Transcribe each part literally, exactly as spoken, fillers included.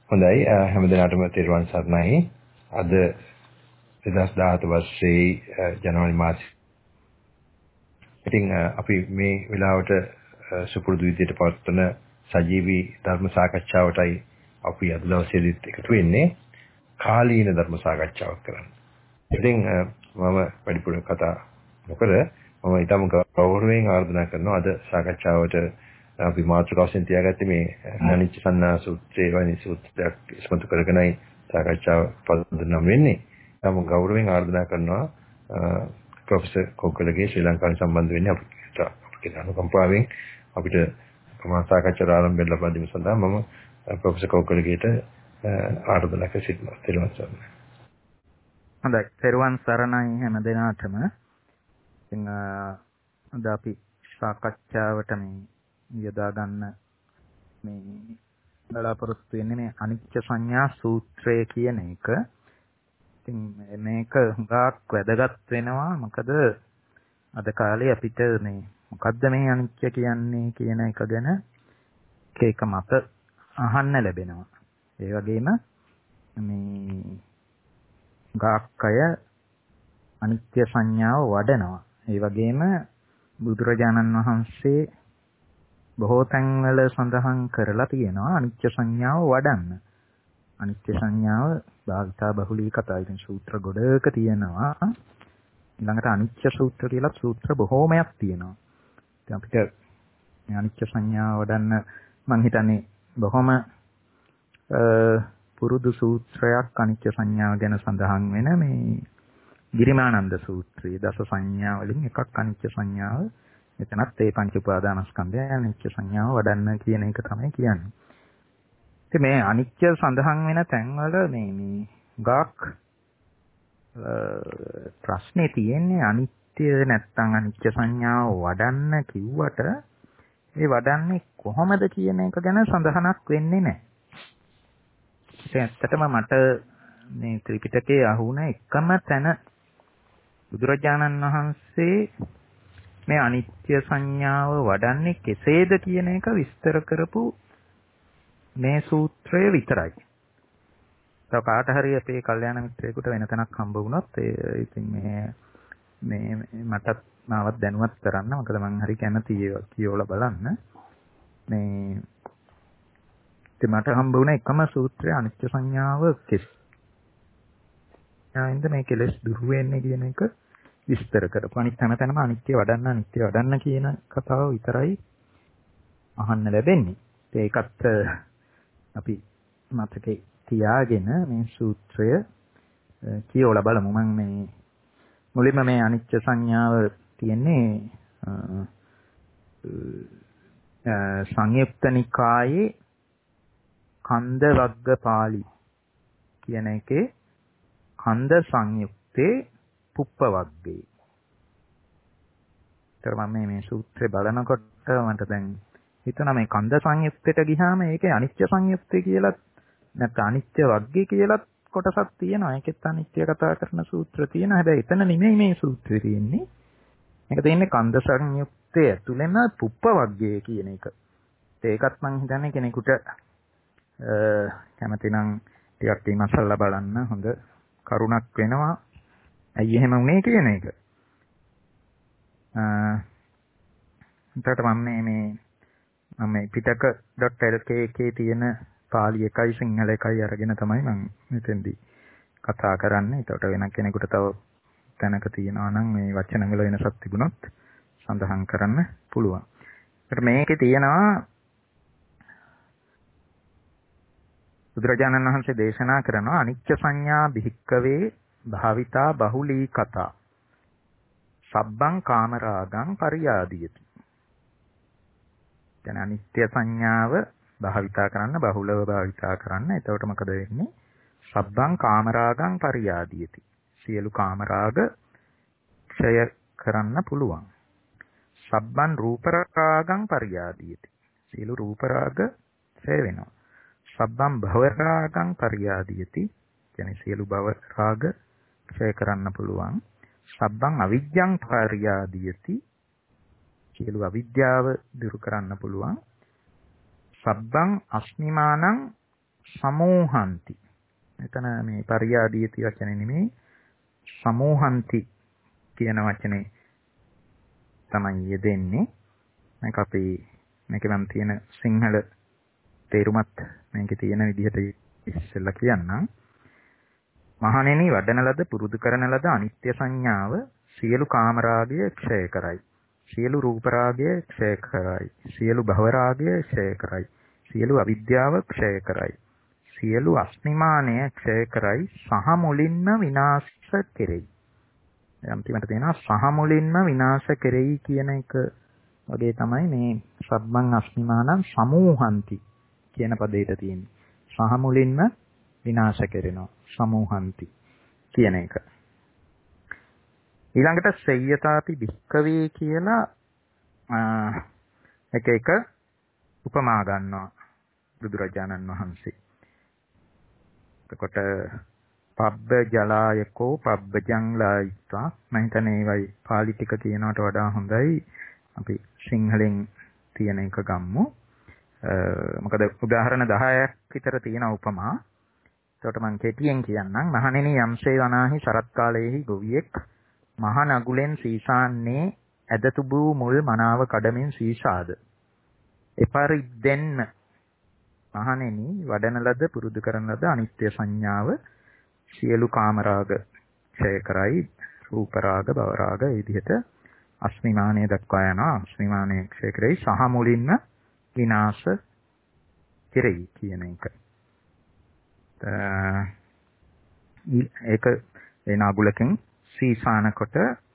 හොඳයි හැමදෙනාටම තෙරුවන් සරණයි. අද දෙදහස් දහඅට වර්ෂයේ ජනවාරි මාසයේ ඉතින් අපි මේ වෙලාවට සුපුරුදු විදිහට පවත්වන සජීවී ධර්ම සාකච්ඡාවටයි අපි අද දවසේදීත් එකතු වෙන්නේ. කාලීන ධර්ම සාකච්ඡාවක් කරන්න. ඉතින් මම වැඩිපුර කතා නොකර මම ඊටම ගෞරවයෙන් ආරාධනා කරනවා අද සාකච්ඡාවට අපි මාතෘකාව වශයෙන් තියාගත්තේ මේ අනිච්ච සන්නා සූත්‍රයේ වැනි සූත්‍රයක් ඉස්මතු කරගෙනයි සාකච්ඡාව පදනම් වෙන්නේ. ඊටම ගෞරවයෙන් ආරාධනා කරනවා ප්‍රොෆෙසර් කොග්ගලගේ ශ්‍රී ලංකාවේ සම්බන්ධ වෙන්නේ අපිට අපිට අනුකම්පාවෙන් අපිට මා සාකච්ඡා ආරම්භය ලබා දීම සඳහා මම ප්‍රොෆෙසර් කොග්ගලගේට ආරාධනා කර සිටිනවා. ත්වන් සරණයි. හොඳයි. ත්වන් සරණයි හැම දිනාටම. ඉතින් අද අපි සාකච්ඡාවට මේ යොදා ගන්න මේ බලාපොරොත්තු වෙන්නේ මේ අනිච්ච සංඥා සූත්‍රය කියන එක. ඉතින් මේක හුඟක් වැදගත් වෙනවා. මොකද අද කාලේ අපිට මේ මොකද්ද මේ අනිච්ච කියන්නේ කියන එක ගැන එක එක මත අහන්න ලැබෙනවා. ඒ වගේම මේ හුඟක් අය අනිත්‍ය සංඥාව වඩනවා. ඒ වගේම බුදුරජාණන් වහන්සේ බොහෝ තැන්වල සඳහන් කරලා තියෙනවා අනිත්‍ය සංඥාව වඩන්න. අනිත්‍ය සංඥාව භාවිතා බහුලී කතා. ඉතින් සූත්‍ර ගොඩක තියෙනවා. ඊළඟට අනිත්‍ය සූත්‍ර කියලා සූත්‍ර බොහෝමයක් තියෙනවා. ඉතින් අපිට මේ අනිත්‍ය සංඥාව වඩන්න මම හිතන්නේ බොහොම පුරුදු සූත්‍රයක් අනිත්‍ය සංඥාව ගැන සඳහන් වෙන මේ ගිරිමානන්ද සූත්‍රයේ දස සංඥා වලින් එකක් අනිත්‍ය සංඥාව. එතනත් ඒ පංච උපාදානස්කන්ධය අනිත්‍ය සංඥාව වඩන්න කියන එක තමයි කියන්නේ. ඉතින් මේ අනිත්‍ය සඳහන් වෙන තැන්වල මේ මේ ගාක් ප්‍රශ්නේ තියෙන්නේ අනිත්‍ය නැත්තම් අනිත්‍ය සංඥාව වඩන්න කිව්වට ඒ වඩන්නේ කොහොමද කියන එක ගැන සඳහනක් වෙන්නේ නැහැ. ඉතින් ඇත්තටම මට මේ ත්‍රිපිටකයේ අහුණ එකම තැන බුදුරජාණන් වහන්සේ මේ අනිත්‍ය සංඥාව වඩන්නේ කෙසේද කියන එක විස්තර කරපු මේ සූත්‍රය විතරයි. තව කාට හරි අපේ කල්යාණ මිත්‍රයෙකුට වෙන තැනක් හම්බ වුණොත් ඒ ඉතින් මේ මේ මටත් මාවත් දැනුවත් කරන්න. මොකද මම හරි කැමති කියවලා බලන්න. මේ ඉතින් මට හම්බ වුණ එකම සූත්‍රය අනිත්‍ය සංඥාව කෙසේද මේ කෙලෙස් දුරු වෙන්නේ කියන එක විස්තර කරපු. අනිත් හැම තැනම අනිත්‍ය වඩන්න අනිත්‍ය වඩන්න කියන කතාව විතරයි අහන්න ලැබෙන්නේ. ඒකත් අපි මතකේ තියාගෙන මේ සූත්‍රය කියවලා බලමු. මම මේ මුලින්ම මේ අනිත්‍ය සංඥාව තියෙන්නේ සංයුක්ත නිකායේ කන්ද වග්ගපාලි කියන එකේ කන්ද සංයුක්තේ පුප්ප වග්ගේ. ඒතර මම මේ සූත්‍රය බලනකොට මට දැන් හිතුණා මේ කන්ද සංයුක්තයට ගියාම ඒකේ අනිත්‍ය සංයුක්තය කියලා නැත්නම් අනිත්‍ය වග්ගේ කියලා කොටසක් තියෙනවා. ඒකෙත් අනිත්‍ය කතා කරන සූත්‍ර තියෙනවා. හැබැයි එතන නෙමෙයි මේ සූත්‍රය තියෙන්නේ. මේක තියෙන්නේ කන්ද සංයුක්තය ඇතුළෙම පුප්ප වග්ගේ කියන එක. ඒකත් මම හිතන්නේ කෙනෙකුට කැමති නම් ටිකක් විමසලා බලන්න හොඳ කරුණක් වෙනවා. ඇයි එහෙම වුනේ කියන එක. එතකොට මම මේ මේ මම පිටක .lk එකේ තියෙන පාලි එකයි සිංහල එකයි අරගෙන තමයි මම මෙතෙන්දී කතා කරන්නේ. එතකොට වෙන කෙනෙකුට තව තැනක තියෙනවා නම් මේ වචන වල වෙනසක් තිබුණොත් සඳහන් කරන්න පුළුවන්. ඒකට මේකේ තියෙනවා බුදුරජාණන් වහන්සේ දේශනා කරනවා අනිච්ච සංඥා භික්කවේ භාවිතා බහුලී කතා සබ්බං කාමරාගං පරියාදීයති. දැන් අනිත්‍ය සංඥාව භාවිතා කරන්න බහුලව භාවිතා කරන්න. එතකොට මොකද වෙන්නේ? සබ්බං කාමරාගං පරියාදීයති. සියලු කාමරාග ක්ෂය කරන්න පුළුවන්. සබ්බං රූපරාගං පරියාදීයති. සියලු රූපරාග ක්ෂය වෙනවා. සබ්බං භවරාගං පරියාදීයති. කියන්නේ සියලු භව රාග ක්ෂය කරන්න පුළුවන්. සබ්බං අවිජ්ජං පරියාදීයති. සියලු අවිද්‍යාව දුරු කරන්න පුළුවන්. සබ්බං අස්මිමානං සමූහන්ති. එතන මේ පරියාදීති වචනේ නෙමෙයි සමූහන්ති කියන වචනේ තමයි යෙදෙන්නේ. මේක අපි මේකේ මම තියෙන සිංහල තේරුමත් මේකේ තියෙන විදිහට ඉස්සෙල්ලා කියන්නම්. මහණෙනි වඩන ලද පුරුදු කරන ලද අනිත්‍ය සංඥාව සියලු කාමරාගය ක්ෂය කරයි. සියලු රූප රාගය ක්ෂය කරයි. සියලු භව රාගය ක්ෂය කරයි. සියලු අවිද්‍යාව ක්ෂය කරයි. සියලු අස්මිමානය ක්ෂය කරයි. සහ මුලින්ම විනාශ කෙරෙයි. අන්තිමට තියෙනවා සහ මුලින්ම විනාශ කෙරෙයි කියන එක වගේ තමයි මේ සබ්බං අස්මිමානං සමූහන්ති කියන පදේට තියෙන්නේ. සහ මුලින්ම විනාශ කෙරෙනවා. සමූහන්ති කියන එක. ඊළඟට සේයතාපි භික්කවේ කියලා එක එක උපමා ගන්නවා බුදුරජාණන් වහන්සේ. එතකොට පබ්බ ජලායකෝ පබ්බජං ලායිත්වා මම හිතන්නේ ඒවයි පාලි ටික කියනවට වඩා හොඳයි අපි සිංහලෙන් තියෙන එක ගම්මු. මොකද උදාහරණ දහයක් විතර තියෙන උපමා. එතකොට මම කෙටියෙන් කියන්නම්. මහණෙනි යම්සේ වනාහි සරත් කාලයේහි ගොවියෙක් මහ නගුලෙන් සීසාන්නේ ඇදතුබූ මුල් මනාව කඩමින් සීසාද. එපරිද්දෙන්න මහණෙනි වඩන ලද පුරුදු කරන ලද අනිත්‍ය සංඥාව සියලු කාමරාග ක්ෂය කරයි. රූප රාග භව රාග මේ විදිහට අස්මිමානය දක්වා යනවා. අස්මිමානය ක්ෂය කරයි සහ මුලින්ම විනාශ කෙරෙයි කියන එක. ඒක ඒ නාගුලකින් සීසාන කොට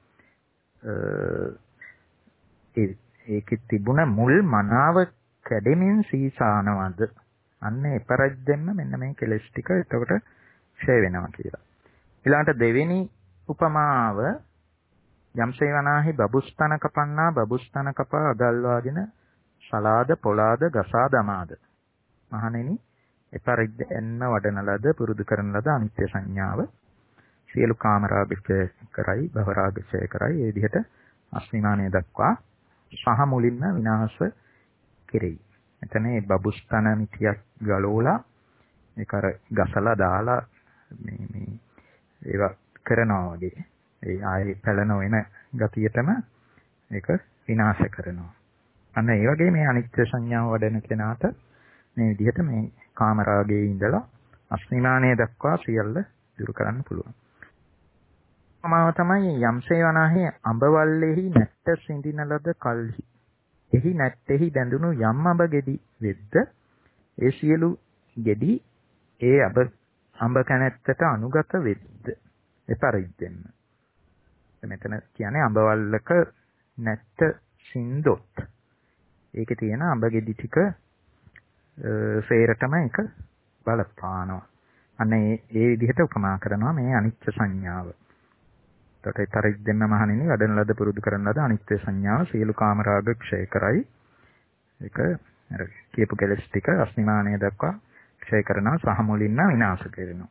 ඒකෙ තිබුණ මුල් මනාව කැඩෙමින් සීසානවද. අන්න එපරද්දෙන්න මෙන්න මේ කෙලස් ටික එතකොට ක්ෂය වෙනවා කියලා. ඊළඟට දෙවෙනි උපමාව යම්සේ වනාහි බබුස්තන කපන්නා බබුස්තන කපා අගල්වාගෙන සලාද පොලාද ගසා දමාද. මහණෙනි එපරිද්දෙන්න වඩන ලද පුරුදු කරන ලද අනිත්‍ය සංඥාව සියලු කාමරාග ක්ෂය කරයි භව රාග ක්ෂය කරයි. ඒ විදිහට අස්මිමානය දක්වා සහ මුලින්ම විනාශ කෙරෙයි. එතන මේ බබුස්තන මිටියක් ගලෝලා ඒක අර ගසලා දාලා මේ මේ ඒවා කරනවා වගේ. ඒ ආයේ පැලන වෙන ගතියටම ඒක විනාශ කරනවා. අන්න ඒ වගේ මේ අනිත්‍ය සංඥාව වඩන කෙනාට මේ විදිහට මේ කාමරාගයේ ඉඳලා අස්මිමානය දක්වා සියල්ල දුරු කරන්න පුළුවන්. සමාව තමයි යම්සේ වනාහි අඹවල්ලෙහි නැට්ට සිඳින ලද කල්හි එහි නැට්ටෙහි බැඳුණු යම් අඹ ගෙඩි වෙද්ද ඒ සියලු ගෙඩි ඒ අඹ අඹ කැනැත්තට අනුගත වෙද්ද එපරිද්දෙන්න. මෙතන කියන්නේ අඹවල්ලක නැට්ට සිඳොත් ඒකේ තියෙන අඹ ගෙඩි ටික සේරටම එක බලපානවා. අන්න ඒ ඒ විදිහට උපමා කරනවා මේ අනිත්‍ය සංඥාව. එතකොට පරිද්දෙන්න මහණෙනි වඩන ලද පුරුදු කරන ලද අනිත්‍ය සංඥාව සියලු කාමරාග ක්ෂය කරයි. ඒක අර කියපු කෙලස් ටික අස්මිමානය දක්වා ක්ෂය කරනවා සහ මුලින්ම විනාශ කරනවා.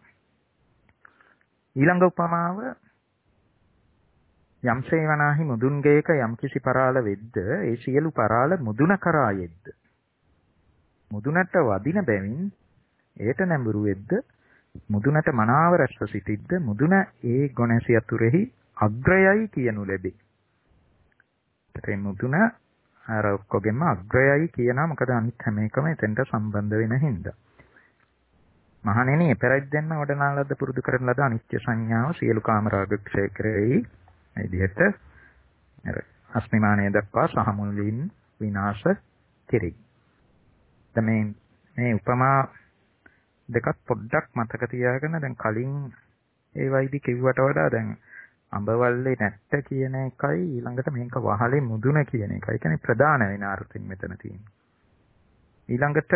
ඊළඟ උපමාව යම්සේ වනාහි මුදුන් ගේක යම්කිසි පරාල වෙද්ද ඒ සියලු පරාල මුදුන කරා යෙද්ද. මුදුනට වදින බැවින් ඒට නැඹුරු වෙද්ද මුදුනට මනාව රැස්ව සිටිද්ද මුදුන ඒ ගොනැසි අතුරෙහි අග්‍රයයි කියනු ලැබේ. ඒ මුදුන අර ඔක්කොගෙම අග්‍රයයි කියනවා. මොකද අනිත් හැම එකම එතෙන්ට සම්බන්ධ වෙන හින්දා. මහණෙනි එපරිද්දෙන්න වඩනා ලද පුරුදු කරන ලද අනිත්‍ය සංඥාව සියලු කාමරාග ක්ෂය කරෙයි. මේ විදිහට අර අස්මිමානය දක්වා සහ මුලින් විනාශ කෙරෙයි. දැන් මේ උපමා දෙකක් පොඩ්ඩක් මතක තියාගෙන දැන් කලින් ඒ වයිදි කිව්වට වඩා දැන් අඹවල්ලේ නැට්ට කියන එකයි ඊළඟට මේක වහලේ මුදුන කියන එකයි. ඒ කියන්නේ ප්‍රධාන වෙන අර්ථයෙන් මෙතන තියෙන්නේ. ඊළඟට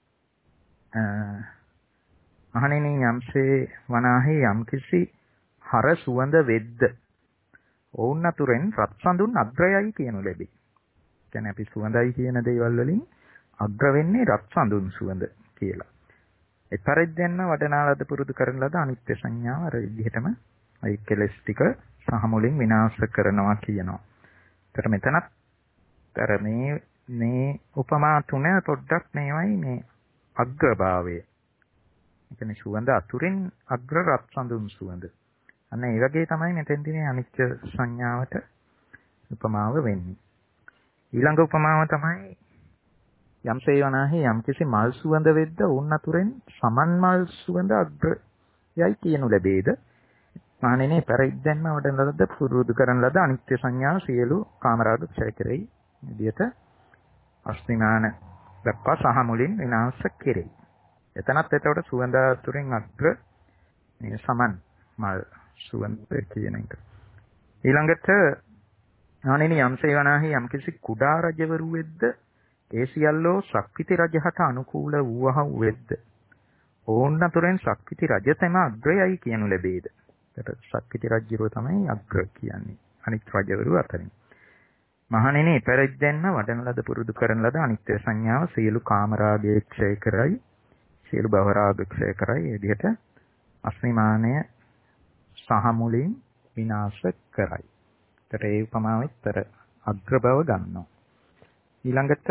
මහණෙනි යම්සේ වනාහි යම්කිසි හර සුවඳ වෙද්ද ඔවුන් අතුරෙන් රත්සඳුන් අග්‍රයයි කියනු ලැබේ. කියන්නේ අපි සුවඳයි කියන දේවල් වලින් අග්‍ර වෙන්නේ රත්සඳුන් සුවඳ කියලා. ඒ පරිද්දෙන්න වඩනා ලද පුරුදු කරන ලද අනිත්‍ය සංඥාව අර විදිහටම ඒ කෙලස් ටික සහ මුලින් විනාශ කරනවා කියනවා. ඒතර මෙතනත් අර මේ මේ උපමා තුන පොඩ්ඩක් මේවයි මේ අග්‍රභාවය ඒ කියන්නේ සුවඳ අතුරින් අග්‍ර රත් සඳුන් සුවඳ. අන්න ඒ වගේ තමයි මෙතෙන්දී මේ අනිත්‍ය සංඥාවට උපමාව වෙන්නේ. ඊළඟ උපමාව තමයි යම්සේ වනාහි යම්කිසි මල් සුවඳ වෙද්ද උන් අතුරෙන් සමන් මල් සුවඳ අග්‍රයයි කියනු ලැබේද. මහණෙනි පරිද්දෙන්ම වඩන ලද පුරුදු කරන ලද අනිත්‍ය සංඥා සියලු කාමරාග ක්ෂය කෙරෙයි. විදියට අස්මිමාන දක්වා සහ මුලින් විනාශ කෙරෙයි. එතනත් එතකොට සුවඳ අතුරෙන් අග්‍ර මේ සමන් මල් සුවඳ කියන එක. ඊළඟට මහණෙනි යම්සේ වනාහි යම්කිසි කුඩා රජවරු වෙද්ද ඒ සියල්ලෝ ශක්තිති රජහට අනුකූල වූවහු වෙද්ද ඕන් අතුරෙන් ශක්තිති රජ තම අග්‍රයයි කියනු ලැබේද. ඒකට ශක්තිති රජුව තමයි අග්‍ර කියන්නේ අනිත් රජවරු අතරින්. මහණෙනි පෙරෙද්දෙන්ම වඩන ලද පුරුදු කරන ලද අනිත්‍ය සංඥාව සියලු කාමරාගයේ ක්ෂය කරයි සියලු භවරාග ක්ෂය කරයි. ඒ විදිහට අස්මිමානය සහ මුලින් විනාශ කරයි. ඒකට ඒ උපමාවෙත්තර අග්‍ර බව ගන්නවා. ඊළඟට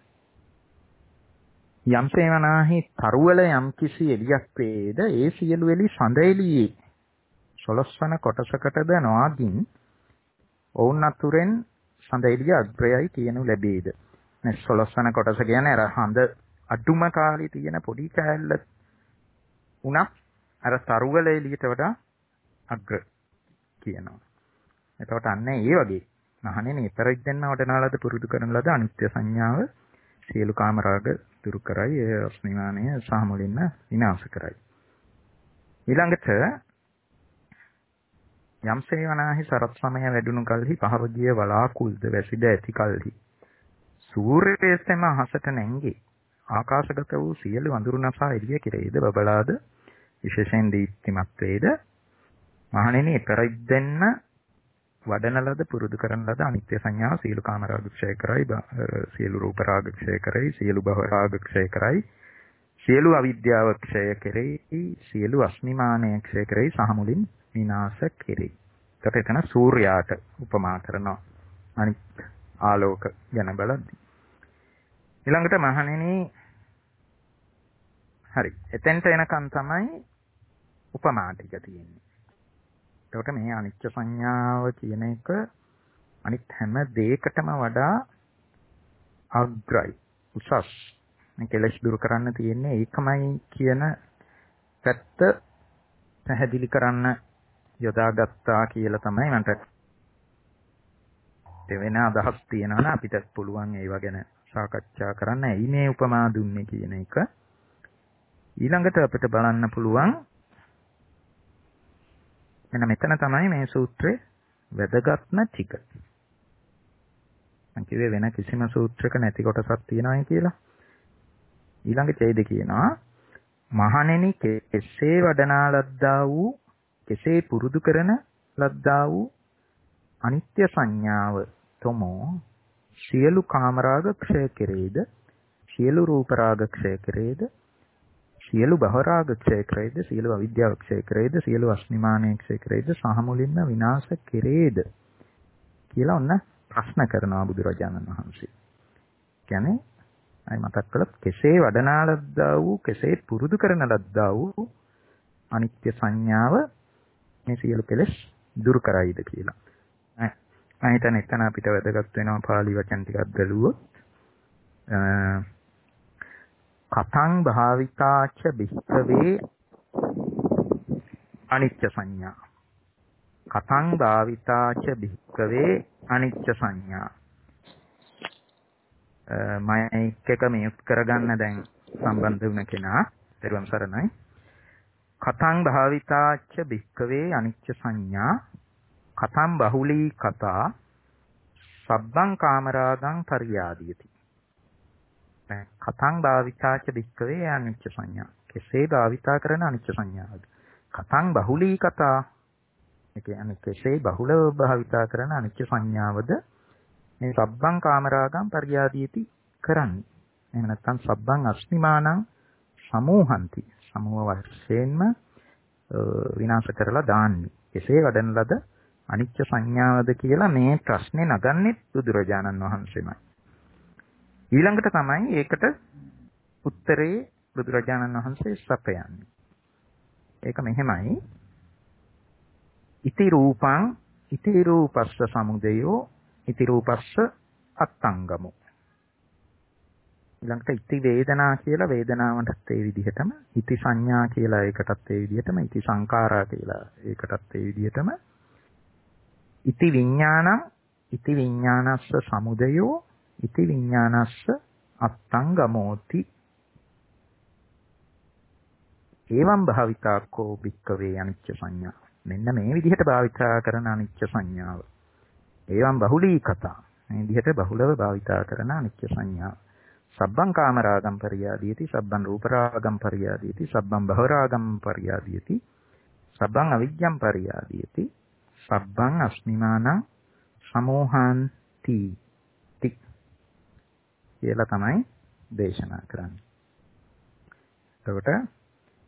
යම්සේ වනාහි තරුවල යම්කිසි එළියක් වේද ඒ සියලු එළි සඳ එළියේ සොළොස්වන කොටසකටද නොඅගින් ඔවුන් අතුරෙන් සඳ එළිය අග්‍රයයි කියනු ලැබේද. මේ සොළොස්වන කොටස කියන්නේ අර හඳ අඩුම කාලේ තියෙන පොඩි කෑල්ල උනත් අර තරුවල එළියට වඩා අග්‍ර කියනවා. එතකොට අන්න ඒ වගේ මහණෙනි පෙරෙද්දෙන්ම වඩනාලද පුරුදු කරන ලද අනිත්‍ය සංඥාව සියලු කාමරාග දුරු කරයි. ඒ අස්මිමානය සහ මුලින්ම විනාශ කරයි. ඊළඟට යම්සේ වනාහි සරත් සමය වැඩුණු කලෙහි පහව ගිය වලාකුල්ද වැසිද ඇති කලෙහි සූර්ය තේජසම අහසට නැංගේ ආකාශගත වූ සියලු වඳුරු නසා එළිය කෙරෙහිද බබලාද විශේෂයෙන් දීප්තිමත් වේද. මහණෙනි පෙරෙද්දෙන්ම වඩන ලද පුරුදු කරන ලද අනිත්‍ය සංඥාව සියලු කාමරාග ක්ෂය කරයි සියලු රූප රාග ක්ෂය කරයි සියලු භව රාග ක්ෂය කරයි සියලු අවිද්‍යාව ක්ෂය කරයි සියලු අස්මිමානය ක්ෂය කරයි සහ මුලින් විනාශ කෙරේ. ඒකට එතන සූර්යාට උපමා කරනවා අනිත් ආලෝක ගැන බලද්දී. ඊළඟට මහණෙනි හරි එතෙන්ට එනකන් තමයි උපමා ටික තියෙන්නේ. එතකොට මේ අනිත්‍ය සංඥාව කියන එක අනිත් හැම දෙයකටම වඩා අග්‍රයි උසස්. මේ කෙලෙස් දුරු කරන්න තියෙන්නේ ඒකමයි කියන පැත්ත පැහැදිලි කරන්න යොදාගත්තා කියලා තමයි මට වෙන අදහස් තියෙනවා නේ. අපිට පුළුවන් ඒව ගැන සාකච්ඡා කරන්න. ඇයි මේ උපමා දුන්නේ කියන එක. ඊළඟට අපිට බලන්න පුළුවන් මෙන්න මෙතන තමයි මේ සූත්‍රයේ වැදගත්ම ටික. මම කිව්වේ වෙන කිසිම සූත්‍රයක නැති කොටසක් තියෙනවායි කියලා. ඊළඟ ඡේදය කියනවා මහණෙනි කෙසේ වඩනා ලද්දා වූ කෙසේ පුරුදු කරන ලද්දා වූ අනිත්‍ය සංඥාව තොමෝ සියලු කාමරාග ක්ෂය කෙරේද සියලු රූප රාග ක්ෂය කෙරේද සියලු භවරාග ක්ෂය කෙරේද සියලු අවිද්‍යාව ක්ෂය කෙරේද සියලු අස්මිමානය ක්ෂය කෙරේද සහ මුලින්ම විනාශ කෙරේද කියලා ඔන්න ප්‍රශ්න කරනවා බුදුරජාණන් වහන්සේ. කියන්නේ අය මතක් කළත් කෙසේ වඩනා ලද්දා වූ කෙසේ පුරුදු කරන ලද්දා වූ අනිත්‍ය සංඥාව මේ සියලු කෙලෙස් දුරු කරයිද කියලා. මම හිතන්නේ එතන අපිට වැදගත් වෙනවා පාලි වචන ටිකක් බැලුවොත් කතං භාවිතාච භික්ඛවේ අනිච්ච සංඥා කතං භාවිතාච භික්ඛවේ අනිච්ච සංඥා මම එක මියුට් කරගන්න දැන් සම්බන්ධ වුණ කෙනා පෙරවන් සරණයි. කතං භාවිතාච භික්ඛවේ අනිච්ච සංඥා කතං බහුලී කතා සබ්බං කාමරාගං පරියාදීති. කතං භාවිතාච භික්ඛවේ අනිච්ච සංඥා කෙසේ භාවිතා කරන අනිච්ච සංඥාවද. කතං බහුලී කතා ඒ කියන්නේ කෙසේ බහුලව භාවිතා කරන අනිච්ච සංඥාවද මේ සබ්බං කාමරාගං පරියාදීති කරන්නේ. එහෙම නැත්නම් සබ්බං අස්මිමානං සමූහන්ති සමූහ වශයෙන්ම විනාශ කරලා දාන්නේ. කෙසේ වඩන ලද අනිච්ච සංඥාවද කියලා මේ ප්‍රශ්නේ නගන්නේ බුදුරජාණන් වහන්සේමයි. ඊළඟට තමයි ඒකට උත්තරේ බුදුරජාණන් වහන්සේ සපයන්නේ. ඒක මෙහෙමයි. ඉති රූපං ඉති රූපස්ස සමුදයෝ ඉති රූපස්ස අත්තංගමෝ. ඊළඟට ඉති වේදනා කියලා වේදනාවටත් ඒ විදිහටම, ඉති සංඥා කියලා ඒකටත් ඒ විදිහටම, ඉති සංඛාරා කියලා ඒකටත් ඒ විදිහටම, ඉති විඥානං ඉති විඥානස්ස සමුදයෝ ඉති විඥානස්ස අත්තංගමෝති. එවං භාවිතාකෝ භික්ඛවේ අනිච්ච සංඥා. මෙන්න මේ විදිහට භාවිතා කරන අනිච්ච සංඥාව. එවං බහුලීකතා. මේ විදිහට බහුලව භාවිතා කරන අනිච්ච සංඥාව. සබ්බං කාමරාගම් පරියාදීති, සබ්බං රූපරාගම් පරියාදීති, සබ්බං භවරාගම් පරියාදීති, සබ්බං අවිජ්ජං පරියාදීති, සබ්බං අස්මිමානං සමෝහන්ති ති කියලා තමයි දේශනා කරන්නේ. එතකොට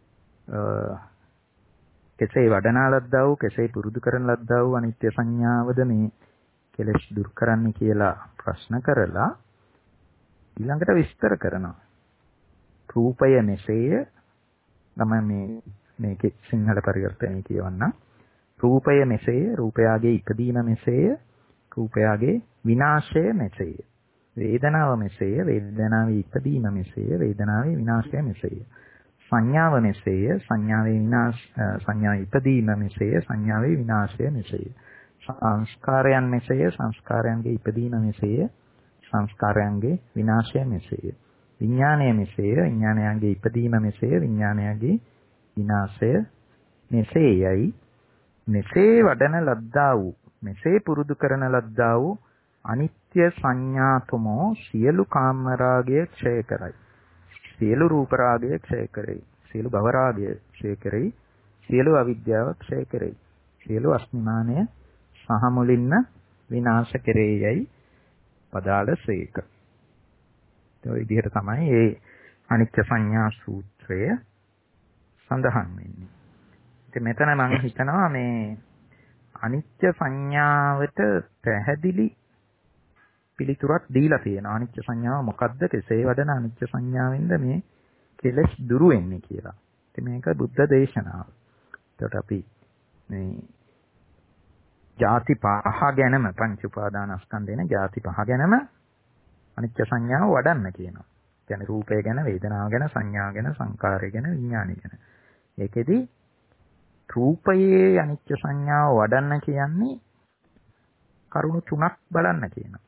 කෙසේ වඩනා ලද්දා වූ, කෙසේ පුරුදු කරන ලද්දා වූ අනිත්‍ය සංඥාවද මේ කෙලෙස් දුරු කරන්නේ කියලා ප්‍රශ්න කරලා ඊළඟට විස්තර කරනවා. රූපය මෙසේය. තමයි මේ මේකේ සිංහල පරිවර්තනය කියවන්න. රූපය මෙසේය. රූපයගේ ඉපදීම මෙසේය. රූපයගේ විනාශය මෙසේය. වේදනාව මෙසේය. වේදනාවේ ඉපදීම මෙසේය. වේදනාවේ විනාශය මෙසේය. සංඥාව මෙසේය. සංඥාවේ විනාශ සංඥාවේ ඉපදීම මෙසේය. සංඥාවේ විනාශය මෙසේය. සංස්කාරයන් මෙසේය. සංස්කාරයන්ගේ ඉපදීම මෙසේය. සංස්කාරයන්ගේ විනාශය මෙසේය. විඥානය මෙසේය. විඥානයන්ගේ ඉපදීම මෙසේය. විඥානයන්ගේ විනාශය මෙසේයයි. මෙසේ වඩන ලද්දා වූ, මෙසේ පුරුදු කරන ලද්දා වූ අනිත්‍ය සංඥාතුමෝ සියලු කාමරාගය ක්ෂය කරයි. සියලු රූපරාගය ක්ෂය කරයි. සියලු භවරාගය ක්ෂය කරයි. සියලු අවිද්‍යාව ක්ෂය කරයි. සියලු අස්මිමානය සහ මුලින්ම විනාශ කෙරෙයයි පදාලසේක. ඒ විදිහට තමයි මේ අනිත්‍ය සංඥා සූත්‍රය සඳහන් වෙන්නේ. ඉතින් මෙතන මම හිතනවා මේ අනිත්‍ය සංඥාවට පැහැදිලි පිළිතුරක් දීලා තියෙනවා. අනිත්‍ය සංඥාව මොකද්ද? කෙසේ වඩන අනිත්‍ය සංඥාවෙන්ද මේ කෙලෙස් දුරු වෙන්නේ කියලා. ඉතින් මේක බුද්ධ දේශනාව. ඒකට අපි මේ ජාති පහ ගැනම පංච උපාදානස්කන්ධේන ජාති පහ ගැනම අනිත්‍ය සංඥාව වඩන්න කියනවා. කියන්නේ රූපය ගැන, වේදනාව ගැන, සංඥා ගැන, සංකාරය ගැන, විඥානය ගැන. ඒකෙදි රූපයේ අනිත්‍ය සංඥාව වඩන්න කියන්නේ කරුණු තුනක් බලන්න කියනවා.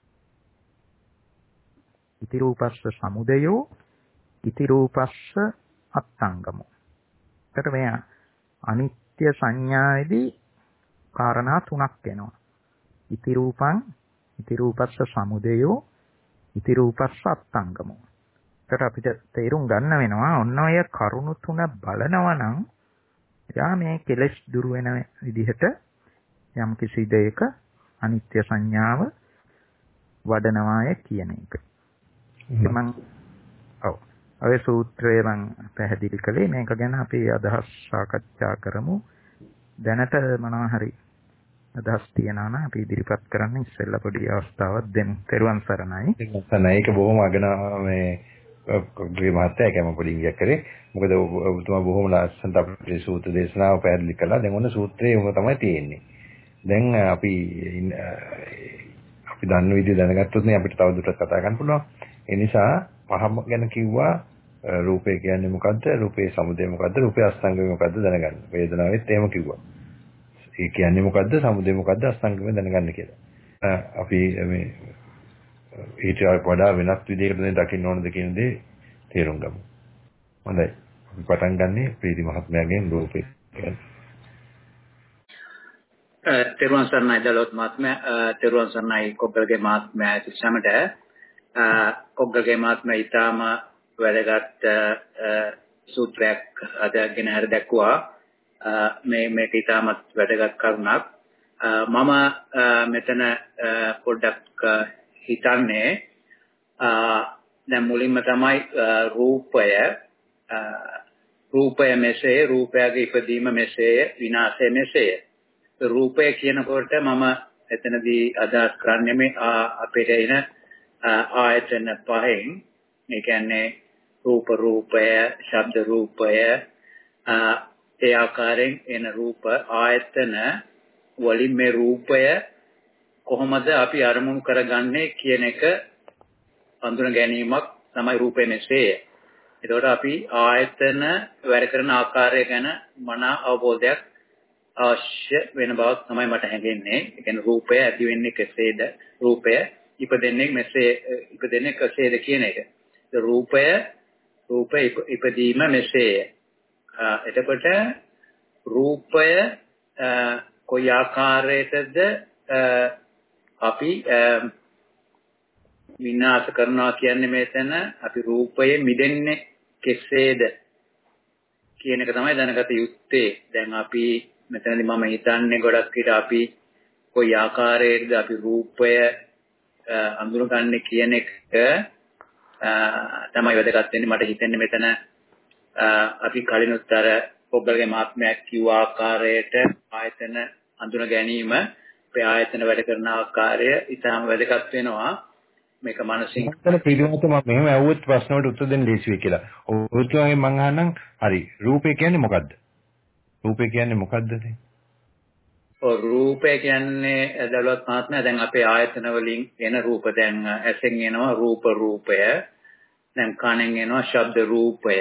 ඉති රූපස්ස සමුදයෝ ඉති රූපස්ස අත්තංගමෝ. එතකොට මේ අනිත්‍ය සංඥාවේදී කාරණා තුනක් එනවා. ඉති රූපං ඉති රූපස්ස සමුදයෝ ඉති රූපස්ස අත්තංගමෝ. එතකොට අපිට තේරුම් ගන්න වෙනවා ඔන්න ඔය කරුණු තුන බලනවා නම් යා මේ කෙලෙස් දුරු වෙන විදිහට යම් කිසි දෙයක අනිත්‍ය සංඥාව වඩනවාය කියන එක. මම ඔව් ඔය සූත්‍රය මම පැහැදිලි කළේ මේක ගැන අපි අදහස් සාකච්ඡා කරමු. දැනට මොනවා හරි අදහස් තියනවා නම් අපි ඉදිරිපත් කරන්න ඉස්සෙල්ලා පොඩි අවස්ථාවක් දෙමු. තෙරුවන් සරණයි. සරණයි. ඒක බොහොම අගන මේ ගේ මහත්තයා කැම පොඩි ඉංග්‍රීසි කරේ. මොකද ඔබතුමා බොහොම ලස්සනට අපේ සූත්‍ර දේශනාව පැහැදිලි කළා. දැන් ඔන්න සූත්‍රයේ උම තමයි තියෙන්නේ. දැන් අපි අපි දන්න විදිහ දැනගත්තොත් නේ අපිට තවදුරටත් කතා කරන්න පුළුවන්. ඒ නිසා පහම ගැන කිව්වා රූපය කියන්නේ මොකද්ද? රූපේ සමුදය මොකද්ද? රූපේ අස්තංගමය මොකද්ද දැනගන්න. වේදනාවෙත් එහෙම කිව්වා. ඒ කියන්නේ මොකද්ද? සමුදය මොකද්ද? අස්තංගමය දැනගන්න කියලා. අපි මේ ඊට වඩා වෙනස් විදිහකට දැන් දකින්න ඕනද කියන දේ තේරුම් ගමු. හොඳයි. අපි පටන් ගන්නේ ප්‍රීති මහත්මයාගෙන් රූපේ ගැන. තෙරුවන් සරණයි දලොත් මහත්මයා, තෙරුවන් සරණයි කොග්ගලගේ මහත්මයා සිසමට කොග්ගලගේ මහත්මයා ඊටාම වැදගත් සූත්‍රයක් අදගෙන හර දැක්වුවා. මේ මේක ඊටාමත් වැදගත් කරුණක්. මම මෙතන පොඩ්ඩක් හිතන්නේ දැන් මුලින්ම තමයි රූපය රූපය මෙසේ, රූපයගේ ඉපදීම මෙසේ, විනාශය මෙසේ. රූපය කියනකොට මම එතනදී අදහස් කරන්නේ මේ අපිට එන ආයතන පහෙන්, ඒ කියන්නේ රූප රූපය, ශබ්ද රූපය, ඒ ආකාරයෙන් එන රූප ආයතන වලින් මේ රූපය කොහොමද අපි අරමුණු කරගන්නේ කියන එක හඳුන ගැනීමක් තමයි රූපේ මෙසේය. එතකොට අපි ආයතන වැඩ කරන ආකාරය ගැන මනා අවබෝධයක් අවශ්‍ය වෙන බවක් තමයි මට හැඟෙන්නේ. ඒ කියන්නේ රූපය ඇති වෙන්නේ කෙසේද? රූපය ඉපදෙන්නේ මෙසේ ඉපදෙන්නේ කෙසේද කියන එක. ඒ රූපය රූපය ඉපදීම මෙසේය. එතකොට රූපය කොයි ආකාරයකද අපි විනාශ කරනවා කියන්නේ මෙතන අපි රූපයෙන් මිදෙන්නේ කෙසේද කියන එක තමයි දැනගත යුත්තේ. දැන් අපි මෙතනදී මම හිතන්නේ ගොඩක් විට අපි කොයි ආකාරයකද අපි රූපය අඳුරගන්නේ කියන එක තමයි වැදගත් වෙන්නේ. මට හිතෙන්නේ මෙතන අපි කලිනුත් අර පොග්ගලගේ මහත්මයා කිව්ව ආකාරයට ආයතන අඳුන ගැනීම අපේ ආයතන වැඩ කරන ආකාරය ඉතාම වැදගත් වෙනවා. මේක මානසික මම පිළිවෙලට මම මෙහෙම ඇහුවොත් ප්‍රශ්න වලට උත්තර දෙන්න ලේසි වෙයි කියලා. ඔය තුමගෙන් මම අහන්නම් හරි රූපය කියන්නේ මොකද්ද? රූපය කියන්නේ මොකද්ද? ඔව් රූපය කියන්නේ දලුවත් මහත්මයා දැන් අපේ ආයතන වලින් එන රූප දැන් ඇසෙන් එනවා රූප රූපය. දැන් කනෙන් එනවා ශබ්ද රූපය.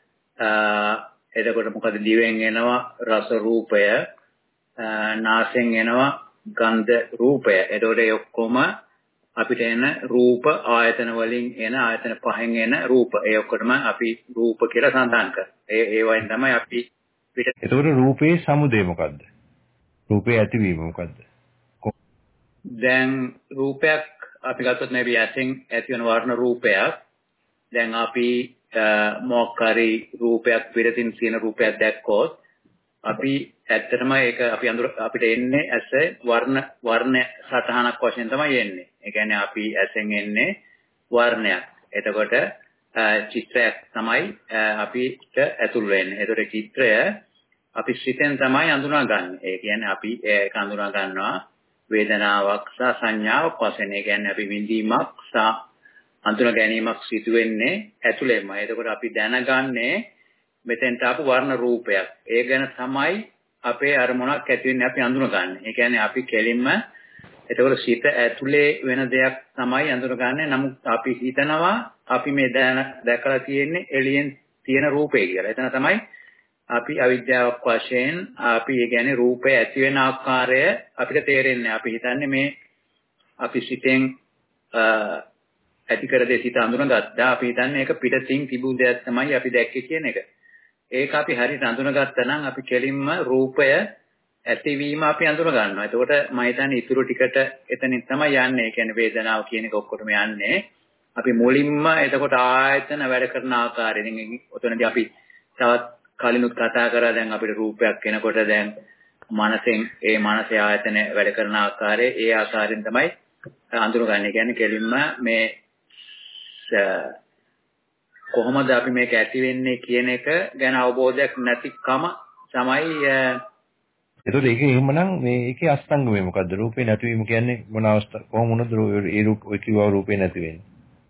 එතකොට මොකද දිවෙන් එනවා රස රූපය. නාසයෙන් එනවා ගන්ධ රූපය. එතකොට ඒ ඔක්කොම අපිට එන රූප ආයතන වලින් එන ආයතන පහෙන් එන රූප. ඒ ඔක්කොටම අපි රූප කියලා සඳහන් කරා. ඒ ඒ වයින් තමයි අපි පිට. එතකොට රූපේ සමුදය මොකද්ද? රූපේ ඇතිවීම මොකද්ද? දැන් රූපයක් අපි ගත්තොත් මේ ඇසෙන් ඇති වෙන වර්ණ රූපයක්. දැන් අපි මොකක්hari රූපයක් පිටින් තියෙන රූපයක් දැක්කොත් අපි ඇත්තටම ඒක අපි අඳුර අපිට එන්නේ ඇස වර්ණ වර්ණ සටහනක් වශයෙන් තමයි එන්නේ. ඒ කියන්නේ අපි ඇසෙන් එන්නේ වර්ණයක්. එතකොට චිත්‍රයක් තමයි අපිට ඇතුල් වෙන්නේ. ඒතකොට චිත්‍රය අපි සිතෙන් තමයි අඳුනගන්නේ. ඒ කියන්නේ අපි ඒක අඳුනා ගන්නවා වේදනාවක් සහ සංඥාවක් වශයෙන්. ඒ කියන්නේ අපි විඳීමක් සහ අඳුන ගැනීමක් සිදු වෙන්නේ ඇතුළෙන්ම. එතකොට අපි දැනගන්නේ මෙතෙන්ට ආපු වර්ණ රූපයක්. ඒ ගැන තමයි අපේ අරමුණක් ඇති වෙන්නේ අපි අඳුනගන්නේ. ඒ කියන්නේ අපි කෙලින්ම එතකොට සිත ඇතුලේ වෙන දෙයක් තමයි අඳුනගන්නේ. නමුත් අපි හිතනවා අපි මේ දැකලා තියෙන්නේ එළියෙන් තියෙන රූපේ කියලා. එතන තමයි අපි අවිද්‍යාවක් වශයෙන් අපි ඒ කියන්නේ රූපය ඇති වෙන ආකාරය අපිට තේරෙන්නේ. අපි හිතන්නේ මේ අපි සිතෙන් ඇති කර දෙ සිත අඳුනගත්තා. අපි හිතන්නේ ඒක පිටතින් තිබු දෙයක් තමයි අපි දැක්කේ කියන එක. ඒක අපි හරියට අඳුනගත්තා නම් අපි කෙලින්ම රූපය ඇතිවීම අපි අඳුන ගන්නවා. එතකොට මම හිතන්නේ ඊටු ටිකට එතනින් තමයි යන්නේ. ඒ කියන්නේ වේදනාව කියන එක ඔක්කොටම යන්නේ. අපි මුලින්ම එතකොට ආයතන වැඩ කරන ආකාරය. ඉතින් ඔතනදී අපි තවත් කලිනුත් කතා කරා දැන් අපිට රූපයක් එනකොට දැන් මනසෙන් ඒ මනසේ ආයතන වැඩ කරන ආකාරය ඒ ආකාරයෙන් තමයි අඳුනගන්නේ. කියන්නේ කෙලින්ම මේ කොහොමද අපි මේක ඇති වෙන්නේ කියන එක ගැන අවබෝධයක් නැතිකම තමයි. එතකොට ඒක එහෙමනම් මේ ඒකේ අස්තංගමය මොකද්ද? රූපේ නැතිවීම කියන්නේ මොන අවස්ථාව කොහොම වුණද ඒ රූප ඔය කිව්වා රූපේ නැති වෙන්නේ?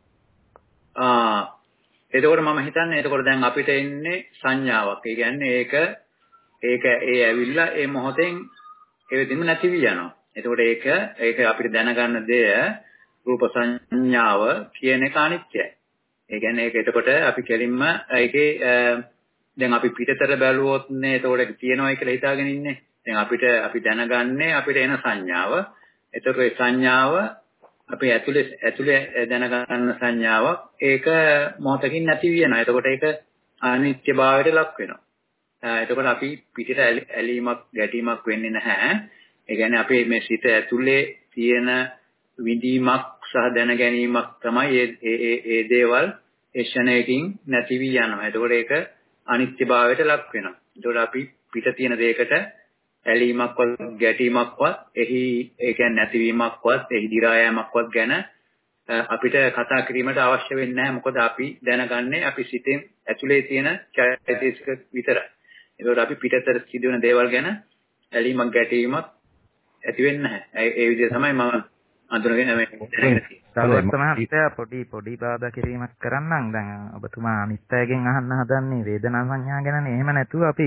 ආ එතකොට මම හිතන්නේ එතකොට දැන් අපිට එන්නේ සංඥාවක්. ඒ කියන්නේ ඒක ඒක ඒ ඇවිල්ලා ඒ මොහොතෙන් ඒ වෙදින්ම නැති වී යනවා. එතකොට ඒක ඒක අපිට දැනගන්න දෙය රූප සංඥාව කියන එක අනිත්‍යයි. ඒ කියන්නේ ඒක එතකොට අපි කෙලින්ම ඒකේ දැන් අපි පිටතට බැලුවොත් නේ එතකොට තියෙනවා කියලා හිතාගෙන ඉන්නේ. දැන් අපිට අපි දැනගන්නේ අපිට එන සංඥාව. එතකොට ඒ සංඥාව අපි ඇතුලේ ඇතුලේ දැනගන්න සංඥාවක්. ඒක මොහොතකින් නැති වෙනවා. එතකොට ඒක අනිත්‍යභාවයට ලක් වෙනවා. එතකොට අපි පිටට ඇලීමක් ගැටීමක් වෙන්නේ නැහැ. ඒ කියන්නේ අපේ මේ සිත ඇතුලේ තියෙන විඳීමක් සහ දැන ගැනීමක් තමයි ඒ ඒ ඒ දේවල් ඒ ෂණයකින් නැති වී යනවා. එතකොට ඒක අනිත්‍යභාවයට ලක් වෙනවා. එතකොට අපි පිට තියෙන දෙයකට ඇලීමක්වත් ගැටීමක්වත් එහි ඒ කියන්නේ නැතිවීමක්වත් එහි දි รา යෑමක්වත් ගැන අපිට කතා කිරීමට අවශ්‍ය වෙන්නේ නැහැ. මොකද අපි දැනගන්නේ අපි සිතෙන් ඇතුලේ තියෙන චෛතසික විතරයි. ඒකෝට අපි පිටතට සිදුවෙන දේවල් ගැන ඇලීමක් ගැටීමක් ඇති වෙන්නේ නැහැ. ඒ විදිහ තමයි මම අඳුනගෙන මේ දැනගෙන තියෙන්නේ. පොඩි පොඩි බාධා කිරීමක් කරන්නම්. දැන් ඔබතුමා අනිත්‍යයෙන් අහන්න හදන්නේ වේදනා සංඥා ගැනනේ. එහෙම නැතුව අපි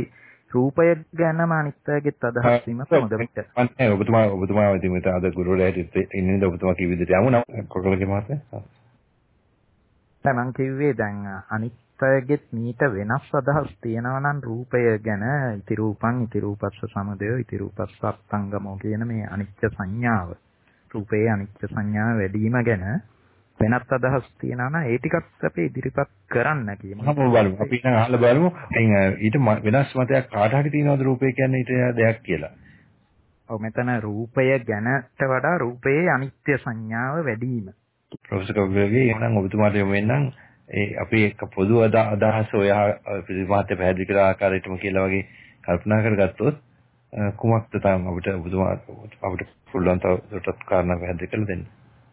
රූපය ගැනම අනිත්‍යගෙත් අදහස් වීමත් මොදවිට. අනේ ඔබතුමා ඔබතුමා ඉතින් මෙතන අද ගුරුවරයා හිටියේ ඉන්නේ ඔබතුමා කිව් විදිහට යමු නම් කොකලගේ මහත්තයා. දැන් මං කිව්වේ දැන් අනිත්‍යගෙත් මීට වෙනස් අදහස් තියෙනවා නම් රූපය ගැන ඉති රූපං ඉති රූපස්ස සමුදය ඉති රූපස්ස අත්ංගමෝ කියන මේ අනිත්‍ය සංඥාව. රූපේ අනිත්‍ය සංඥාව වැඩිම ගැන වෙනත් අදහස් තියෙනවා නම් ඒ ටිකත් අපි ඉදිරිපත් කරන්න කියමු. අපි බලමු. අපි දැන් අහලා බලමු. ඊට වෙනස් මතයක් කාට හරි තියෙනවද රූපය කියන්නේ ඊට දෙයක් කියලා. ඔව් මෙතන රූපය ගැනට වඩා රූපයේ අනිත්‍ය සංඥාව වැඩිම. ප්‍රොෆෙසර් කවුරුගේ එහෙනම් ඔබතුමාට යොමු වෙනනම් ඒ අපි එක පොදු අදහස ඔය පිළිමාත්‍ය පැහැදිලි කළ ආකාරයටම කියලා වගේ කල්පනා කරගත්තොත් කුමක්ද තමයි අපිට ඔබතුමා අපිට පුළුවන් තවටත් කාරණා පැහැදිලි කරලා දෙන්න.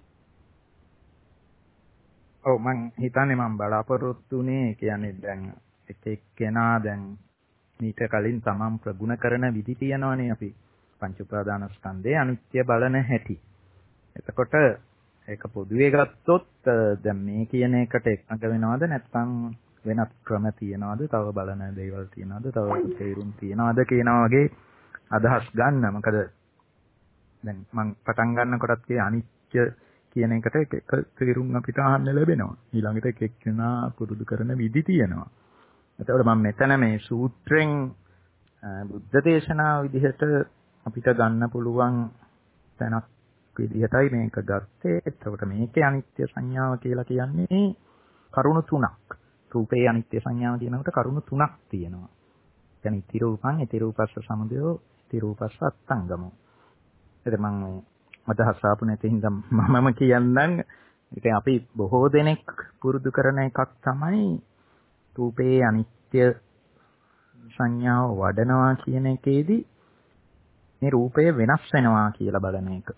ඔව් මං හිතන්නේ මම බලාපොරොත්තු වෙන්නේ කියන්නේ දැන් එක එක්කෙනා දැන් මීට කලින් තමන් ප්‍රගුණ කරන විදි තියනවනේ අපි පංච උපාදාන ස්කන්ධේ අනිත්‍ය බලන හැටි. එතකොට ඒක පොදුවේ ගත්තොත් දැන් මේ කියන එකට එකඟ වෙනවද නැත්නම් වෙනත් ක්‍රම තියනවද තව බලන දේවල් තියනවද තව තේරුම් තියනවද කියනා වගේ අදහස් ගන්න. මොකද දැන් මම පටන් ගන්නකොටත් කිය අනිත්‍ය කියන එකට එක එක තේරුම් අපිට අහන්න ලැබෙනවා. ඊළඟට එක එක්කෙනා පුරුදු කරන විදි තියෙනවා. එතකොට මම මෙතන මේ සූත්‍රෙන් බුද්ධ දේශනාව විදිහට අපිට ගන්න පුළුවන් තැනක් විදිහටයි මේක ගත්තේ. එතකොට මේකේ අනිත්‍ය සංඥාව කියලා කියන්නේ කරුණු තුනක්. රූපේ අනිත්‍ය සංඥාව කියනකොට කරුණු තුනක් තියෙනවා. يعني ඉති රූපං ඉති රූපස්ස සමුදයෝ ඉති රූපස්ස අත්ංගමෝ. එතකොට මම අදහස් ආපු නැති හින්දා මමම කියන්නම්. ඉතින් අපි බොහෝ දෙනෙක් පුරුදු කරන එකක් තමයි රූපේ අනිත්‍ය සංඥාව වඩනවා කියන එකේදී මේ රූපය වෙනස් වෙනවා කියලා බලන එක.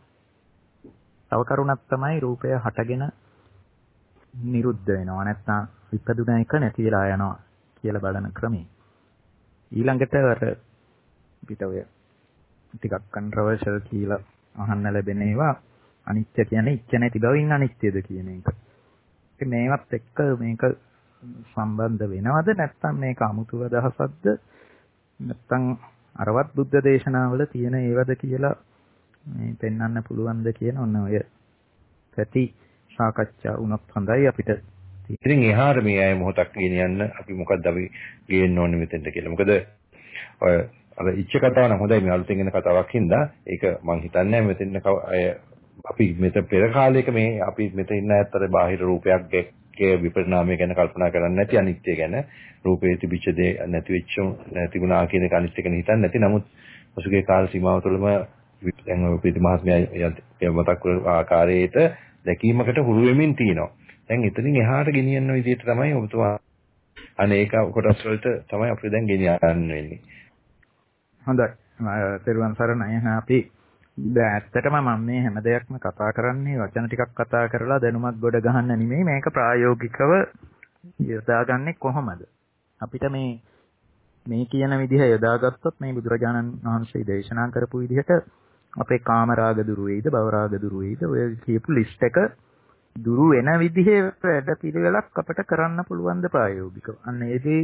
තව කරුණක් තමයි රූපය හටගෙන නිරුද්ධ වෙනවා නැත්නම් විපදුන එක නැති වෙලා යනවා කියලා බලන ක්‍රමය. ඊළඟට අර පිට ඔය ටිකක් කන්ට්‍රොවර්ෂල් කියලා අහන්න ලැබෙන ඒවා අනිත්‍ය කියන්නේ ඉච්ඡ නැති බවින් අනිත්‍යද කියන එක. ඉතින් මේවත් එක්ක මේක සම්බන්ධ වෙනවද නැත්නම් මේක අමුතු අදහසක්ද නැත්නම් අරවත් බුද්ධ දේශනාවල තියෙන ඒවද කියලා මේ පෙන්වන්න පුළුවන්ද කියන ඔන්න ඔය පැති සාකච්ඡා වුණත් හොඳයි අපිට. ඉතින් එහාට මේ අය මොහොතක් ගෙනියන්න අපි මොකද්ද අපි ගේන්න ඕනේ මෙතෙන්ට කියලා. මොකද ඔය අර ඉච්ඡ කතාව නම් හොඳයි මේ අලුතෙන් එන කතාවක් හින්දා ඒක මම හිතන්නේ මෙතෙන් අය අපි මෙතන පෙර කාලයක මේ අපි මෙතන ඉන්න ඇත්තට බාහිර රූපයක් ගේ විපරිණාමය ගැන කල්පනා කරන්නේ නැති අනිත්‍ය ගැන රූපේ තිබිච්ච දේ නැති වෙච්ච නැතිුණා කියන එක අනිත්‍ය ගැන හිතන්නේ නැති. නමුත් පසුගිය කාල සීමාව තුළම දැන් ඔය ප්‍රතිමාස්මය මතක් කරන ආකාරයට දැකීමකට හුරු වෙමින් තිනවා. දැන් එතනින් එහාට ගෙනියන්න විදිහට තමයි ඔබතුමා අනේක කොටස් වලට තමයි අපිට දැන් ගෙනියන්න වෙන්නේ. හොඳයි. පෙරුවන් සරණයි. අපි දැන් ඇත්තටම මම මේ හැම දෙයක්ම කතා කරන්නේ වචන ටිකක් කතා කරලා දැනුමක් ගොඩ ගහන්න නෙමෙයි. මේක ප්‍රායෝගිකව යොදාගන්නේ කොහොමද? අපිට මේ මේ කියන විදිහ යොදාගත්තොත් මේ බුදුරජාණන් වහන්සේ දේශනා කරපු විදිහට අපේ කාම රාග දුරු වෙයිද, භව රාග දුරු වෙයිද, ඔය කියපු ලිස්ට් එක දුරු වෙන විදිහේ වැඩ පිළිවෙලක් අපිට කරන්න පුළුවන් ද ප්‍රායෝගිකව. අන්න ඒදී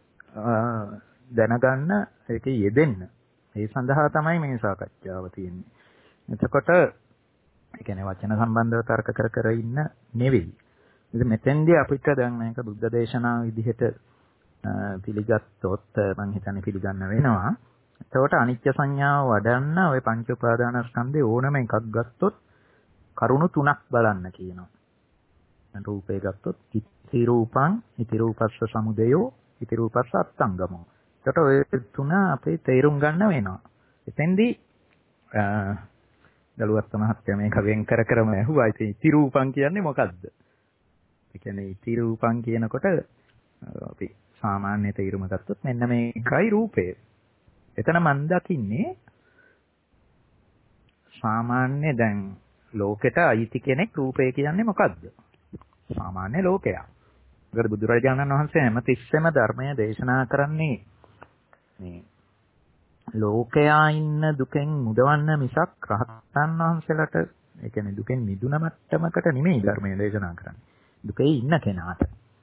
දැනගන්න ඒකේ යෙදෙන්න. ඒ සඳහා තමයි මේ සාකච්ඡාව තියෙන්නේ. එතකොට ඒ කියන්නේ වචන සම්බන්ධව තර්ක කර කර ඉන්න නෙවෙයි. ඉතින් මෙතෙන්දී අපිට දැන් මේක බුද්ධ දේශනාව විදිහට පිළිගත්තොත් මම හිතන්නේ පිළිගන්න වෙනවා. එතකොට අනිත්‍ය සංඥාව වඩන්න ওই පංච උපාදානස්කන්ධේ ඕනම එකක් ගත්තොත් කරුණු තුනක් බලන්න කියනවා. දැන් රූපේ ගත්තොත් ඉති රූපං ඉති රූපස්ස සමුදයෝ ඉති රූපස්ස අත්ංගමෝ. එතකොට ඔය තුන අපේ තේරුම් ගන්න වෙනවා. එතෙන්දී දලුවත් මහත්තයා මේක වෙන් කර කරම ඇහුවා. ඉතින් ඉති රූපං කියන්නේ මොකද්ද? ඒ කියන්නේ ඉති රූපං කියනකොට අපි සාමාන්‍ය තේරුම ගත්තොත් මෙන්න මේකයි රූපය. එතන මන් දකින්නේ සාමාන්‍ය දැන් ලෝකෙට අයිති කෙනෙක් රූපය කියන්නේ මොකද්ද? සාමාන්‍ය ලෝකයා. ඒකට බුදුරජාණන් වහන්සේ හැම තිස්සෙම ධර්මය දේශනා කරන්නේ මේ ලෝකයා ඉන්න දුකෙන් මුදවන්න මිසක් රහතන් වහන්සේලාට ඒ කියන්නේ දුකෙන් මිදුණ මට්ටමකට නෙමෙයි ධර්මය දේශනා කරන්නේ. දුකේ ඉන්න කෙනාට.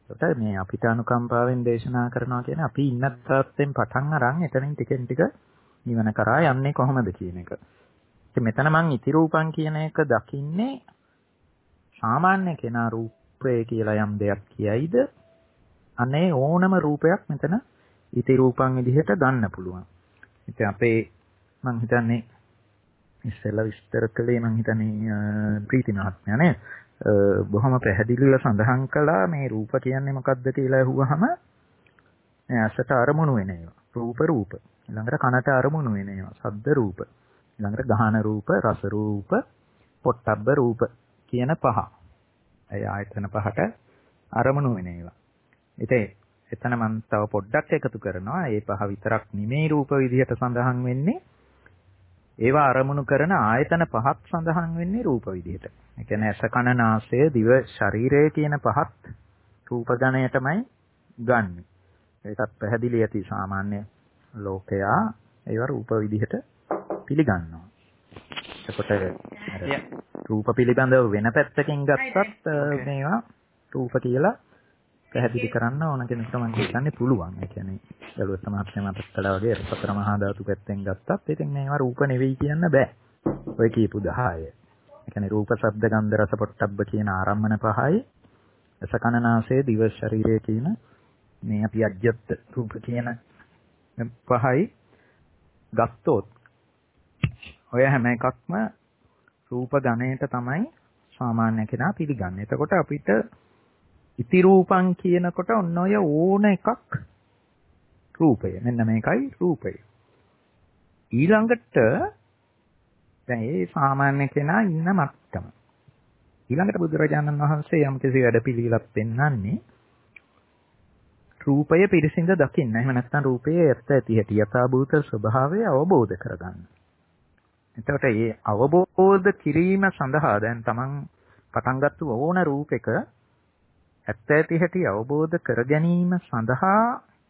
ඒකට මේ අපිට අනුකම්පාවෙන් දේශනා කරනවා කියන්නේ අපි ඉන්න තාත්තෙන් පටන් අරන් එතනින් ටිකෙන් ටික නිවන කරා යන්නේ කොහොමද කියන එක. ඉතින් මෙතන මං ඉති රූපං කියන එක දකින්නේ සාමාන්‍ය කෙනා රූපය කියලා යම් දෙයක් කියයිද අනේ ඕනම රූපයක් මෙතන ඉති රූපං විදිහට ගන්න පුළුවන්. ඉතින් අපේ මං හිතන්නේ ඉස්සෙල්ලා විස්තර කළේ මං හිතන්නේ ප්‍රීති මහත්මයා නේ බොහොම පැහැදිලිව සඳහන් කළා මේ රූප කියන්නේ මොකක්ද කියලා අහුවහම මේ ඇසට අරමුණු වෙන ඒවා. රූප රූප. ඊළඟට කනට අරමුණු වෙන ඒවා. ශබ්ද රූප. ඊළඟට ගහන රූප, රස රූප, පොට්ටබ්බ රූප කියන පහ. ඒ ආයතන පහට අරමුණු වෙන ඒවා. ඉතින් එතන මම තව පොඩ්ඩක් එකතු කරනවා. ඒ පහ විතරක් නෙමේ රූප විදිහට සඳහන් වෙන්නේ. ඒවා අරමුණු කරන ආයතන පහක් සඳහන් වෙන්නේ රූප විදිහට. ඒ කියන්නේ ඇස කන නාසය දිව ශරීරය කියන පහත් රූප ගණයටමයි ගන්නෙ. ඒකත් පැහැදිලි ඇති සාමාන්‍ය ලෝකයා ඒවා රූප විදිහට පිළිගන්නවා. එතකොට රූප පිළිබඳව වෙන පැත්තකින් ගත්තත් මේවා රූප කියලා පැහැදිලි කරන්න ඕන කෙනෙක් තමයි හිතන්නේ පුළුවන්. ඒ කියන්නේ දලුවත් මහත්මයා මතක් කළා වගේ සතර මහා ධාතු පැත්තෙන් ගත්තත් ඉතින් මේවා රූප නෙවෙයි කියන්න බෑ. ඔය කියපු දහය. ඒ කියන්නේ රූප, ශබ්ද, ගන්ධ, රස, පොට්ටබ්බ කියන ආරම්මන පහයි. රසකනනාසය, දිව, ශරීරය කියන මේ අපි අජ්ජත් රූප කියන පහයි ගත්තොත් ඔය හැම එකක්ම රූප ගණයට තමයි සාමාන්‍ය කෙනා පිළිගන්නේ. එතකොට අපිට ඉති රූපං කියනකොට ඔන්න ඔය ඕන එකක් රූපය. මෙන්න මේකයි රූපය. ඊළඟට දැන් මේ සාමාන්‍ය කෙනා ඉන්න මට්ටම. ඊළඟට බුදුරජාණන් වහන්සේ යම් කිසි වැඩපිළිවෙලක් පෙන්වන්නේ රූපය පිරිසිඳ දකින්න. එහෙම නැත්නම් රූපයේ ඇත්ත ඇති හැටි යථාභූත ස්වභාවය අවබෝධ කරගන්න. එතකොට මේ අවබෝධ කිරීම සඳහා දැන් තමන් පටන් ගත්ත ඕන රූපයක ඇත්ත ඇති හැටි අවබෝධ කර ගැනීම සඳහා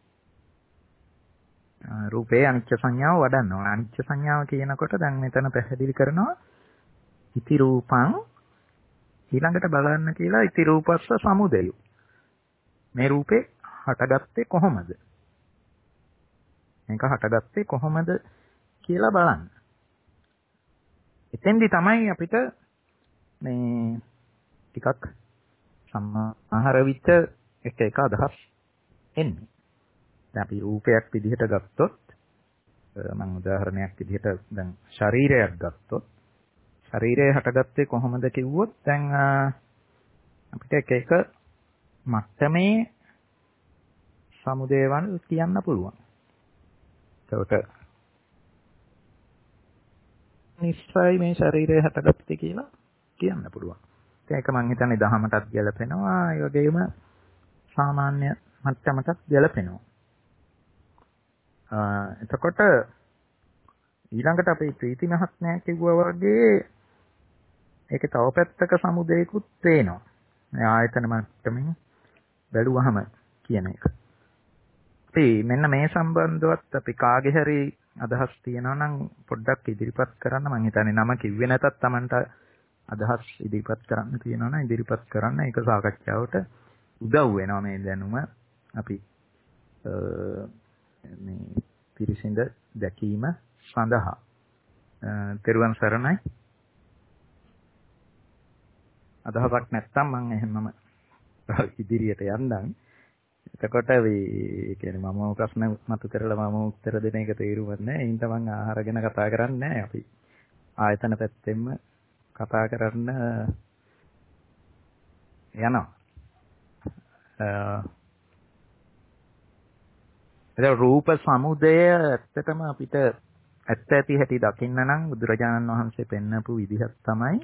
රූපේ අනිච්ච සංඥාව වඩන්නවා. අනිච්ච සංඥාව කියනකොට දැන් මෙතන පැහැදිලි කරනවා ඉති රූපං ඊළඟට බලන්න කියලා ඉති රූපස්ස සමුදය. මේ රූපේ හටගත්තේ කොහොමද? මේක හටගත්තේ කොහොමද කියලා බලන්න. එතෙන්දි තමයි අපිට මේ ටිකක් සම්මාහාර විච එක එක අදහස් එන්නේ. දැන් අපි රූපයක් විදිහට ගත්තොත් මම උදාහරණයක් විදිහට දැන් ශරීරයක් ගත්තොත් ශරීරය හටගත්තේ කොහොමද කිව්වොත් දැන් අපිට එක එක මට්ටමේ සමුදේවල් කියන්න පුළුවන්. ඒකට නිස්සයි මේ ශරීරය හටගත්තේ කියලා කියන්න පුළුවන්. ඒක මම හිතන්නේ දහමටත් ගැලපෙනවා. ඒ වගේම සාමාන්‍ය මට්ටමටත් ගැලපෙනවා. එතකොට ඊළඟට අපේ ප්‍රීති මහත්මයා කිව්වා වගේ ඒකේ තව පැත්තක සමුදේකුත් තේනවා. මේ ආයතන මට්ටමින් බැලුවහම කියන එක. ඉතින් මෙන්න මේ සම්බන්ධවත් අපි කාගේ හරි අදහස් තියෙනවා නම් පොඩ්ඩක් ඉදිරිපත් කරන්න. මම හිතන්නේ නම කිව්වේ නැතත් Tamanට අදහස් ඉදිරිපත් කරන්න තියෙනවා නම් ඉදිරිපත් කරන්න. ඒක සාකච්ඡාවට උදව් වෙනවා මේ දැනුම අපි මේ පිරිසිඳ දැකීම සඳහා. තෙරුවන් සරණයි. අදහසක් නැත්තම් මම එහෙමම ඉදිරියට යන්නම්. එතකොට මේ කියන්නේ මම ප්‍රශ්න මතු කරලා මම උත්තර දෙන එක තේරුවත් නැහැ. ඒ හින්දා මම ආහාර ගැන කතා කරන්නේ නැහැ. අපි ආයතන පැත්තෙන්ම කතා කරන්න යනවා. ඒ රූප සමුදය ඇත්තටම අපිට ඇත්ත ඇති හැටි දකින්න නම් බුදුරජාණන් වහන්සේ පෙන්වපු විදිහක් තමයි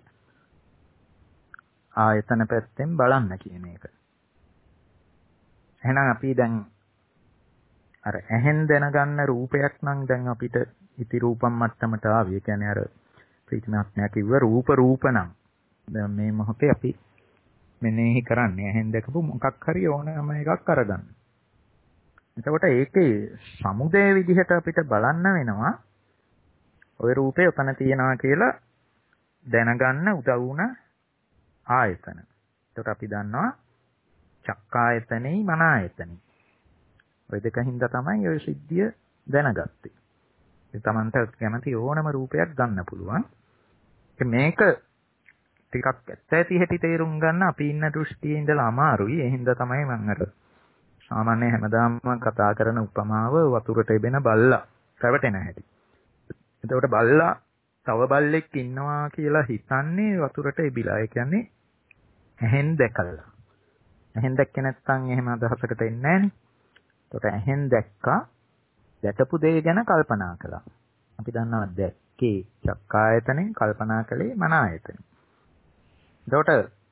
ආයතන පැත්තෙන් බලන්න කියන එක. එහෙනම් අපි දැන් අර ඇහෙන් දැනගන්න රූපයක් නම් දැන් අපිට ඉති රූපම් මට්ටමට ආවේ. ඒ කියන්නේ අර ප්‍රීතිමත්මයා කිව්ව රූප රූප නම් දැන් මේ මොහොතේ අපි මෙනෙහි කරන්නේ ඇහෙන් දැකපු මොකක් හරි ඕනම එකක් අරගන්න. එතකොට ඒකේ සමුදය විදිහට අපිට බලන්න වෙනවා ওই රූපේ උතන තියනවා කියලා දැනගන්න උදව් වුණ ආයතන. එතකොට අපි දන්නවා චක්කායතනෙයි මන ආයතනෙයි. ওই දෙකින්ද තමයි ওই සිද්ධිය දැනගත්තේ. ඒ තමන්ට කැමති ඕනම රූපයක් ගන්න පුළුවන්. මේක ටිකක් ඇත්ත ඇති හැටි තේරුම් ගන්න අපි ඉන්න දෘෂ්ටියේ ඉඳලා අමාරුයි. ඒ හින්දා තමයි මම අර සාමාන්‍ය හැමදාම කතා කරන උපමාව වතුරට එබෙන බල්ලා රැවටෙන හැටි. එතකොට බල්ලා තව බල්ලෙක් ඉන්නවා කියලා හිතන්නේ වතුරට එබිලා. ඒ කියන්නේ ඇහෙන් දැකලා. ඇහෙන් දැක්කේ නැත්නම් එහෙම අදහසකට එන්නේ නැහනේ. එතකොට ඇහෙන් දැක්කා දැකපු දේ ගැන කල්පනා කළා. අපි දන්නවා දැක්කේ චක්කායතනෙන් කල්පනා කළේ මන ආයතනෙන්. එතකොට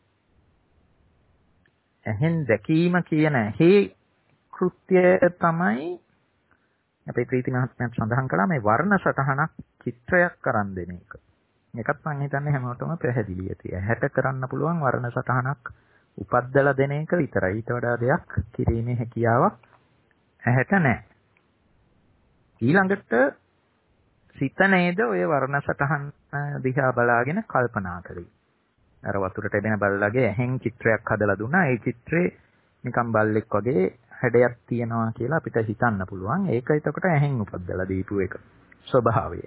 ඇහෙන් දැකීම කියන හේ කෘත්‍යය තමයි අපේ ප්‍රීති මහත්මයාත් සඳහන් කළා මේ වර්ණ සටහනක් චිත්‍රයක් කරන් දෙන එක. මේකත් මම හිතන්නේ හැමෝටම පැහැදිලි ඇති. ඇහැට කරන්න පුළුවන් වර්ණ සටහනක් උපද්දලා දෙන එක විතරයි. ඊට වඩා දෙයක් කිරීමේ හැකියාවක් ඇහැට නැහැ. ඊළඟට සිත නේද ඔය වර්ණ සටහන් දිහා බලාගෙන කල්පනා කරේ. අර වතුරට එබෙන බල්ලගේ ඇහෙන් චිත්‍රයක් හදලා දුන්නා. ඒ චිත්‍රේ නිකන් බල්ලෙක් වගේ හැඩයක් තියනවා කියලා අපිට හිතන්න පුළුවන්. ඒක එතකොට ඇහෙන් උපද්දලා දීපු එක ස්වභාවය.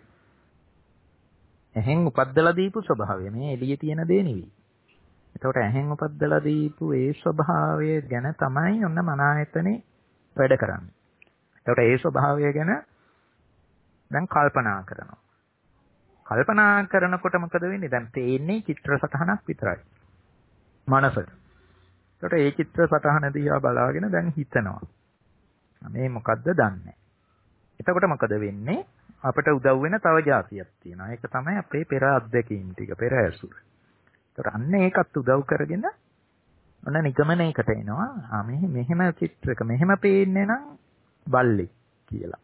ඇහෙන් උපද්දලා දීපු ස්වභාවය මේ එළියේ තියෙන දේ නෙවෙයි. එතකොට ඇහෙන් උපද්දලා දීපු ඒ ස්වභාවය ගැන තමයි ඔන්න මන ආයතනේ වැඩ කරන්නේ. එතකොට ඒ ස්වභාවය ගැන දැන් කල්පනා කරනවා. කල්පනා කරනකොට මොකද වෙන්නේ? දැන් තේන්නේ චිත්‍ර සටහනක් විතරයි. මනසට. එතකොට ඒ චිත්‍ර සටහන දිහා බලාගෙන දැන් හිතනවා. මේ මොකද්ද දන්නේ. එතකොට මොකද වෙන්නේ? අපිට උදව් වෙන තව જાතියක් තියෙනවා. ඒක තමයි අපේ පෙර අත්දැකීම් ටික, පෙර ඇසුර. එතකොට අන්න ඒකත් උදව් කරගෙන ඔන්න නිගමනයකට එනවා. ආ මේ මෙහෙම චිත්‍රක මෙහෙම පේන්නේ නම් බල්ලෙක් කියලා.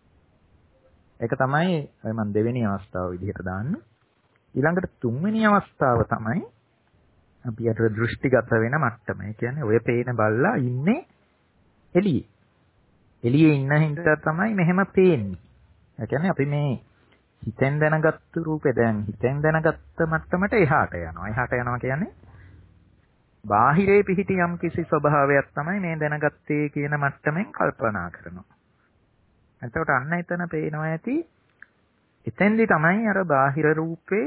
ඒක තමයි මම දෙවෙනි අවස්ථාව විදිහට දාන්නේ. ඊළඟට තුන්වෙනි අවස්ථාව තමයි අපි අතර දෘෂ්ටිගත වෙන මට්ටම. ඒ කියන්නේ ඔය පේන බල්ලා ඉන්නේ එළියේ. එළියේ ඉන්න හින්දා තමයි මෙහෙම පේන්නේ. ඒ කියන්නේ අපි මේ හිතෙන් දැනගත්තු රූපේ දැන් හිතෙන් දැනගත්ත මට්ටමට එහාට යනවා. එහාට යනවා කියන්නේ බාහිරේ පිහිටි යම් කිසි ස්වභාවයක් තමයි මේ දැනගත්තේ කියන මට්ටමින් කල්පනා කරනවා. එතකොට අන්න එතන පේනවා ඇති එතෙන්දි තමයි අර බාහිර රූපේ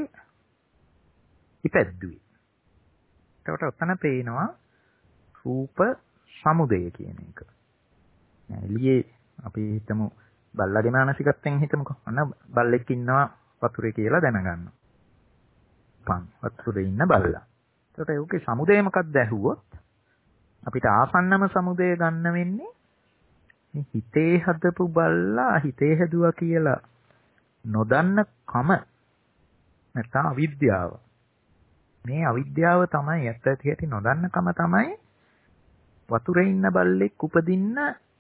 ඉපැද්දුවේ. එතකොට ඔතන පේනවා රූප සමුදය කියන එක. එළියේ අපි හිතමු බල්ලගේ මානසිකත්වයෙන් හිතමුකෝ. අන්න බල්ලෙක් ඉන්නවා වතුරේ කියලා දැනගන්නවා. පන් වතුරේ ඉන්න බල්ලා. එතකොට ඒකේ සමුදය මොකක්ද ඇහුවොත් අපිට ආසන්නම සමුදය ගන්න වෙන්නේ මේ හිතේ හදපු බල්ලා හිතේ හැදුවා කියලා නොදන්න කම නැත්නම් අවිද්‍යාව. මේ අවිද්‍යාව තමයි ඇත්ත ඇති නොදන්න කම තමයි වතුරේ ඉන්න බල්ලෙක් උපදින්න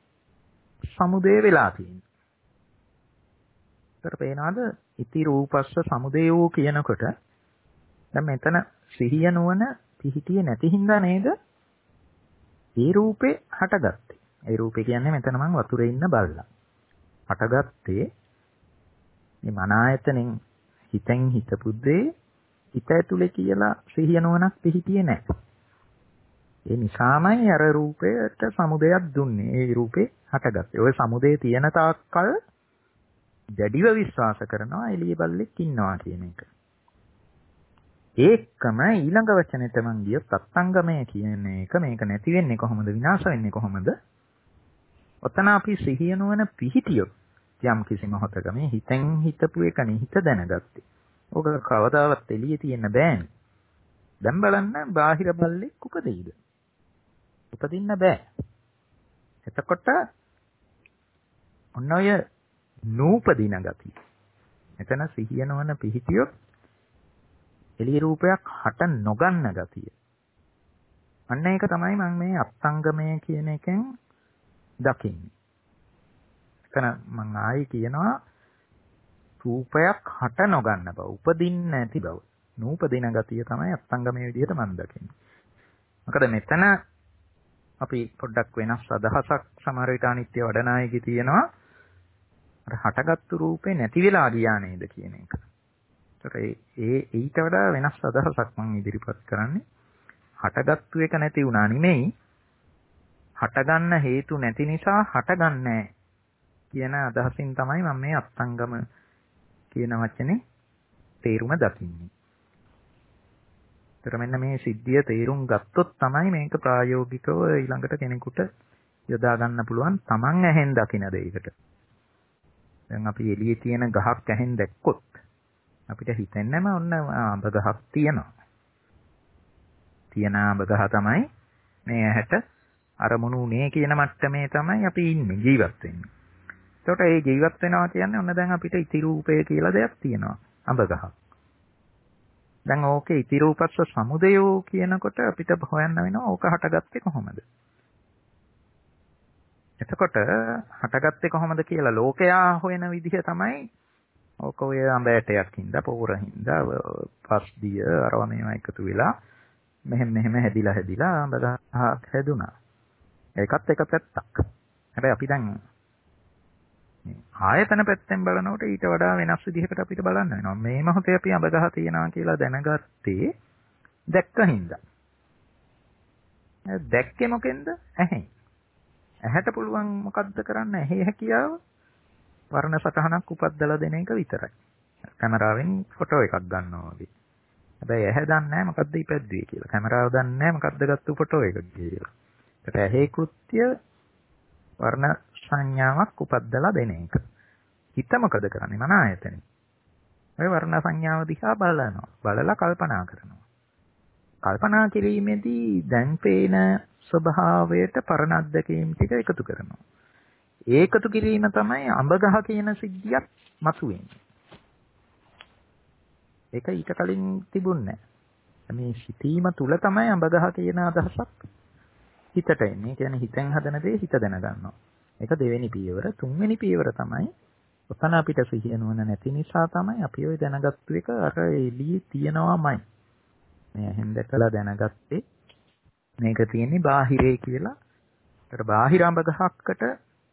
සමුදය වෙලා තියෙන්නේ. ඒතර පේනවාද ඉති රූපස්ස සමුදයෝ කියනකොට දැන් මෙතන සිහිය නුවණ පිහිටියේ නැති හින්දා නේද ඒ රූපේ හටගත්තේ. ඒ රූපේ කියන්නේ මෙතන මං වතුරේ ඉන්න බල්ලා. හටගත්තේ මේ මන ආයතනෙන් හිතෙන් හිතපු දේ හිත ඇතුලේ කියලා සිහිය නුවණක් පිහිටියේ නැහැ. ඒ නිසාමයි අර රූපයට සමුදයක් දුන්නේ. ඒ රූපේ හටගත්තේ. ඔය සමුදේ තියෙන තාක්කල් දැඩිව විශ්වාස කරනවා එළිය බල්ලෙක් ඉන්නවා කියන එක. ඒකම ඊළඟ වචනෙට මං ගියොත් අත්ංගමය කියන එක මේක නැති වෙන්නේ කොහොමද විනාශ වෙන්නේ කොහොමද? ඔතන අපි සිහිය නොවන පිහිටියොත් යම් කිසි මොහොතක මේ හිතෙන් හිතපු එක නිහිත දැනගත්තේ. ඕක කවදාවත් එළියේ තියෙන්න බෑනේ. දැන් බලන්න බාහිර බල්ලෙක් උපදෙයිද? උපදින්න බෑ. එතකොට ඔන්න ඔය නූපදින ගතිය. එතන සිහිය නොවන පිහිටියොත් එළිය රූපයක් හට නොගන්න ගතිය. අන්න ඒක තමයි මම මේ අත්ංගමය කියන එකෙන් දකින්නේ. එතන මම ආයි කියනවා රූපයක් හට නොගන්න බව, උපදින්න නැති බව. නූපදින ගතිය තමයි අත්ංගමය විදිහට මම දකින්නේ. මොකද මෙතන අපි පොඩ්ඩක් වෙනස් අදහසක් සමහර විට අනිත්‍ය වඩනායකේ තියෙනවා. අර හටගත්තු රූපේ නැති වෙලා ගියා නේද කියන එක. ඒතර ඒ ඊට වඩා වෙනස් අදහසක් මම ඉදිරිපත් කරන්නේ. හටගත්තු එක නැති වුණා නෙමෙයි. හටගන්න හේතු නැති නිසා හටගන්නේ කියන අදහසින් තමයි මම මේ අත්ංගම කියන වචනේ තේරුම දකින්නේ. ඒතර මෙන්න මේ සිද්ධිය තේරුම් ගත්තොත් තමයි මේක ප්‍රායෝගිකව ඊළඟට කෙනෙකුට යොදා ගන්න පුළුවන් Taman ඇහෙන් දකින දෙයකට. දැන් අපි එළියේ තියෙන ගහක් ඇහෙන් දැක්කොත් අපිට හිතෙන්නේම ඔන්න අඹ ගහක් තියෙනවා. තියෙන අඹ ගහ තමයි මේ ඇහැට අරමුණු උනේ කියන මට්ටමේ තමයි අපි ඉන්නේ ජීවත් වෙන්නේ. ඒකට ඒ ජීවත් වෙනවා කියන්නේ ඔන්න දැන් අපිට ඉති රූපය කියලා දෙයක් තියෙනවා අඹ ගහක්. දැන් ඕකේ ඉති රූපස්ස සමුදයෝ කියනකොට අපිට හොයන්න වෙනවා ඕක හටගත්තේ කොහොමද? එතකොට හටගත්තේ කොහොමද කියලා ලෝකයා හොයන විදිහ තමයි ඕක ඔය අඹ ඇටයක් හින්දා පෝරින්දා පස්දිය අරව මේවා එකතු වෙලා මෙහෙම මෙහෙම හැදිලා හැදිලා අඹ ගහක් හැදුනා. ඒකත් එක පැත්තක්. හැබැයි අපි දැන් මේ ආයතන පැත්තෙන් බලනකොට ඊට වඩා වෙනස් විදිහකට අපිට බලන්න වෙනවා. මේ මොහොතේ අපි අඹ ගහ තියනවා කියලා දැනගත්තේ දැක්ක හින්දා. දැක්කේ මොකෙන්ද? ඇහෙන්. ඇහැට පුළුවන් මොකද්ද කරන්න? ඇහි හැකියාව වර්ණ සටහනක් උපද්දලා දෙන එක විතරයි. කැමරාවෙන් ෆොටෝ එකක් ගන්නවා වගේ. හැබැයි ඇහැ දන්නේ නැහැ මොකද්ද ඉපැද්දුවේ කියලා. කැමරාව දන්නේ නැහැ මොකද්ද ගත්තු ෆොටෝ එක කියලා. ඒකට ඇහි කෘත්‍ය වර්ණ සංඥාවක් උපද්දලා දෙන එක. හිත මොකද කරන්නේ? මන ආයතනෙ. ඔය වර්ණ සංඥාව දිහා බලනවා. බලලා කල්පනා කරනවා. කල්පනා කිරීමේදී දැන් පේන ස්වභාවයට පරණ අත්දැකීම් ටික එකතු කරනවා. ඒකතු කිරීම තමයි අඹ ගහ කියන සිද්ධියක් මතුවෙන්නේ. ඒක ඊට කලින් තිබුණේ නැහැ. මේ සිතීම තුල තමයි අඹ ගහ කියන අදහසක් හිතට එන්නේ. ඒ කියන්නේ හිතෙන් හදන දේ හිත දැනගන්නවා. ඒක දෙවෙනි පියවර. තුන්වෙනි පියවර තමයි ඔතන අපිට සිහිය නුවණ නැති නිසා තමයි අපි ඔය දැනගත්තු එක අර එළියේ තියනවාමයි. මේ ඇහෙන් දැකලා දැනගත්තේ මේක තියෙන්නේ බාහිරේ කියලා. ඒකට බාහිර අඹ ගහකට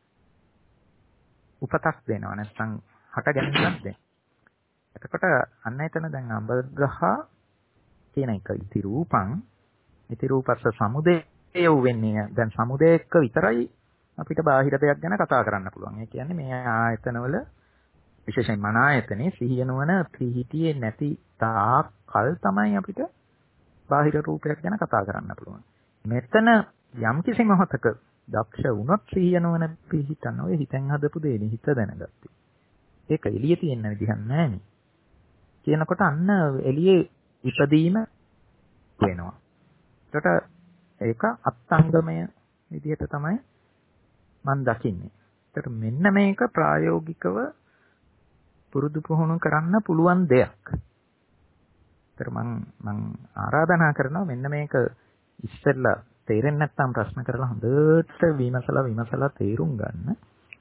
උපතක් දෙනවා. නැත්නම් හට ගැනීමක් දෙනවා. එතකොට අන්න එතන දැන් අඹ ගහ කියන එක ඉති රූපං ඉති රූපස්ස සමුදය වෙන්නේ. දැන් සමුදය එක්ක විතරයි අපිට බාහිර දෙයක් ගැන කතා කරන්න පුළුවන්. ඒ කියන්නේ මේ ආයතනවල විශේෂයෙන් මන ආයතනේ සිහිය නුවණ පිහිටියේ නැති තාක් කල් තමයි අපිට බාහිර රූපයක් ගැන කතා කරන්න පුළුවන්. මෙතන යම් කිසි මොහතක දක්ෂ වුණොත් සිහිය නුවණ පිහිටන ඔය හිතෙන් හදපු දේ හිත දැනගත්තේ. ඒක එළියේ තියෙන විදිහක් නෑනේ. කියනකොට අන්න එළියේ ඉපදීම වෙනවා. ඒකට ඒක අත්ංගමය විදිහට තමයි මම දකින්නේ. ඒකට මෙන්න මේක ප්‍රායෝගිකව පුරුදු පුහුණු කරන්න පුළුවන් දෙයක්. ඒතර මම මම ආරාධනා කරනවා මෙන්න මේක ඉස්සෙල්ලා තේරෙන්නේ නැත්නම් ප්‍රශ්න කරලා හොඳට විමසලා විමසලා තේරුම් ගන්න.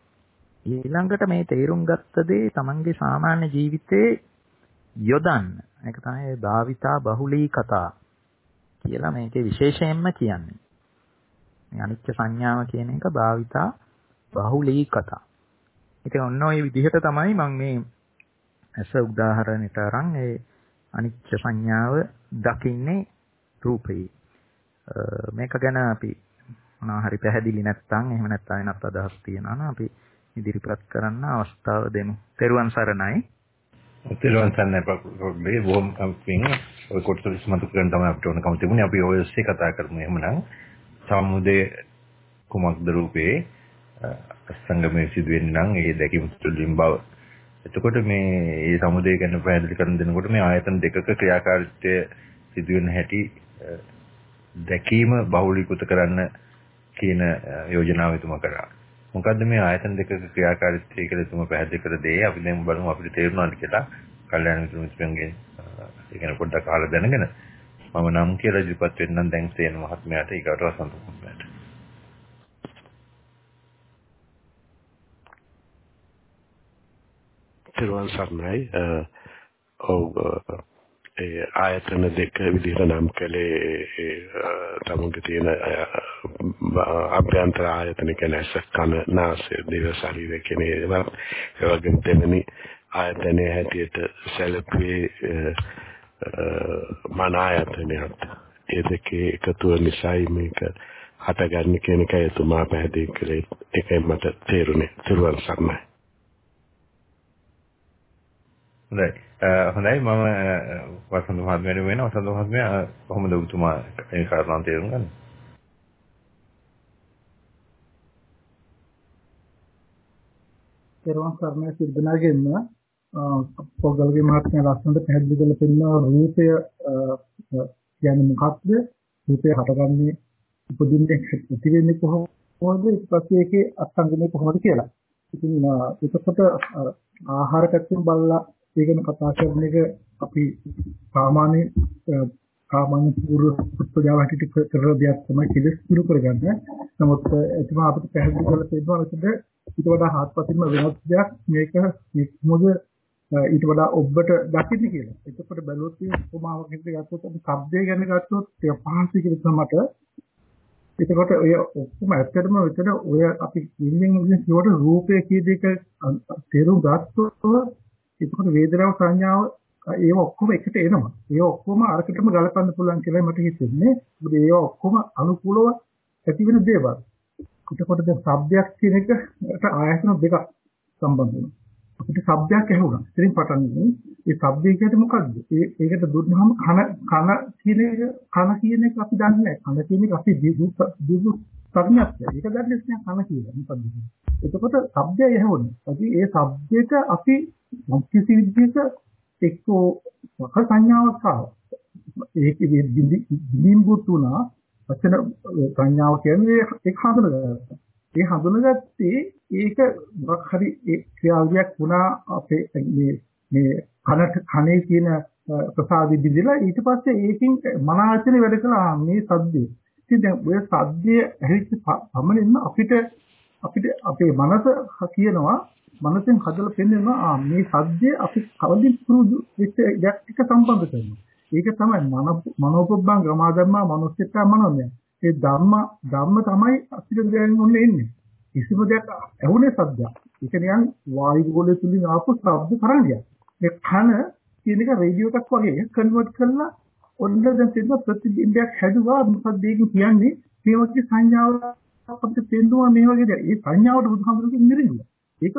ඊළඟට මේ තේරුම් ගත්ත දේ තමන්ගේ සාමාන්‍ය ජීවිතේ යොදන්න. ඒක තමයි භාවිතා බහුලී කතා කියලා මේකේ විශේෂයෙන්ම කියන්නේ. මේ අනිත්‍ය සංඥාව කියන එක භාවිතා බහුලී කතා. ඉතින් ඔන්න ඔය විදිහට තමයි මම මේ ඇස උදාහරණයට අරන් ඒ අනිත්‍ය සංඥාව දකින්නේ රූපේ. මේක ගැන අපි මොනවා හරි පැහැදිලි නැත්නම් එහෙම නැත්නම් වෙනත් අදහස් තියෙනවා නම් අපි ඉදිරිපත් කරන්න අවස්ථාව දෙමු. තෙරුවන් සරණයි. තෙරුවන් සරණයි ප්‍රොබ්ලේ වොම් කම්පින් ඔය කොටස මත කරන් තමයි අපිට ඕනකම තිබුණේ. අපි ඔය ඔස්සේ කතා කරමු. එහෙමනම් සමුදය කුමක්ද රූපේ සංගමයේ සිදුවෙන්නේ නම් ඒ දැකීම තුළින් බව. එතකොට මේ මේ සමුදය ගැන පැහැදිලි කරන දෙනකොට මේ ආයතන දෙකක ක්‍රියාකාරීත්වය සිදුවෙන හැටි දැකීම බහුලීකృత කරන්න කියන යෝජනාව එතුමා කරා. මොකද්ද මේ ආයතන දෙකක ක්‍රියාකාරීත්වය කියලා එතුමා පැහැදිලි කර දෙයි. අපි දැන් බලමු අපිට තේරුණාද කියලා. කල්යාණ මිත්‍ර මිත්‍රයන්ගෙන් ඒ ගැන පොඩ්ඩක් අහලා දැනගෙන මම නම් කියලා ඉදිරිපත් වෙන්නම් දැන් තේන මහත්මයාට ඊකට වසන්ත මහත්මයාට. තෙරුවන් සරණයි. ඔව් ඒ ආයතන දෙක විදිහට නම් කළේ තමුන්ගේ තියෙන අභ්‍යන්තර ආයතන කියන්නේ ඇස කන නාසය දිව ශරීරය කියන ඒවා ඒ වගේම දෙවෙනි ආයතනයේ හැටියට සැලකුවේ මන ආයතනයත් ඒ දෙකේ එකතුව නිසායි මේක හටගන්නේ කියන එක එතුමා පැහැදිලි කළේ. ඒකයි මට තේරුනේ. තිරුවන් සරණයි. හොඳයි. හොඳයි මම වසන්ත මහත්මයාට වෙන වසන්ත මහත්මයා කොහොමද ඔබතුමා මේ කාරණා තේරුම් ගන්නේ? තිරුවන් සරණයි සිද්ධාගෙන්න පොගල්ගේ මහත්මයා ලස්සනට පැහැදිලි කරලා පෙන්නන රූපය කියන්නේ මොකක්ද? රූපය හටගන්නේ උපදින්නේ ඉති වෙන්නේ කොහොමද? ඊට පස්සේ ඒකේ අත්ංගනේ කොහොමද කියලා. ඉතින් එතකොට ආහාර පැත්තෙන් බලලා ඒ ගැන කතා කරන එක අපි සාමාන්‍ය සාමාන්‍ය පූර්ව පුත්‍රයාට කරන දෙයක් තමයි කෙලස් දුරු කරගන්න. නමුත් එතන අපිට පැහැදිලි කරලා තියෙනවා මොකද ඊට වඩා හත්පසින්ම වෙනස් දෙයක් මේක මොකද ඊට වඩා ඔබට දකින්න කියලා. එතකොට බැලුවොත් මේ උපමාවක් විදිහට ගත්තොත් අපි ශබ්දය ගැන ගත්තොත් ඒ පහසු කියලා මට එතකොට ඔය ඔක්කොම ඇත්තටම විතර ඔය අපි ඉන්නේ ඉන්නේ කියවට රූපය කියන එක තේරුම් ගත්තොත් එතකොට වේදනාව සංඥාව ඒව ඔක්කොම එකට එනවා. ඒ ඔක්කොම අරකටම ගලපන්න පුළුවන් කියලා මට හිතෙන්නේ. මොකද ඒව ඔක්කොම අනුකූලව ඇති වෙන දේවල්. එතකොට දැන් ශබ්දයක් කියන එකට ආයතන දෙකක් සම්බන්ධ වෙනවා. අපිට ශබ්දයක් ඇහුණා. ඉතින් පටන් ගන්න. ඒ ශබ්දය කියන්නේ මොකද්ද? ඒ ඒකට දුන්නාම කන කන කියන එක කන කියන එක අපි දන්නේ නැහැ. කන කියන එක අපි දිදු දිදු සංඥාවක්. ඒක දන්නේ නැහැ කන කියලා. මොකද්ද? එතකොට ශබ්දය ඇහුණා. අපි ඒ ශබ්දයට අපි කිසි විදිහක එක්කෝ වක සංඥාවක් ආවා. ඒකේ බිම්බුත් උනා වචන සංඥාව කියන්නේ ඒක හඳුනගත්තා. ඒ හඳුනගත්තේ ඒක මොකක් හරි ඒ ක්‍රියාවලියක් වුණා අපේ මේ මේ කනට කනේ කියන ප්‍රසාදෙ දිවිලා ඊට පස්සේ ඒකෙන් මනාචරේ වැඩ කළා මේ සද්දේ. ඉතින් දැන් ඔය සද්දේ ඇහිච්ච පමණින්ම අපිට අපිට අපේ මනස කියනවා මනසෙන් හදලා පෙන්නනවා ආ මේ සද්දේ අපි කවදින් පුරුදු වෙච්ච දෙයක් එක්ක සම්බන්ධ කරනවා. ඒක තමයි මනෝපබ්බං ගමා ධම්මා මනෝසිතා මනෝමය. ඒ ධම්ම ධම්ම තමයි අපිට දැන් ඔන්නේ එන්නේ. කිසිම දෙයක් ඇහුනේ සද්දයක්. ඒක නිකන් වායු ගෝලය තුලින් ආපු ශබ්ද තරංගයක්. මේ කන කියන එක රේඩියෝ එකක් වගේ කන්වර්ට් කරලා ඔන්න දැන් තියෙන ප්‍රතිබිම්බයක් හැදුවා. මොකක්ද ඒක කියන්නේ? මේ වගේ සංඥාවක් අපිට පෙන්නවා මේ වගේ දේ. ඒ සංඥාවට බුදුහාමුදුරුවෝ නිරිඟුව. ඒක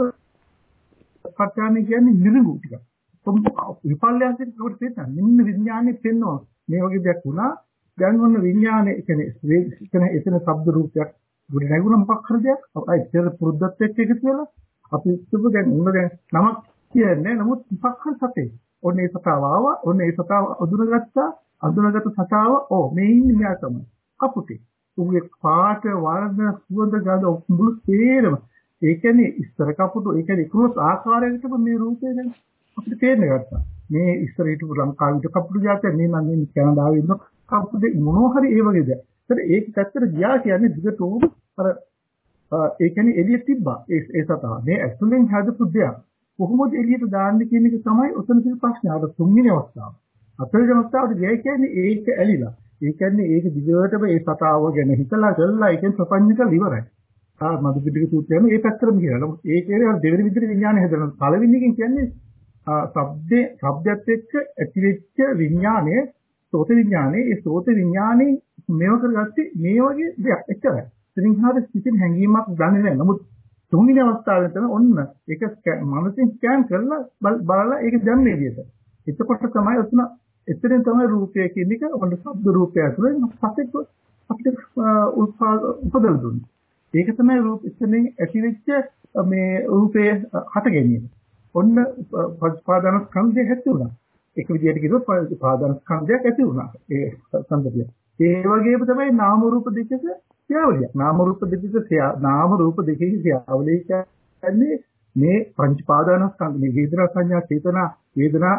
පට්ඨානේ කියන්නේ නිරිඟු ටික. විපල්යන්ට කොට තේන්න මෙන්න විඥානේ පෙන්වනවා. මේ වගේ දෙයක් වුණා. දැන් ඔන්න විඥානේ කියන්නේ එතන එතන ශබ්ද රූපයක් ගොඩ නැගුණ මොකක් හරි දෙයක් අපයි ඉතර පුරුද්දත් එක්ක එකතු වෙලා අපි ඉස්සුව දැන් උන්න දැන් නමක් කියන්නේ නමුත් මොකක් හරි සතේ. ඔන්න ඒ සතාව ආවා. ඔන්න ඒ සතාව අඳුනගත්තා. අඳුනගත්ත සතාව ඕ මේ ඉන්නේ මෙයා තමයි. කපුටේ. උගේ පාට වර්ණ සුවඳ ගඳ මුළු තේරම. ඒ කියන්නේ ඉස්තර කපුටු ඒ කියන්නේ ක්‍රොස් ආකාරයකටම මේ රූපය දැන් අපිට තේරෙන්න ගත්තා. මේ ඉස්සර හිටපු ලංකාවේ කපුටු જાතිය මේ මම මේ කැනඩාවේ ඉන්න කපුටු මොනවා හරි ඒ වගේ දෙයක්. ඒත් ඒක පැත්තට ගියා කියන්නේ දිගටම අර ඒ කියන්නේ එළිය තිබ්බා. ඒ ඒ සතා මේ ඇතුලෙන් හදපු දෙයක්. කොහොමද එළියට දාන්නේ කියන එක තමයි උතන තියෙන ප්‍රශ්නේ. අර තුන්වෙනි අවස්ථාව. හතරවෙනි අවස්ථාවට ගියා කියන්නේ ඒක ඇලිලා. ඒ කියන්නේ ඒක දිගටම ඒ සතාව ගැන හිතලා කරලා ඒකෙන් ප්‍රපංච කරලා ඉවරයි. ආ මදු පිටික සූත්‍රයම ඒ පැත්තටම කියලා. නමුත් ඒකේ අර දෙවෙනි විදිහට විඥානය හදනවා. පළවෙනි එකෙන් කියන්නේ ශබ්දේ ශබ්දයත් එක්ක ඇතිවෙච්ච විඥානය සෝත විඥානේ ඒ සෝත විඥානේ මේව කරගත්තේ මේ වගේ දෙයක් එච්චරයි. ඉතින් හරිය කිසිම හැඟීමක් ගන්නේ නැහැ. නමුත් තුන්වෙනි අවස්ථාවේ තමයි ඔන්න ඒක මනසෙන් ස්කෑන් කරලා බලලා ඒක දැම්මේ විදියට. එතකොට තමයි ඔතන එතනින් තමයි රූපය කියන එක ඔන්න ශබ්ද රූපය ඇතුලේ සත්‍යක අපිට උපදල් දුන්නේ. ඒක තමයි රූප එතනින් ඇතිවෙච්ච මේ රූපේ හට ගැනීම. ඔන්න පාදාන ස්කන්ධය ඇති වුණා. එක විදිහට කිව්වොත් පාදාන ස්කන්ධයක් ඇති වුණා. ඒ සංගතිය. ඒ වගේම තමයි නාම රූප දෙකක ක්‍රියාවලිය. නාම රූප දෙකක නාම රූප දෙකේ ක්‍රියාවලිය කියන්නේ මේ පංච පාදාන ස්කන්ධ මේ වේදනා සංඥා චේතනා වේදනා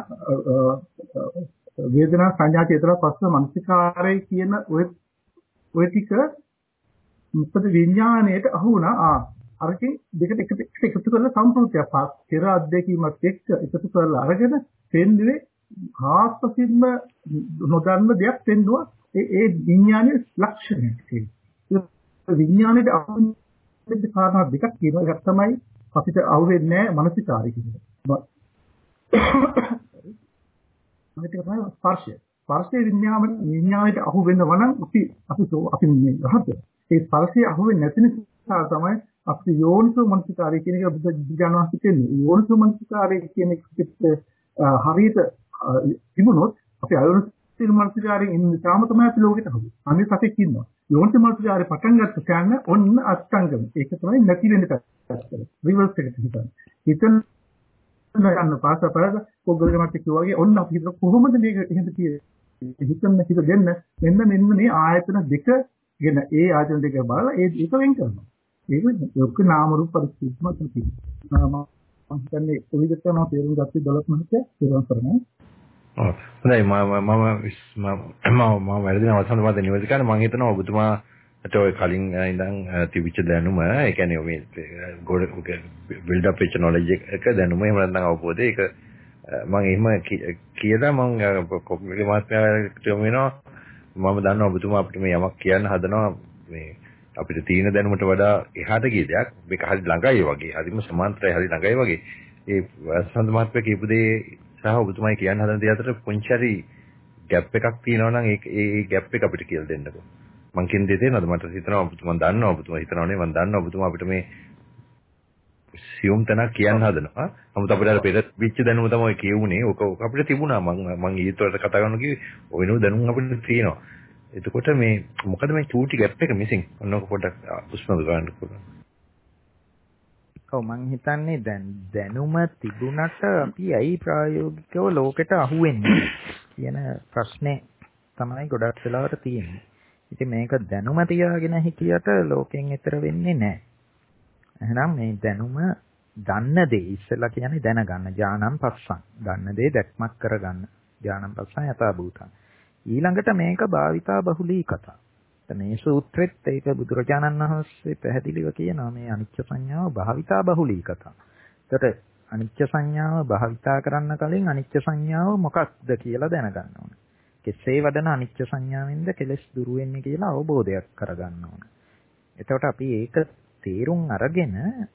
වේදනා සංඥා චේතනා පස්ස මනසිකාරය කියන ඔය ඔය ටික මොකද විඥාණයට අහු වුණා. ආ අරකින් දෙකට එකට එකතු කරලා සම්පූර්ණයක් පාස් පෙර අධ්‍යක්ීමත් එක්ක එකතු කරලා අරගෙන පෙන්න්නේ ආත්පසින්ම නොදන්න දෙයක් පෙන්නවා. ඒ ඒ විඥානයේ ලක්ෂණයක් තියෙනවා. ඒ විඥානයේ අහුවෙන කාරණා දෙකක් කියනවා. ඒක තමයි අපිට අහුවෙන්නේ නැහැ මානසිකාරය කියන්නේ. මේක තමයි ස්පර්ශය. ස්පර්ශයේ විඥාන විඥානයට අහු වෙනවා නම් අපි අපි අපි මේ රහත. ඒ ස්පර්ශය අහුවෙන්නේ නැති නිසා තමයි අපි යෝනිසෝ මනසිකාරය කියන එක බුදුජානක වහන්සේ කියන්නේ. යෝනිසෝ මනසිකාරය කියන එක හරියට තිබුණොත් අපි අයෝනිසෝ මනසිකාරයෙන් ඉන්න තාම තමයි අපි ලෝකෙට හම්බෙන්නේ. අනිත් සතෙක් ඉන්නවා. යෝනිසෝ මනසිකාරය පටන් ගත්ත තැන ඔන්න අස්තංගම. ඒක තමයි නැති වෙන්න පැත්තට. රිවර්ස් එකට හිතන්න. හිතන යන පාස පරද පොග්ගලකට කිව්වා වගේ ඔන්න අපි හිතන කොහොමද මේක එහෙම තියෙන්නේ? හිතන්න හිත දෙන්න මෙන්න මෙන්න මේ ආයතන දෙක ගෙන ඒ ආයතන දෙක බලලා ඒ ඒක වෙන් කරනවා. ඒක ඔක්ක නාම රූප පරිච්ඡේදම තමයි. මම හිතන්නේ කොයි විදිහට තමයි තේරුම් ගත්තේ දොළොස් මහත්තයා තේරුම් කරන්නේ. ඔව්. හොඳයි මම මම මම මම වැඩින අවසන් වාද නිවැරදිකාරී මම හිතනවා ඔබතුමාට ඔය කලින් ඉඳන් තිබිච්ච දැනුම ඒ කියන්නේ මේ ගොඩ බිල්ඩ් අප් වෙච්ච නොලෙජ් එක දැනුම එහෙම නැත්නම් අවබෝධය ඒක මම එහෙම කියලා මම කොම්පියුටර් මාස්ටර්ට යොමු වෙනවා මම දන්නවා ඔබතුමා අපිට මේ යමක් කියන්න හදනවා මේ අපිට තියෙන දැනුමට වඩා එහාට ගිය දෙයක් මේක හරි ළඟයි වගේ හරිම සමාන්තරයි හරි ළඟයි වගේ ඒ වසන්ත මහත්මයා කියපු දේ සහ ඔබතුමායි කියන්න හදන දේ අතර පුංචි හරි ગેප් එකක් තියෙනවා නම් ඒ ඒ ગેප් එක අපිට කියලා දෙන්නකෝ මං කියන දේ තේරෙනවද මට හිතනවා ඔබතුමා දන්නවා ඔබතුමා හිතනවා නේ මම දන්නවා ඔබතුමා අපිට මේ සියුම් තැනක් කියන්න හදනවා. නමුත් අපිට අර පෙර පිච්ච දැනුම තමයි කියුනේ. ඔක අපිට තිබුණා. මම මම ඊට වලට කතා කරනවා කිව්වේ ඔය වෙනුව දැනුම අපිට තියෙනවා. එතකොට මේ මොකද මේ චූටි ગેප් එක මිසින්. ඔන්නක පොඩ්ඩක් උස්මද ගන්න පුළුවන්. ඔව් මං හිතන්නේ දැන් දැනුම තිබුණට අපි ඇයි ප්‍රායෝගිකව ලෝකෙට අහුවෙන්නේ කියන ප්‍රශ්නේ තමයි ගොඩක් වෙලාවට තියෙන්නේ. ඉතින් මේක දැනුම තියාගෙන හිටියට ලෝකෙන් ඈතර වෙන්නේ නැහැ. එහෙනම් මේ දැනුම දන්න දේ ඉස්සෙල්ලා කියන්නේ දැනගන්න ඥානම් පස්සන්. දන්න දේ දැක්මක් කරගන්න ඥානම් පස්සන් යථා භූතං. ඊළඟට මේක භාවිතා බහුලී කතා. මේ සූත්‍රෙත් ඒක බුදුරජාණන් වහන්සේ පැහැදිලිව කියනවා මේ අනිච්ච සංඥාව භාවිතා බහුලී කතා. ඒකට අනිච්ච සංඥාව භාවිතා කරන්න කලින් අනිච්ච සංඥාව මොකක්ද කියලා දැනගන්න ඕනේ. කෙසේ වඩන අනිච්ච සංඥාවෙන්ද කෙලෙස් දුරු වෙන්නේ කියලා අවබෝධයක් කරගන්න ඕනේ. එතකොට අපි ඒක තේරුම් අරගෙන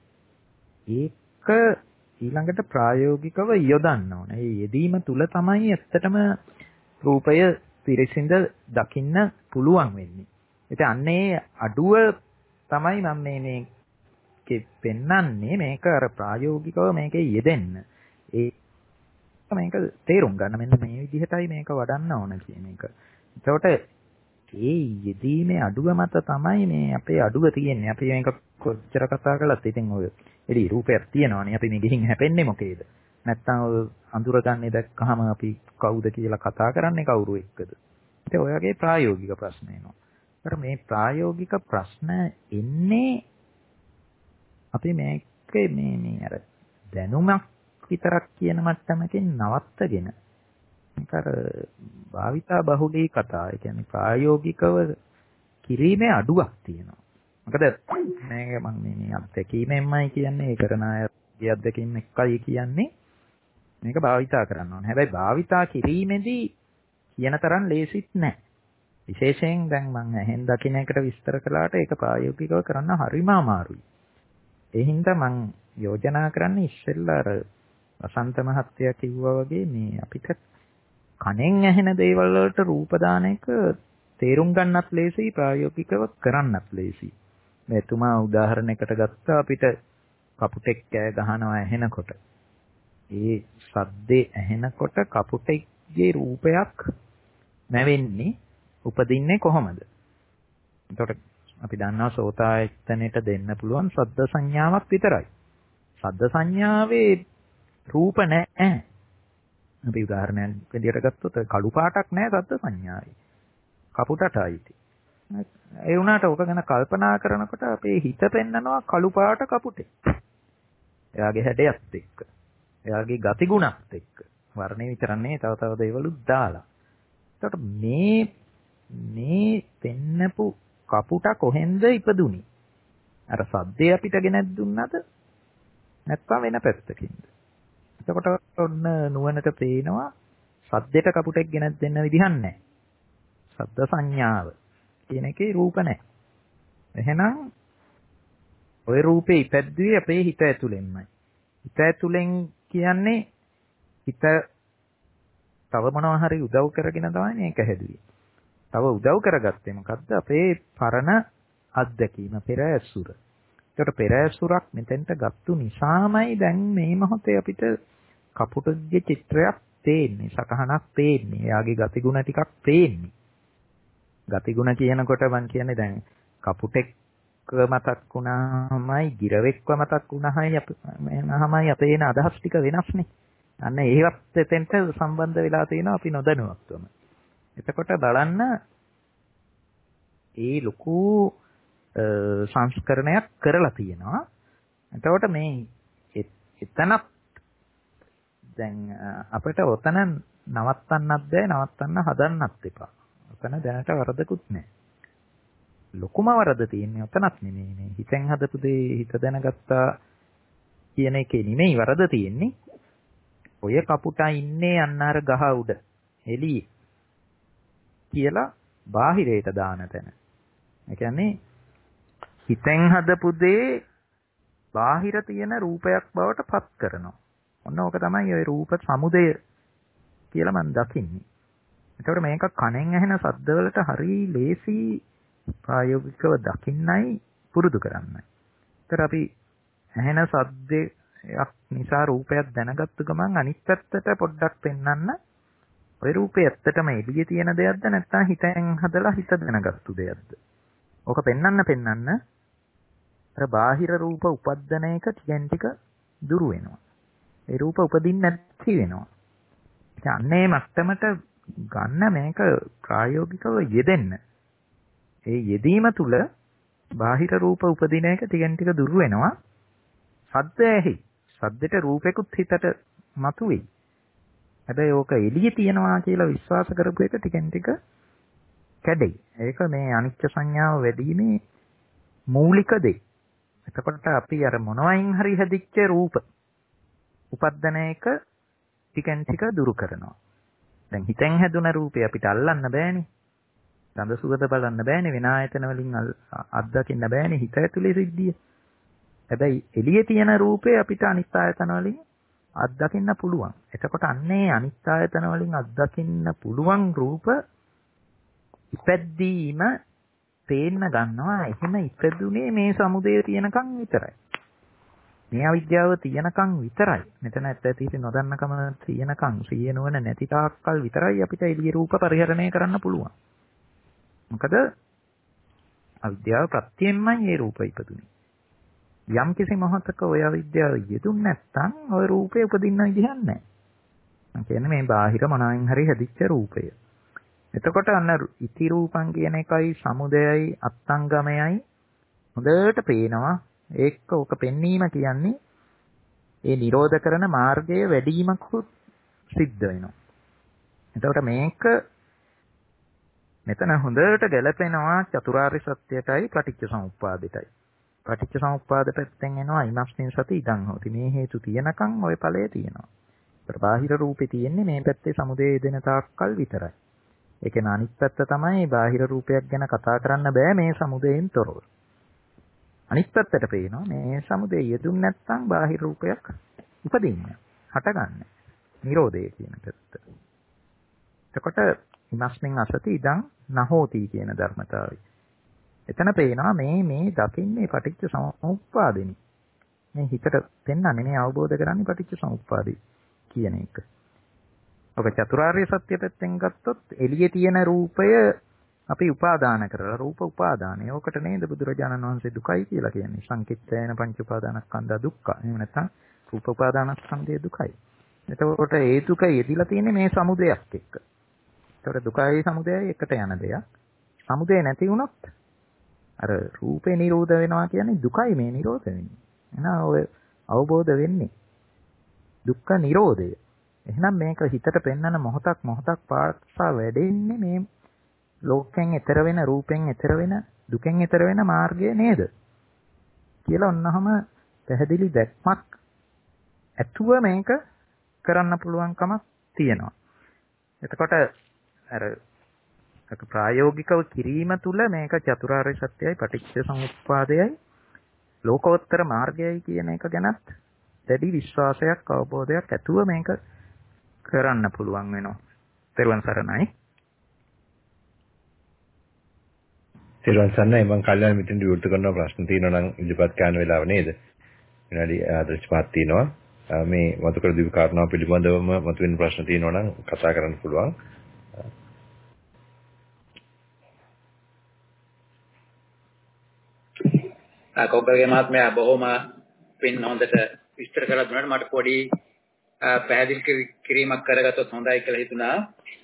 ඒක ඊළඟට ප්‍රායෝගිකව යොදන්න ඕනේ. ඒ යෙදීම තුල තමයි ඇත්තටම රූපය පිරිසිඳ දකින්න පුළුවන් වෙන්නේ. ඉතින් අන්නේ අඩුව තමයි මම මේ මේකේ පෙන්වන්නේ මේක අර ප්‍රායෝගිකව මේකේ යෙදෙන්න. ඒ මේක තේරුම් ගන්න මෙන්න මේ විදිහටයි මේක වඩන්න ඕන කියන එක. එතකොට ඒ යෙදීමේ අඩුව මත තමයි මේ අපේ අඩුව තියෙන්නේ. අපි මේක කොච්චර කතා කළත් ඉතින් ඔය එළි රූපයක් තියෙනවානේ. අපි මේ ගිහින් හැපෙන්නේ මොකේද? නැත්තම් ඔය අඳුරගන්නේ දැක්කහම අපි කවුද කියලා කතා කරන්නේ කවුරු එක්කද? ඉතින් ඔය වගේ ප්‍රායෝගික ප්‍රශ්න එනවා. ඒතර මේ ප්‍රායෝගික ප්‍රශ්න එන්නේ අපි මේකේ මේ මේ අර දැනුමක් විතරක් කියන මට්ටමකින් නවත්තගෙන මේක අර භාවිතා බහුලී කතා. ඒ කියන්නේ ප්‍රායෝගිකව කිරීමේ අඩුවක් තියෙනවා. මොකද මේක මම මේ අත්දැකීමෙන්මයි කියන්නේ ඒ කරන අයගේ අත්දැකීම් එක්කයි කියන්නේ මේක භාවිතා කරන්න ඕනේ. හැබැයි භාවිතා කිරීමේදී කියන තරම් ලේසිත් නැහැ. විශේෂයෙන් දැන් මම ඇහෙන් දකින්න එකට විස්තර කළාට ඒක ප්‍රායෝගිකව කරන්න හරිම අමාරුයි. ඒ හින්දා මම යෝජනා කරන්නේ ඉස්සෙල්ලා අර වසන්ත මහත්තයා කිව්වා වගේ මේ අපිට කනෙන් ඇහෙන දේවල් වලට රූප දාන එක තේරුම් ගන්නත් ලේසියි ප්‍රායෝගිකව කරන්නත් ලේසියි. මේ තුමා උදාහරණයකට ගත්තා අපිට කපුටෙක් කෑ ගහනවා ඇහෙනකොට. ඒ සද්දේ ඇහෙනකොට කපුටෙක්ගේ රූපයක් නැවෙන්නේ උපදින්නේ කොහොමද? එතකොට අපි දන්නවා සෝතායතනෙට දෙන්න පුළුවන් සද්ද සංඥාවක් විතරයි. සද්ද සංඥාවේ රූප නැහැ. අපි උදාහරණයක් විදිහට ගත්තොත් කළු පාටක් නැහැ සද්ද සංඥාවේ. කපුටටයි. ඒ වුණාට ඕක ගැන කල්පනා කරනකොට අපේ හිත පෙන්නනවා කළු පාට කපුටෙක්. එයාගේ හැඩයත් එක්ක. එයාගේ ගතිගුණත් එක්ක. වර්ණේ විතරක් නෙවෙයි තව තව දේවලුත් දාලා. එතකොට මේ මේ පෙන්නපු කපුට කොහෙන්ද ඉපදුනේ? අර සද්දේ අපිට ගෙනත් දුන්නද? නැත්නම් වෙන පැත්තකින්ද? එතකොට ඔන්න නුවණට පේනවා සද්දෙට කපුටෙක් ගෙනත් දෙන්න විදිහක් නැහැ. සද්ද සංඥාව කියන එකේ රූප නැහැ. එහෙනම් ওই රූපේ ඉපැද්දුවේ අපේ හිත ඇතුළෙන්මයි. හිත ඇතුළෙන් කියන්නේ හිත තව මොනවා හරි උදව් කරගෙන තමයි මේක හැදුවේ. තව උදව් කරගත්තේ මොකද්ද? අපේ පරණ අත්දැකීම පෙර ඇසුර. ඒකට පෙර ඇසුරක් මෙතෙන්ට ගත්තු නිසාමයි දැන් මේ මොහොතේ අපිට කපුටගේ චිත්‍රයක් පේන්නේ, සකහනක් පේන්නේ, එයාගේ ගතිගුණ ටිකක් පේන්නේ. ගතිගුණ කියනකොට මම කියන්නේ දැන් කපුටෙක් මතක් වුණාමයි, ගිරවෙක්ව මතක් වුණාමයි අපේ අපේ එන අදහස් ටික වෙනස්නේ. අන්න ඒවත් එතෙන්ට සම්බන්ධ වෙලා තියෙනවා අපි නොදැනුවත්වම. එතකොට බලන්න ඒ ලොකු සංස්කරණයක් කරලා තියෙනවා. එතකොට මේ එතනත් දැන් අපිට ඔතන නවත්තන්නත් බෑ, නවත්තන්න හදන්නත් එපා. ඔතන දැනට වරදකුත් නැහැ. ලොකුම වරද තියෙන්නේ ඔතනත් නෙමෙයි. මේ හිතෙන් හදපු දේ හිත දැනගත්තා කියන එකේ නෙමෙයි වරද තියෙන්නේ. ඔය කපුටා ඉන්නේ අන්න අර ගහ උඩ එළියේ කියලා බාහිරයට දාන තැන. ඒ කියන්නේ හිතෙන් හදපු දේ බාහිර තියෙන රූපයක් බවට පත් කරනවා. ඔන්න ඕක තමයි ওই රූප සමුදය කියලා මම දකින්නේ. ඒතකොට මේක කණෙන් ඇහෙන ශබ්දවලට හරි ලේසි ප්‍රායෝගිකව දකින්නයි පුරුදු කරන්නයි. ඒතර අපි ඇහෙන ශබ්දයක් නිසා රූපයක් දැනගත්තු ගමන් අනිත් පැත්තට පොඩ්ඩක් පෙන්වන්න. ওই රූපේ ඇත්තටම එළියේ තියෙන දෙයක්ද නැත්නම් හිතෙන් හදලා හිත දැනගත්තු දෙයක්ද? ඕක පෙන්වන්න පෙන්වන්න අර බාහිර රූප උපද්දන එක ටිකෙන් ටික දුරු වෙනවා. ඒ රූප උපදින්න නැති වෙනවා. ඒ මට්ටමට ගන්න මේක ප්‍රායෝගිකව යෙදෙන්න. ඒ යෙදීම තුල බාහිර රූප උපදින එක ටිකෙන් ටික දුරු වෙනවා. සද්ද ඇහි. සද්දෙට රූපෙකුත් හිතට මතුවෙයි. හැබැයි ඕක එළියේ තියනවා කියලා විශ්වාස කරපු එක ටිකෙන් ටික කැඩෙයි. ඒක මේ අනිත්‍ය සංඥාව වැඩිීමේ මූලික දේ. එතකොට අපි අර මොනවයින් හරි හැදිච්ච රූප උපද්දන එක ටිකෙන් ටික දුරු කරනවා. දැන් හිතෙන් හැදුන රූපේ අපිට අල්ලන්න බෑනේ. ගඳ සුවඳ බලන්න බෑනේ. වෙන ආයතන වලින් අත්දකින්න බෑනේ හිත ඇතුලේ සිද්ධිය. හැබැයි එළියේ තියෙන රූපේ අපිට අනිත් ආයතන වලින් අත්දකින්න පුළුවන්. එතකොට අන්නේ අනිත් ආයතන වලින් අත්දකින්න පුළුවන් රූප ඉපැද්දීම තේන්න ගන්නවා. එහෙම ඉපදුනේ මේ සමුදේ තියෙනකන් විතරයි. මේ අවිද්‍යාව තියෙනකන් විතරයි. මෙතන ඇත්ත ඇති නොදන්නකම තියෙනකන් සිහිය නොවන නැති තාක්කල් විතරයි අපිට එළිය රූප පරිහරණය කරන්න පුළුවන්. මොකද අවිද්‍යාව ප්‍රත්‍යයෙන්මයි මේ රූප ඉපදුනේ. යම් කිසි මොහොතක ඔය අවිද්‍යාව යෙදුන්නේ නැත්නම් ඔය රූපේ උපදින්න විදිහක් නැහැ. මම කියන්නේ මේ බාහිර මොනවායින් හරි හැදිච්ච රූපය. එතකොට අන්න ඉති රූපං කියන එකයි සමුදයයි අත්ංගමයයි හොඳට පේනවා. ඒක ඔක පෙන්වීම කියන්නේ ඒ නිරෝධ කරන මාර්ගයේ වැඩිවීමකුත් සිද්ධ වෙනවා. එතකොට මේක මෙතන හොඳට ගැලපෙනවා චතුරාර්ය සත්‍යයටයි පටිච්ච සමුප්පාදයටයි. පටිච්ච සමුප්පාද පැත්තෙන් එනවා ඉමස්මින් සති ඉදං හොති. මේ හේතු තියෙනකන් ওই ඵලය තියෙනවා. බාහිර රූපේ තියෙන්නේ මේ පැත්තේ සමුදය දෙන තාක්කල් විතරයි. ඒ කියන්නේ අනිත් පැත්ත තමයි බාහිර රූපයක් ගැන කතා කරන්න බෑ මේ සමුදයෙන් තොරව. අනිත් පැත්තට පේනවා මේ සමුදය යෙදුන් නැත්නම් බාහිර රූපයක් උපදින්නේ හටගන්නේ. නිරෝධය කියන පැත්ත. එතකොට ඉමස්මින් අසති ඉදං නහෝති කියන ධර්මතාවය. එතන පේනවා මේ මේ දකින්නේ පටිච්ච සමුප්පාදෙනි. මේ හිතට පෙන්වන්නේ මේ අවබෝධ කරන්නේ පටිච්ච සමුප්පාදේ කියන එක. ඔබ චතුරාර්ය සත්‍ය පැත්තෙන් ගත්තොත් එළියේ තියෙන රූපය අපි උපාදාන කරලා රූප උපාදානය. ඕකට නේද බුදුරජාණන් වහන්සේ දුකයි කියලා කියන්නේ. සංකිට්ඨේන පංච උපාදානස්කන්ධ දුක්ඛ. එහෙම නැත්නම් රූප උපාදානස්කන්ධය දුකයි. එතකොට ඒ දුක යෙදිලා තියෙන්නේ මේ සමුදයක් එක්ක. ඒතකොට දුකයි සමුදයයි එකට යන දෙයක්. සමුදය නැති වුණොත් අර රූපේ නිරෝධ වෙනවා කියන්නේ දුකයි මේ නිරෝධ වෙන්නේ. එහෙනම් ඔය අවබෝධ වෙන්නේ දුක්ඛ නිරෝධය. එහෙනම් මේක හිතට පෙන්වන මොහොතක් මොහොතක් පාසා වැඩෙන්නේ මේ ලෝකයෙන් එතර වෙන රූපෙන් එතර වෙන දුකෙන් එතර වෙන මාර්ගය නේද කියලා ඔන්නහම පැහැදිලි දැක්මක් ඇතුව මේක කරන්න පුළුවන්කමක් තියෙනවා. එතකොට අර ඒක ප්‍රායෝගිකව කිරීම තුළ මේක චතුරාර්ය සත්‍යයි පටිච්ච සමුප්පාදයයි ලෝකෝත්තර මාර්ගයයි කියන එක ගැනත් දැඩි විශ්වාසයක් අවබෝධයක් ඇතුව මේක කරන්න පුළුවන් වෙනවා. ත්වන් සරණයි. තේරුවන් සරණයි මම කල්යනා මිත්‍රෙන් විවෘත කරන ප්‍රශ්න තියෙනවා නම් ඉදිරිපත් කරන්න වෙලාව නේද? විනාඩි ආදර්ශ පහක් තියෙනවා. මේ මතකර දීපු කාරණා පිළිබඳවම මතුවෙන ප්‍රශ්න තියෙනවා නම් කතා කරන්න පුළුවන්. ආ කොග්ගලගේ මහත්මයා බොහොම පින් හොඳට විස්තර කරලා දුන්නාට මට පොඩි පැහැදිලි කිරීමක් කරගත්තොත් හොඳයි කියලා හිතුණා.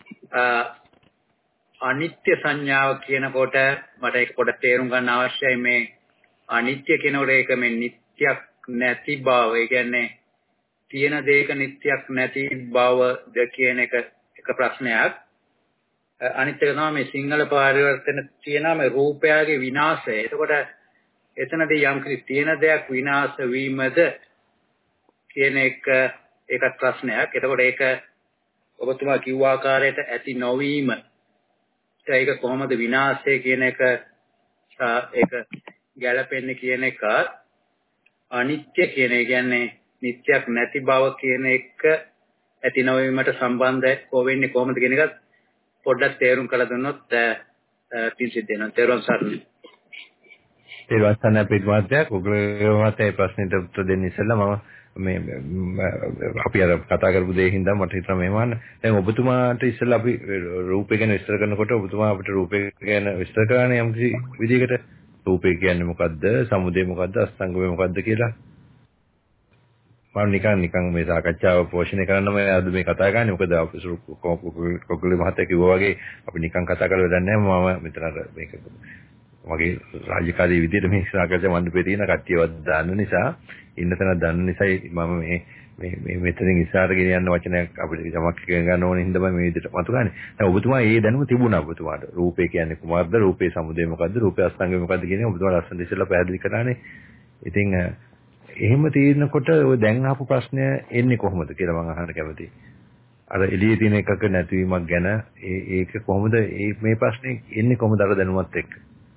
අනිත්‍ය සංඥාව කියනකොට මට ඒක පොඩ්ඩක් තේරුම් ගන්න අවශ්‍යයි. මේ අනිත්‍ය කියනකොට ඒක මේ නිට්ටයක් නැති බව, ඒ කියන්නේ තියෙන දෙයක නිට්ටයක් නැති බවද කියන එක එක ප්‍රශ්නයක්. අනිත් එක තමයි මේ සිංහල පරිවර්තන තියෙනවා මේ රූපයගේ විනාශය. එතකොට එතනදී යම් කිසි තියෙන දෙයක් විනාශ වීමද කියන එක ඒකත් ප්‍රශ්නයක්. එතකොට ඒක ඔබතුමා කිව්ව ආකාරයට ඇති නොවීම ඒක කොහොමද විනාශය කියන එක ඒක ගැළපෙන්නේ කියන එක අනිත්‍ය කියන ඒ කියන්නේ නිට්ටයක් නැති බව කියන එක ඇති නොවීමට සම්බන්ධ වෙන්නේ කොහොමද කියන එක පොඩ්ඩක් තේරුම් කරලා දුන්නොත් පිසිද්ද වෙනවා. තේරුම් ගන්න. ඒ වස්තන අපේ මාත්‍යක් ඔගලගේ මාත්‍යේ ප්‍රශ්නෙට උත්තර දෙන්න ඉස්සෙල්ලා මම මේ අපි අර කතා කරපු දේ හින්දා මට හිතෙනවා මෙහෙම අහන්න. දැන් ඔබතුමාට ඉස්සෙල්ලා අපි රූපය ගැන විස්තර කරනකොට ඔබතුමා අපිට රූපය ගැන විස්තර කරන්නේ යම් කිසි විදිහකට රූපය කියන්නේ මොකද්ද, සමුදය මොකද්ද, අස්තංගමය මොකද්ද කියලා. මම නිකන් නිකන් මේ සාකච්ඡාව පෝෂණය කරන්නම අද මේ කතා කරන්නේ. මොකද අපි කොග්ගලේ මහත්තයා කිව්වා වගේ අපි නිකන් කතා කරලා වැඩක් නැහැ. මම මෙතන අර මේක මගේ රාජකාරී විදිහට මේ සාකච්ඡා මණ්ඩපේ තියෙන කට්ටියවත් දාන්න නිසා ඉන්න තැන දන්න නිසායි මම මේ මේ මේ මෙතනින් ඉස්සරහට ගෙන යන වචනයක් අපිට යමක් ගන්න ඕන හින්දා මම මේ විදිහට මතුගන්නේ. දැන් ඔබතුමා ඒ දැනුම තිබුණා ඔබතුමාට. රූපේ කියන්නේ කුමාරද, රූපේ සමුදය මොකද්ද, රූපේ අස්තංගය මොකද්ද කියන එක ඔබතුමා ලස්සන ඉස්සෙල්ලා පැහැදිලි කරානේ. ඉතින් එහෙම තියෙනකොට ඔය දැන් අහපු ප්‍රශ්නය එන්නේ කොහොමද කියලා මම අහන්න කැමතියි. අර එළියේ තියෙන එකක නැතිවීමක් ගැන ඒක කොහොමද මේ ප්‍රශ්නේ එන්නේ කොහොමද අර දැනුමත් එක්ක?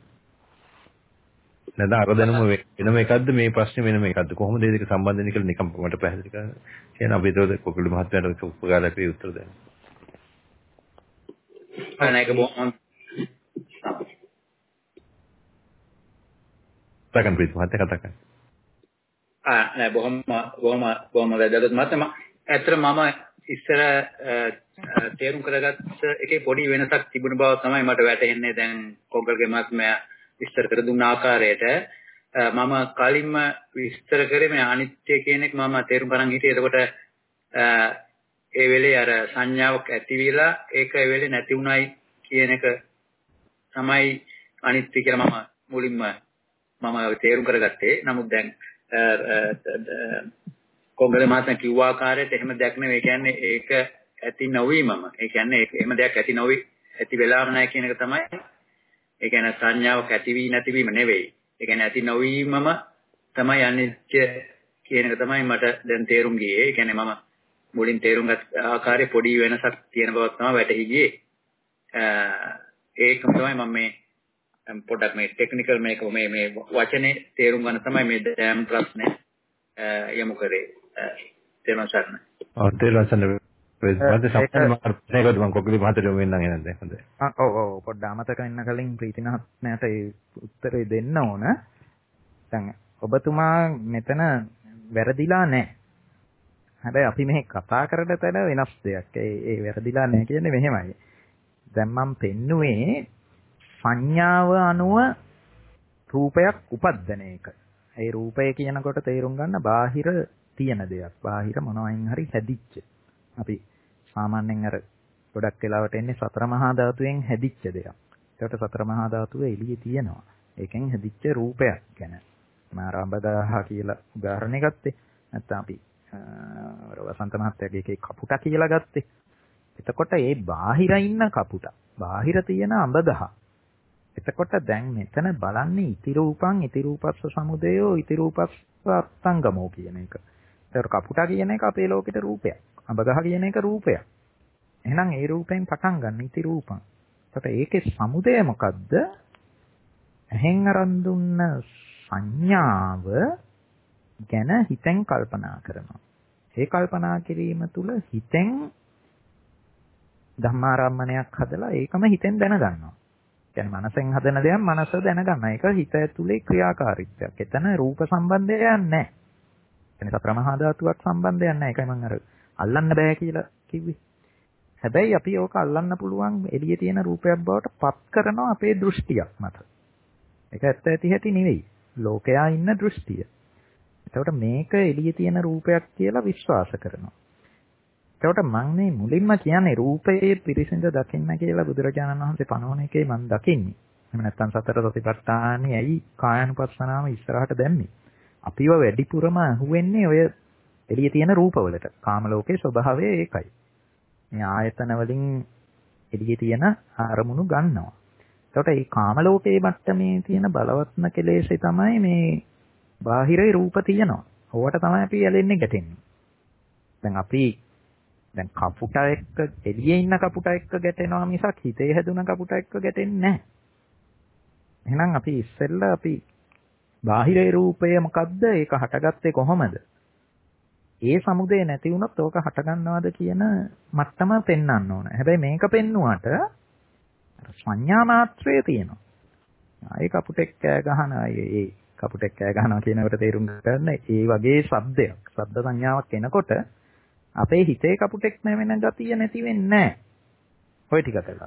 නැත්නම් අර දැනුම වෙනම එකක්ද මේ ප්‍රශ්නේ වෙනම එකක්ද කොහොමද මේ දෙක සම්බන්ධ වෙන්නේ කියලා නිකන් මට පැහැදිලි කරන්න. කියන අපි ඒක කොකලි මහත්මයාට උපකාරයක් වේ උත්තර දෙන්න. අනේක බොහොම තකන් ප්‍රීත් මහත්තයා කතා කරන්න. ආ නෑ බොහොම බොහොම බොහොම වැදගත් මහත්මයා. ඇත්තට මම ඉස්සර තේරුම් කරගත්ත එකේ පොඩි වෙනසක් තිබුණ බව තමයි මට වැටහෙන්නේ. දැන් කොග්ගලගේ මහත්මයා විස්තර කර දුන්න ආකාරයට මම කලින්ම විස්තර කරේ මේ අනිත්‍ය කියන එක මම තේරුම් ගන්න හිටියේ. එතකොට ඒ වෙලේ අර සංඥාවක් ඇති වෙලා ඒක ඒ වෙලේ නැති වුණයි කියන එක තමයි අනිත්‍ය කියලා මම මුලින්ම මම තේරුම් කරගත්තේ. නමුත් දැන් කොග්ගලේ මහත්මයා කිව්ව ආකාරයට එහෙම දෙයක් නෙවෙයි. ඒ කියන්නේ ඒක ඇති නොවීමම. ඒ කියන්නේ ඒක එහෙම දෙයක් ඇති නොවි ඇති වෙලාම නැහැ කියන එක තමයි. ඒ කියන්නේ සංඥාවක් ඇති වී නැති වීම නෙවෙයි. ඒ කියන්නේ ඇති නොවීමම තමයි අනිත්‍ය කියන එක තමයි මට දැන් තේරුම් ගියේ. ඒ කියන්නේ මම මුලින් තේරුම් ගත් ආකාරයේ පොඩි වෙනසක් තියෙන බවක් තමයි වැටහි ගියේ. ඒකම තමයි මම මේ පොඩ්ඩක් මේ ටෙක්නිකල් මේක මේ මේ වචනේ තේරුම් ගන්න තමයි මේ දැන් ප්‍රශ්නේ යමු කරේ. තේරුම් ගන්න. ඔව් තේරුම් ගන්න. මට සම්පූර්ණ මම කොග්ගලේ මහත්තයට වෙන්නම් එහෙනම් දැන් හොඳයි. ආ ඔව් ඔව් පොඩ්ඩ අමතක වෙන්න කලින් ප්‍රීතිනාත්මයට ඒ උත්තරේ දෙන්න ඕන. දැන් ඔබතුමා මෙතන වැරදිලා නැහැ. හැබැයි අපි මේ කතා කරන තැන වෙනස් දෙයක්. ඒ ඒ වැරදිලා නැහැ කියන්නේ මෙහෙමයි. දැන් මම පෙන්නුවේ සංඥාව අනුව රූපයක් උපද්දන එක. ඒ රූපය කියනකොට තේරුම් ගන්න බාහිර තියෙන දෙයක්. බාහිර මොනවායින් හරි හැදිච්ච. අපි සාමාන්‍යයෙන් අර ගොඩක් වෙලාවට එන්නේ සතර මහා ධාතුවෙන් හැදිච්ච දෙයක්. ඒකට සතර මහා ධාතුව එළියේ තියෙනවා. ඒකෙන් හැදිච්ච රූපයක් ගැන. මම ආරම්භදාහ කියලා උදාහරණයක් ගත්තේ. නැත්නම් අපි වසන්ත මහත්තයාගේ එකේ කපුටා කියලා ගත්තේ. එතකොට ඒ බාහිර ඉන්න කපුටා. බාහිර තියෙන අඹදහ. එතකොට දැන් මෙතන බලන්නේ ඉති රූපං ඉති රූපස්ස සමුදයෝ ඉති රූපස්ස අත්ංගමෝ කියන එක. ඒතර කපුටා කියන එක අපේ ලෝකෙට රූපයක්. අඹගහ කියන එක රූපයක්. එහෙනම් ඒ රූපයෙන් පටන් ගන්න ඉති රූපං. එතකොට ඒකේ සමුදය මොකද්ද? ඇහෙන් අරන් දුන්න සංඥාව ගැන හිතෙන් කල්පනා කරනවා. ඒ කල්පනා කිරීම තුළ හිතෙන් ධම්මාරම්මණයක් හදලා ඒකම හිතෙන් දැනගන්නවා. කියන්නේ මනසෙන් හදන දෙයක් මනස දැනගන්න. ඒක හිත ඇතුලේ ක්‍රියාකාරීත්වයක්. එතන රූප සම්බන්ධයක් නැහැ. එතන සතර මහා ධාතුවක් සම්බන්ධයක් නැහැ. ඒකයි මම අර අල්ලන්න බෑ කියලා කිව්වේ. හැබැයි අපි ඕක අල්ලන්න පුළුවන් එළියේ තියෙන රූපයක් බවට පත් කරනවා අපේ දෘෂ්ටියක් මත. ඒක ඇත්ත ඇති හැටි නෙවෙයි. ලෝකයා ඉන්න දෘෂ්ටිය. එතකොට මේක එළියේ තියෙන රූපයක් කියලා විශ්වාස කරනවා. එතකොට මම මේ මුලින්ම කියන්නේ රූපයේ පිරිසිඳ දකින්න කියලා බුදුරජාණන් වහන්සේ පනවන එකේ මම දකින්නේ. එහෙම නැත්නම් සතර සතිපට්ඨානෙ ඇයි කායानुපස්සනාව ඉස්සරහට දැම්මේ? අපිව වැඩිපුරම අහුවෙන්නේ ඔය එළියේ තියෙන රූපවලට. කාම ලෝකේ ස්වභාවය ඒකයි. මේ ආයතන වලින් එළියේ තියෙන අරමුණු ගන්නවා. එතකොට මේ කාම ලෝකයේ මට්ටමේ තියෙන බලවත්ම කෙලෙසේ තමයි මේ බාහිරේ රූප තියෙනවා. ඕවට තමයි අපි ඇලෙන්නේ ගැටෙන්නේ. දැන් අපි දැන් කපුට එක්ක එළියේ ඉන්න කපුට එක්ක ගැටෙනවා මිසක් හිතේ හැදුන කපුට එක්ක ගැටෙන්නේ නැහැ. එහෙනම් අපි ඉස්සෙල්ලා අපි බාහිරේ රූපය මොකද්ද? ඒක හටගත්තේ කොහොමද? ඒ සමුදේ නැති වුණොත් ඕක හටගන්නවද කියන මට්ටම පෙන්වන්න ඕන. හැබැයි මේක පෙන්නුවට සංඥා මාත්‍රය තියෙනවා. ඒ කපුටෙක් කෑ ගහනවා. ඒ කපුටෙක් කෑ ගහනවා කියනකොට තේරුම් ගන්න ඒ වගේ શબ્දයක්. ශබ්ද සංඥාවක් එනකොට අපේ හිතේ කපුටෙක් නැවෙන ගතිය නැති වෙන්නේ නැහැ. ඔය ටික කළා.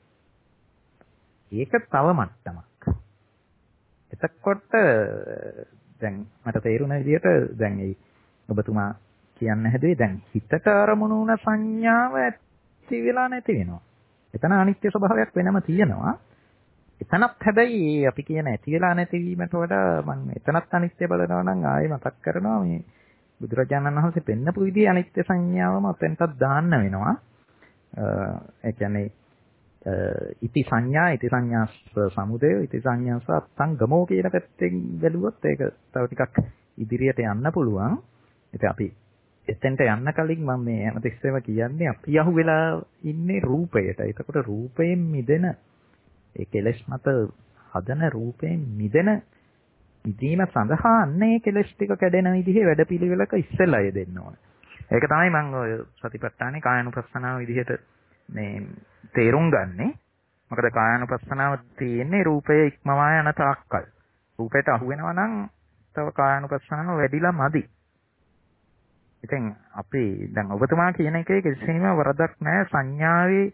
ඒක තව මට්ටමක්. එතකොට දැන් මට තේරුණ විදිහට දැන් ඒ ඔබතුමා කියන්න හැදුවේ දැන් හිතට අරමුණු වුණ සංඥාව ඇති වෙලා නැති වෙනවා. එතන අනිත්‍ය ස්වභාවයක් වෙනම තියෙනවා. එතනත් හැබැයි අපි කියන ඇති වෙලා නැති වීමට වඩා මම එතනත් අනිත්‍ය බලනවා නම් ආයෙ මතක් කරනවා මේ බුදුරජාණන් වහන්සේ පෙන්නපු විදිහේ අනිත්‍ය සංඥාවම අපෙන්ටත් දාන්න වෙනවා. ඒ කියන්නේ ඉති සංඥා ඉති සංඥාස් සමුදය ඉති සංඥාස අත්ංගමෝ කියන පැත්තෙන් බැලුවොත් ඒක තව ටිකක් ඉදිරියට යන්න පුළුවන්. ඉතින් අපි එතෙන්ට යන්න කලින් මම මේ හැමතිස්සෙම කියන්නේ අපි අහු වෙලා ඉන්නේ රූපයට. ඒකට රූපයෙන් මිදෙන ඒ කෙලෙස් මත හදන රූපයෙන් මිදෙන මිදීම සඳහා අන්නේ කෙලෙස් ටික කැඩෙන විදිහේ වැඩපිළිවෙලක ඉස්සෙල්ලා යෙදෙන්න ඕන. ඒක තමයි මම ඔය සතිපට්ඨානේ කායानुපස්සනාව විදිහට මේ තේරුම් ගන්නෙ. මොකද කායानुපස්සනාව තියෙන්නේ රූපයේ ඉක්මවා යන තාක්කල්. රූපයට අහු වෙනවා නම් තව කායानुපස්සනාව වැඩිලා මදි. ඉතින් අපි දැන් ඔබතුමා කියන එකේ කිසිම වරදක් නැහැ සංඥාවේ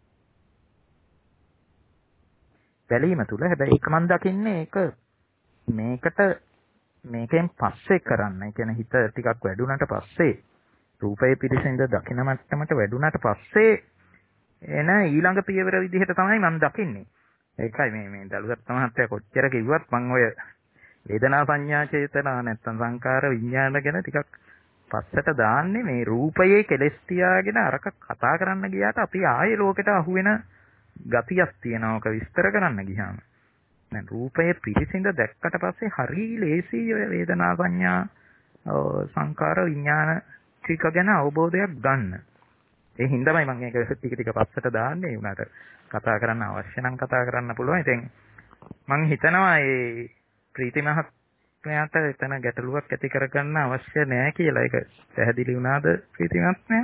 බැලීම තුල. හැබැයි ඒක මම දකින්නේ ඒක මේකට මේකෙන් පස්සේ කරන්න. ඒ කියන්නේ හිත ටිකක් වැඩුණාට පස්සේ රූපයේ පිරිසිඳ දකින මට්ටමට වැඩුණාට පස්සේ එන ඊළඟ පියවර විදිහට තමයි මම දකින්නේ. ඒකයි මේ මේ දලුවත් මහත්තයා කොච්චර කිව්වත් මම ඔය වේදනා සංඥා චේතනා නැත්තම් සංකාර විඥාන ගැන ටිකක් පස්සට දාන්නේ. මේ රූපයේ කෙලෙස් තියාගෙන අරක කතා කරන්න ගියාට අපි ආයේ ලෝකෙට අහු වෙන ගතියක් තියෙනවා. ඔක විස්තර කරන්න ගියාම දැන් රූපයේ පිරිසිඳ දැක්කට පස්සේ හරි ලේසි වේදනා සංඥා සංකාර විඥාන ටික ගැන අවබෝධයක් ගන්න. ඒ හින්දාමයි මම මේක ටික ටික පස්සට දාන්නේ. උනාට කතා කරන්න අවශ්‍ය නම් කතා කරන්න පුළුවන්. ඉතින් මම හිතනවා මේ ප්‍රීති මහත්මයාට එතන ගැටලුවක් ඇති කරගන්න අවශ්‍ය නැහැ කියලා. ඒක පැහැදිලි වුණාද ප්‍රීති මහත්මයා?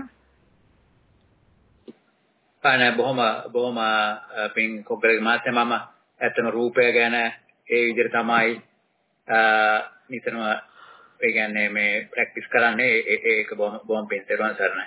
අනේ බොහොම බොහොම පින් කොබ්බරේ මහත්මයා මම ඇත්තම රූපය ගැන ඒ විදිහට තමයි නිතරම ඒ කියන්නේ මේ ප්‍රැක්ටිස් කරන්නේ. ඒක බොහොම බොහොම පින් තේරුම් ගන්න.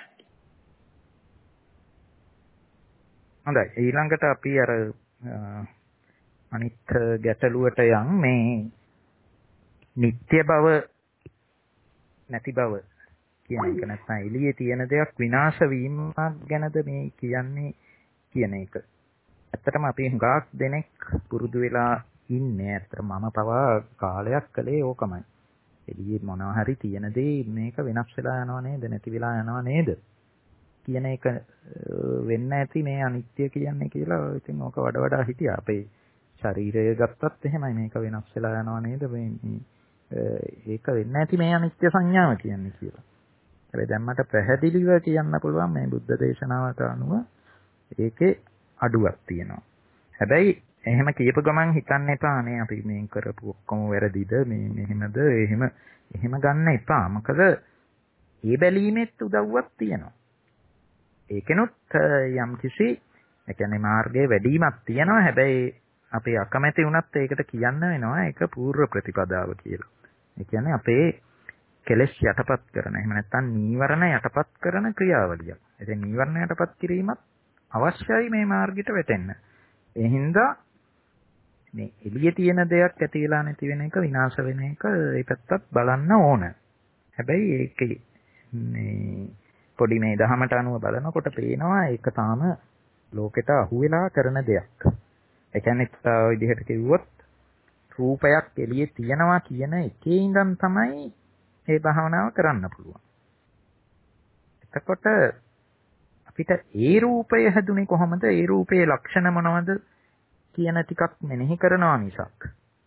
හොඳයි. ඊළඟට අපි අර අනිත් ගැටලුවට යන් මේ නිත්‍ය බව නැති බව කියන එක නැත්නම් එළියේ තියෙන දෙයක් විනාශ වීමක් ගැනද මේ කියන්නේ කියන එක. ඇත්තටම අපි හුඟක් දෙනෙක් පුරුදු වෙලා ඉන්නේ. ඇත්තට මම පවා කාලයක් කලේ ඕකමයි. එළියේ මොනවා හරි තියෙන දේ මේක වෙනස් වෙලා යනව නේද නැති වෙලා යනව නේද කියන එක වෙන්න ඇති මේ අනිත්‍ය කියන්නේ කියලා. ඉතින් ඕක වඩා වඩා හිටියා. අපේ ශරීරය ගත්තත් එහෙමයි මේක වෙනස් වෙලා යනවා නේද මේ ඒක වෙන්න ඇති මේ අනිත්‍ය සංඥාව කියන්නේ කියලා. හැබැයි දැන් මට පැහැදිලිව කියන්න පුළුවන් මේ බුද්ධ දේශනාවට අනුව ඒකේ අඩුවක් තියෙනවා. හැබැයි එහෙම කියපු ගමන් හිතන්න එපා නේ අපි මේ කරපු ඔක්කොම වැරදිද මේ මෙහෙමද එහෙම එහෙම ගන්න එපා. මොකද ඒ බැලීමෙත් උදව්වක් තියෙනවා. ඒකෙනුත් යම් කිසි ඒ කියන්නේ මාර්ගයේ වැඩිමක් තියෙනවා. හැබැයි අපි අකමැති වුණත් ඒකට කියන්න වෙනවා ඒක පූර්ව ප්‍රතිපදාව කියලා. ඒ කියන්නේ අපේ කෙලෙස් යටපත් කරන එහෙම නැත්නම් නීවරණ යටපත් කරන ක්‍රියාවලිය. ඉතින් නීවරණ යටපත් කිරීමත් අවශ්‍යයි මේ මාර්ගයට වැටෙන්න. ඒ හින්දා මේ එළියේ තියෙන දෙයක් ඇති වෙලා නැති වෙන එක විනාශ වෙන එක ඒ පැත්තත් බලන්න ඕන. හැබැයි ඒකේ මේ පොඩි මේ දහමට අනුව බලනකොට පේනවා ඒක තාම ලෝකෙට අහු වෙලා කරන දෙයක්. ඒ කියන්නේ තව විදිහට කිව්වොත් රූපයක් එළියේ තියනවා කියන එකේ ඉඳන් තමයි මේ භාවනාව කරන්න පුළුවන්. එතකොට අපිට ඒ රූපය හැදුනේ කොහොමද? ඒ රූපයේ ලක්ෂණ මොනවද කියන ටිකක් මෙනෙහි කරනවා මිසක්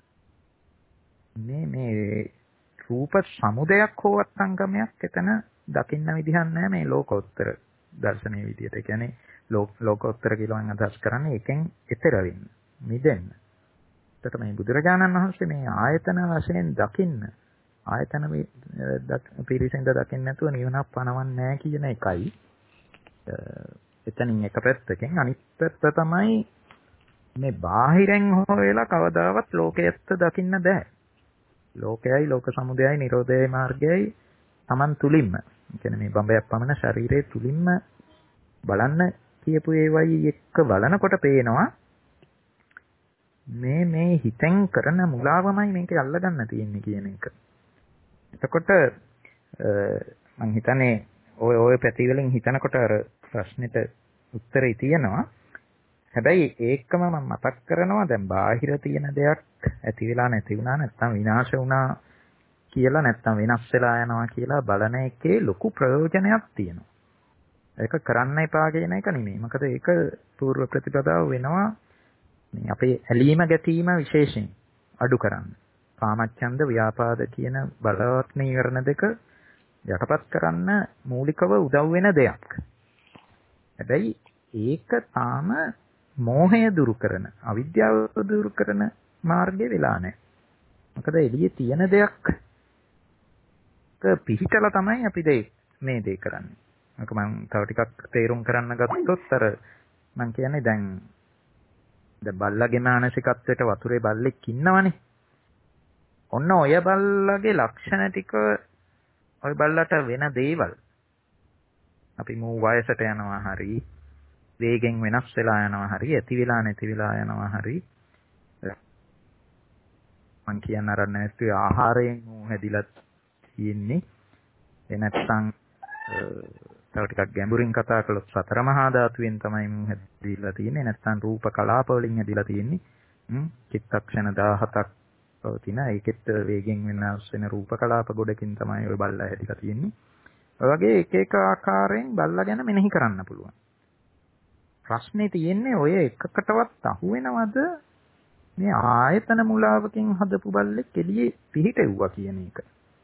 මේ මේ රූප සමුදයක් හෝ අත්ංගමයක් එතන දකින්න විදිහක් නැහැ මේ ලෝකෝත්තර දර්ශනීය විදිහට. ඒ කියන්නේ ලෝකෝත්තර කියලා මම අදහස් කරන්නේ එකෙන් ඈතර වෙන්න, මිදෙන්න. එතකොට මේ බුදුරජාණන් වහන්සේ මේ ආයතන වශයෙන් දකින්න ආයතන පිරිසිඳ දකින්න නැතුව නිවනක් පනවන්නේ නැහැ කියන එකයි. එතනින් එක පැත්තකින් අනිත් පැත්ත තමයි මේ බාහිරෙන් හොයලා කවදාවත් ලෝකයේත් දකින්න බෑ. ලෝකයයි ලෝක සමුදයයි නිරෝධයයි මාර්ගයයි Taman තුලින්ම. ඒ කියන්නේ මේ බඹයක් පමණ ශරීරයේ තුලින්ම බලන්න කියපු ඒවයි එක්ක බලනකොට පේනවා මේ මේ හිතෙන් කරන මුලාවමයි මේක අල්ලගන්න තියෙන්නේ කියන එක. එතකොට මම හිතන්නේ ඔය ඔය පැතිවලින් හිතනකොට අර ප්‍රශ්නෙට උත්තරේ තියෙනවා. හැබැයි ඒකම මම මතක් කරනවා දැන් බාහිර තියෙන දෙයක් ඇති වෙලා නැති වුණා නැත්නම් විනාශ වුණා කියලා නැත්නම් වෙනස් වෙලා යනවා කියලා බලන එකේ ලොකු ප්‍රයෝජනයක් තියෙනවා. ඒක කරන්න එපා කියන එක නෙමෙයි. මොකද ඒක පූර්ව ප්‍රතිපදාව වෙනවා මේ අපේ ඇලීම ගැටීම විශේෂයෙන් අඩු කරන්න. කාමච්ඡන්ද ව්‍යාපාද කියන බලවත් නීවරණ දෙක යටපත් කරන්න මූලිකව උදව් වෙන දෙයක්. හැබැයි ඒක තාම මෝහය දුරු කරන, අවිද්‍යාව දුරු කරන මාර්ගය වෙලා නැහැ. මොකද එළියේ තියෙන දෙයක් පිහිටලා තමයි අපි මේ දේ කරන්නේ. ඒක මම තව ටිකක් තේරුම් කරන්න ගත්තොත් අර මම කියන්නේ දැන් දැන් බල්ලගේ මානසිකත්වයට වතුරේ බල්ලෙක් ඉන්නවනේ. ඔන්න ඔය බල්ලගේ ලක්ෂණ ටික ඔය බල්ලට වෙන දේවල්. අපි මූ වයසට යනවා හරි වේගෙන් වෙනස් වෙලා යනවා හරි ඇති වෙලා නැති වෙලා යනවා හරි මං කියන්න අරන් නැති ආහාරයෙන් හැදිලා තියෙන්නේ. ඒ නැත්නම් තව ටිකක් ගැඹුරින් කතා කළොත් සතර මහා ධාතුවෙන් තමයි මම හැදිලා තියෙන්නේ. නැත්නම් රූප කලාප වලින් හැදිලා තියෙන්නේ. චිත්තක්ෂණ දහහතක් පවතින ඒකෙත් වේගෙන් වෙනස් වෙන රූප කලාප ගොඩකින් තමයි ඔය බල්ලා හැදිලා තියෙන්නේ. ඔය වගේ එක එක ආකාරයෙන් බල්ලා ගැන මෙනෙහි කරන්න පුළුවන්. ප්‍රශ්නේ තියෙන්නේ ඔය එකකටවත් අහු වෙනවද මේ ආයතන මුලාවකින් හදපු බල්ලෙක් එළියේ පිහිටෙව්වා කියන එක.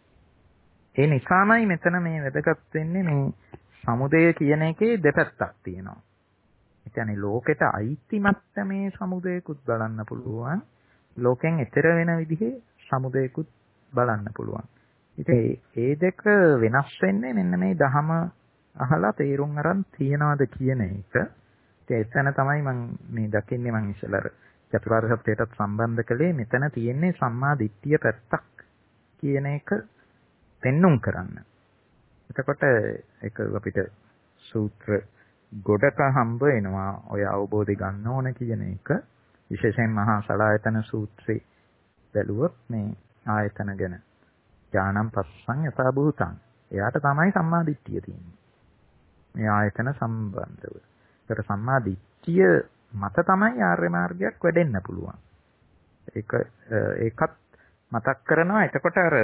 ඒ නිසාමයි මෙතන මේ වැදගත් වෙන්නේ මේ සමුදය කියන එකේ දෙපැත්තක් තියෙනවා. ඒ කියන්නේ ලෝකෙට අයිතිමත් මේ සමුදයකුත් බලන්න පුළුවන්. ලෝකෙන් ඈතර වෙන විදිහේ සමුදයකුත් බලන්න පුළුවන්. ඉතින් ඒ දෙක වෙනස් වෙන්නේ මෙන්න මේ ධහම අහලා තේරුම් අරන් තියනවාද කියන එක. එතන තමයි මම මේ දකින්නේ මම ඉස්සෙල්ලා චතුරාර්ය සත්‍යයටත් සම්බන්ධ කළේ මෙතන තියෙන්නේ සම්මා දිට්ඨිය පැත්තක් කියන එක පෙන්눔 කරන්න. එතකොට ඒක අපිට සූත්‍ර ගොඩක හම්බ වෙනවා ඔය අවබෝධය ගන්න ඕන කියන එක. විශේෂයෙන් මහා සලායතන සූත්‍රයේ බැලුවොත් මේ ආයතන ගැන ඥානම් පස්සං යථා භූතං. එයාට තමයි සම්මා දිට්ඨිය තියෙන්නේ. මේ ආයතන සම්බන්ධව. ඒතර සම්මා දිට්ඨිය මත තමයි ආර්ය මාර්ගයක් වැඩෙන්න පුළුවන්. ඒක ඒකත් මතක් කරනවා. එතකොට අර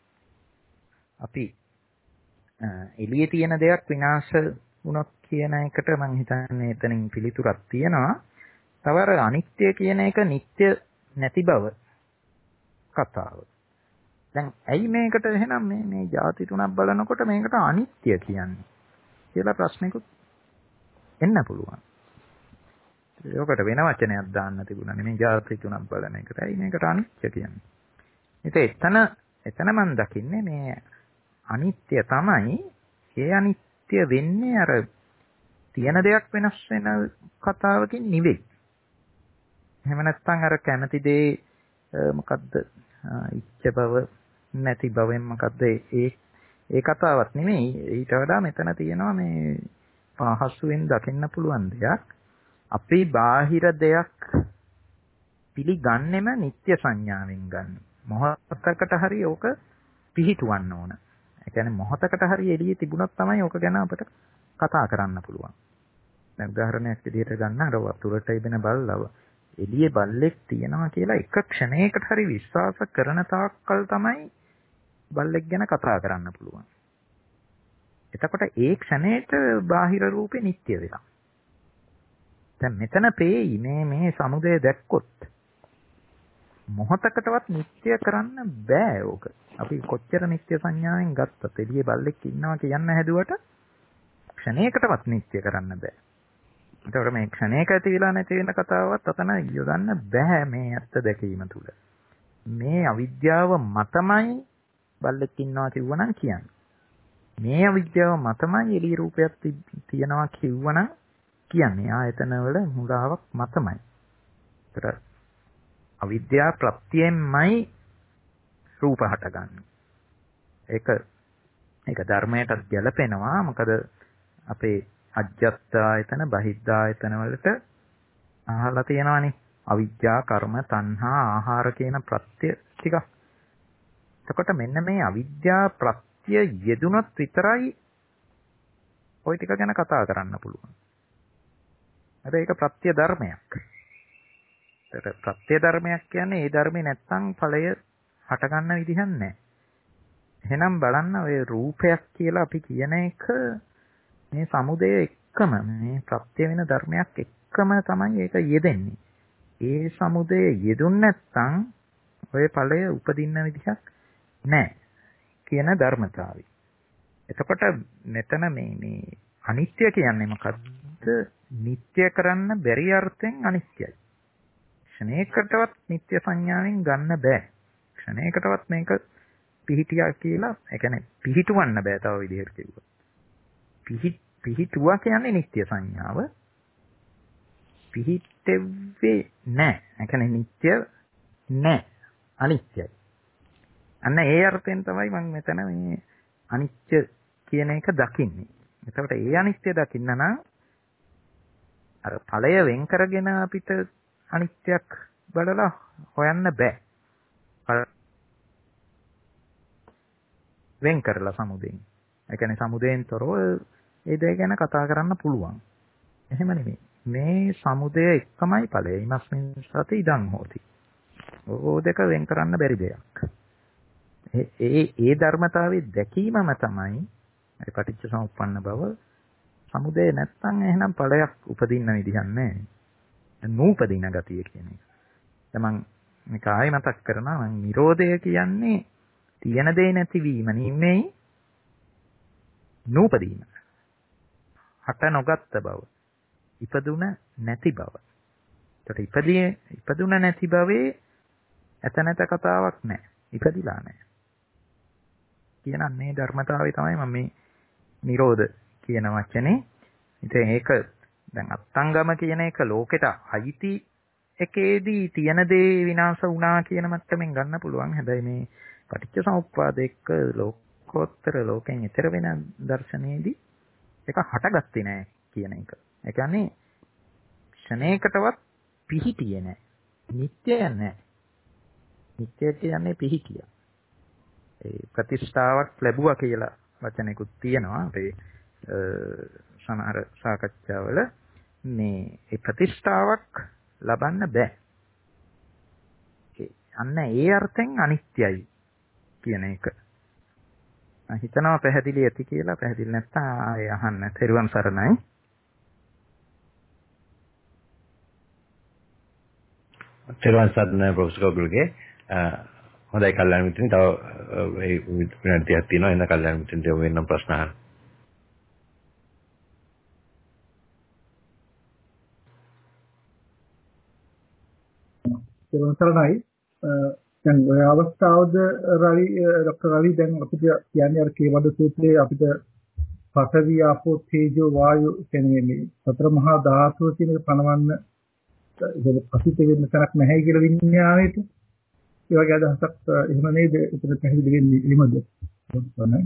අපි එළියේ තියෙන දෙයක් විනාශ වුණොත් කියන එකට මම හිතන්නේ එතනින් පිළිතුරක් තියෙනවා. තව අර අනිත්‍ය කියන එක නිට්ටය නැති බව කතාව. දැන් ඇයි මේකට එහෙනම් මේ මේ ಜಾති තුනක් බලනකොට මේකට අනිත්‍ය කියන්නේ කියලා ප්‍රශ්නයකුත් එන්න පුළුවන්. ඒකට වෙන වචනයක් දාන්න තිබුණා නේ මේ ಜಾති තුනක් බලන එකට. ඇයි මේකට අනිත්‍ය කියන්නේ? ඉතින් එතන එතන මම දකින්නේ මේ අනිත්‍ය තමයි. ඒ අනිත්‍ය වෙන්නේ අර තියෙන දෙයක් වෙනස් වෙන කතාවකින් නෙවෙයි. එහෙම නැත්නම් අර කැමැති දේ මොකද්ද ඉච්ඡ බව නැති බවෙන් මොකද්ද ඒ ඒ කතාවක් නෙමෙයි. ඊට වඩා මෙතන තියෙනවා මේ පහසුවෙන් දකින්න පුළුවන් දෙයක්. අපේ බාහිර දෙයක් පිළිගන්නෙම නිත්‍ය සංඥාවෙන් ගන්න. මොහොතකට හරි ඕක පිහිටවන්න ඕන. ඒ කියන්නේ මොහොතකට හරි එළියේ තිබුණොත් තමයි ඕක ගැන අපිට කතා කරන්න පුළුවන්. දැන් උදාහරණයක් විදිහට ගන්න අර වතුරට ඉබෙන බල්ලව එළියේ බල්ලෙක් තියනවා කියලා එක ක්ෂණයකට හරි විශ්වාස කරන තාක්කල් තමයි බල්ලෙක් ගැන කතා කරන්න පුළුවන්. එතකොට ඒ ක්ෂණයට බාහිර රූපේ නිට්ටය වෙනවා. දැන් මෙතන පේයි මේ මේ සමුදය දැක්කොත් මොහොතකටවත් නිට්ටය කරන්න බෑ ඕක. අපි කොච්චර නිට්ටය සංඥාවෙන් ගත්තත් එළියේ බල්ලෙක් ඉන්නවා කියන්න හැදුවට ක්ෂණයකටවත් නිට්ටය කරන්න බෑ. ඒතකොට මේ ක්ෂණයක ඇති වෙලා නැති වෙන කතාවත් අතන යොදන්න බෑ මේ ඇත්ත දැකීම තුල. මේ අවිද්‍යාව මතමයි බල්ලෙක් ඉන්නවා කිව්වනම් කියන්නේ. මේ අවිද්‍යාව මතමයි එළිය රූපයක් තියෙනවා කිව්වනම් කියන්නේ ආයතන වල මුලාවක් මතමයි. ඒතර අවිද්‍යාව ප්‍රත්‍යයෙන්මයි රූප හටගන්නේ. ඒක ඒක ධර්මයටත් ගැලපෙනවා. මොකද අපේ අජ්ජත් ආයතන බහිද්ධ ආයතන වලට අහලා තියෙනවානේ අවිද්‍යා කර්ම තණ්හා ආහාර කියන ප්‍රත්‍ය ටික. එතකොට මෙන්න මේ අවිද්‍යා ප්‍රත්‍ය යෙදුනොත් විතරයි ওই ටික ගැන කතා කරන්න පුළුවන්. හැබැයි ඒක ප්‍රත්‍ය ධර්මයක්. ඒතර ප්‍රත්‍ය ධර්මයක් කියන්නේ ඒ ධර්මේ නැත්තම් ඵලය හට ගන්න විදිහක් නැහැ. එහෙනම් බලන්න ඔය රූපයක් කියලා අපි කියන එක මේ සමුදය එක්කම මේ ප්‍රත්‍ය වෙන ධර්මයක් එක්කම තමයි ඒක යෙදෙන්නේ. ඒ සමුදය යෙදුන් නැත්තම් ඔය ඵලය උපදින්න විදිහක් නැහැ කියන ධර්මතාවය. එතකොට මෙතන මේ මේ අනිත්‍ය කියන්නේ මොකද්ද? නිට්ටය කරන්න බැරි අර්ථයෙන් අනිත්‍යයි. ක්ෂණයකටවත් නිට්ටය සංඥාවෙන් ගන්න බෑ. ක්ෂණයකටවත් මේක පිහිටියා කියලා, ඒ කියන්නේ පිහිටවන්න බෑ තව විදිහකට කිව්වොත්. පිහි පිහිටුවා කියන්නේ නිට්ටය සංඥාව. පිහිටෙන්නේ නැහැ. ඒ කියන්නේ නිට්ටය නැහැ. අනිත්‍යයි. අන්න ඒ අර්ථයෙන් තමයි මම මෙතන මේ අනිත්‍ය කියන එක දකින්නේ. එතකොට ඒ අනිත්‍ය දකින්න නම් අර ඵලය වෙන් කරගෙන අපිට අනිත්‍යක් බලලා හොයන්න බෑ. වෙන් කරලා සමුදයෙන්. ඒ කියන්නේ සමුදයෙන් තොරව ඒ දේ ගැන කතා කරන්න පුළුවන්. එහෙම නෙමෙයි. මේ සමුදය එකමයි ඵලය. ඊමස්මින් සති ඉදන් හෝති. ඕක දෙක වෙන් කරන්න බැරි දෙයක්. ඒ ඒ ධර්මතාවයේ දැකීමම තමයි ඒ පටිච්ච සමුප්පන්න බව. සමුදය නැත්තම් එහෙනම් ඵලයක් උපදින්න විදිහක් නැහැ. නූපදින ගතිය කියන එක. දැන් මම මේක ආයෙ මතක් කරනවා. මම නිරෝධය කියන්නේ තියෙන දේ නැතිවීම නෙමෙයි නූපදීම. හට නොගත්ත බව. ඉපදුන නැති බව. ඒකට ඉපදී ඉපදුන නැති බවේ ඇත නැත කතාවක් නැහැ. ඉපදිලා නැහැ. කියනන්නේ ධර්මතාවය තමයි මම මේ නිරෝධ කියන වචනේ. ඉතින් ඒක දැන් අත්ංගම කියන එක ලෝකෙට අයිති එකේදී තියෙන දේ විනාශ වුණා කියන මට්ටමින් ගන්න පුළුවන්. හැබැයි මේ පටිච්ච සමුප්පාද එක්ක ලෝකෝත්තර ලෝකෙන් ඈතර වෙන දර්ශනයේදී ඒක හටගත්තේ නැහැ කියන එක. ඒ කියන්නේ ක්ෂණයකටවත් පිහිටියේ නැහැ. නිට්ටය නැහැ. නිට්ටය කියන්නේ පිහිටිය. ඒ ප්‍රතිෂ්ඨාවක් ලැබුවා කියලා වචනයකුත් තියෙනවා අපේ සමහර සාකච්ඡාවල. මේ ඒ ප්‍රතිෂ්ඨාවක් ලබන්න බෑ. අන්න ඒ අර්ථයෙන් අනිත්‍යයි කියන එක. මම හිතනවා පැහැදිලි ඇති කියලා. පැහැදිලි නැත්නම් ආයෙ අහන්න. තෙරුවන් සරණයි. තෙරුවන් සරණයි ප්‍රොෆෙසර් ගෝගුල්ගේ. හොඳයි කල්ලාන මිත්‍රනි. තව ඒ විනාඩි තිහක් තියෙනවා. එන්න කල්ලාන මිත්‍රන්ට යොමු වෙනම් ප්‍රශ්න අහන්න. තෙරුවන් සරණයි. දැන් ඔය අවස්ථාවද රවි ડોક્ટર රවි දැන් අපිට කියන්නේ අර කේවද සූත්‍රයේ අපිට පඨවි ආපෝ තේජෝ වායු කියන්නේ මේ සතර මහා ධාතුව කියන එක පනවන්න ඒක ප්‍රසිද්ධ වෙන්න තරක් නැහැ කියලා විඥාණයට. ඒ වගේ අදහසක් එහෙම නේද? එතන පැහැදිලි වෙන්නේ එහෙමද?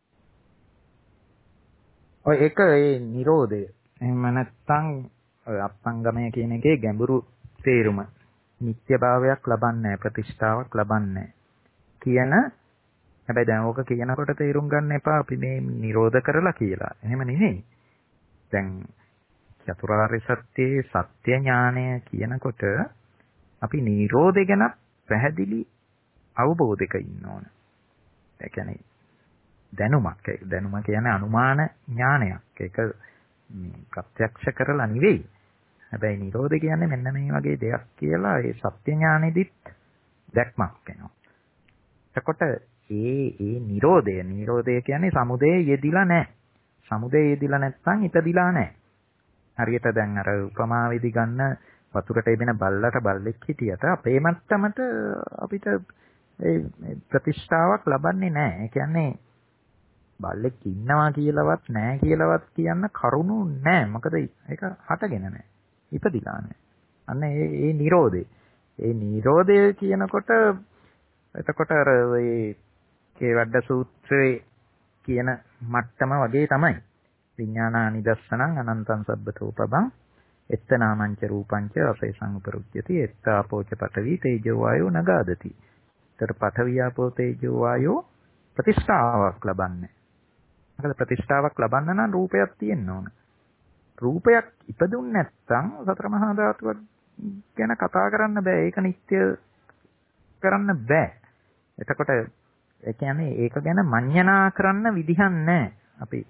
ඔය ඒක ඒ Nirodha. එහෙම නැත්නම් ඔය අත්ංගමය කියන එකේ ගැඹුරු තේරුම. නිත්‍ය භාවයක් ලබන්නේ ප්‍රතිෂ්ඨාවක් ලබන්නේ කියන හැබැයි දැන් ඕක කියනකොට තේරුම් ගන්න එපා අපි මේ නිරෝධ කරලා කියලා. එහෙම නෙමෙයි. දැන් චතුරාර්ය සත්‍යයේ සත්‍ය ඥානය කියනකොට අපි නිරෝධය ගැන පැහැදිලි අවබෝධයක ඉන්න ඕන. ඒ කියන්නේ දැනුමක්. දැනුම කියන්නේ අනුමාන ඥානයක්. ඒක මේ ප්‍රත්‍යක්ෂ කරලා නෙවෙයි. හැබැයි නිරෝධය කියන්නේ මෙන්න මේ වගේ දෙයක් කියලා ඒ සත්‍ය ඥානෙදිත් දැක්මක් වෙනවා. එතකොට ඒ ඒ නිරෝධය නිරෝධය කියන්නේ සමුදය යෙදිලා නැහැ. සමුදය යෙදිලා නැත්නම් ඉපදිලා නැහැ. හරියට දැන් අර උපමාවේදී ගන්න වතුරට එබෙන බල්ලට බල්ලෙක් හිටියට අපේ මට්ටමට අපිට ඒ ප්‍රතිෂ්ඨාවක් ලබන්නේ නැහැ. ඒ කියන්නේ බල්ලෙක් ඉන්නවා කියලාවත් නැහැ කියලාවත් කියන්න කරුණු නැහැ. මොකද ඒක හටගෙන නැහැ. ඉපදිලා නැහැ. අන්න ඒ ඒ නිරෝධය. ඒ නිරෝධය කියනකොට එතකොට අර ඒ කේවඩ සූත්‍රයේ කියන මට්ටම වගේ තමයි. විඥානා නිදස්සනං අනන්තං සබ්බතෝ පබං එත්තනාමංච රූපංච රසේ සංඋපරුජ්ජති එත්තාපෝච පඨවි තේජෝ වායෝ නගාදති. ඒතර පඨවි ආපෝ තේජෝ වායෝ ප්‍රතිෂ්ඨාවක් ලබන්නේ. මොකද ප්‍රතිෂ්ඨාවක් ලබන්න නම් රූපයක් තියෙන්න ඕන. රූපයක් ඉපදුන්නේ නැත්නම් සතර මහා ධාතුවක් ගැන කතා කරන්න බෑ. ඒක නිත්‍ය කරන්න බෑ. එතකොට ඒ කියන්නේ ඒක ගැන මඤ්ඤණා කරන්න විදිහක් නැහැ. අපි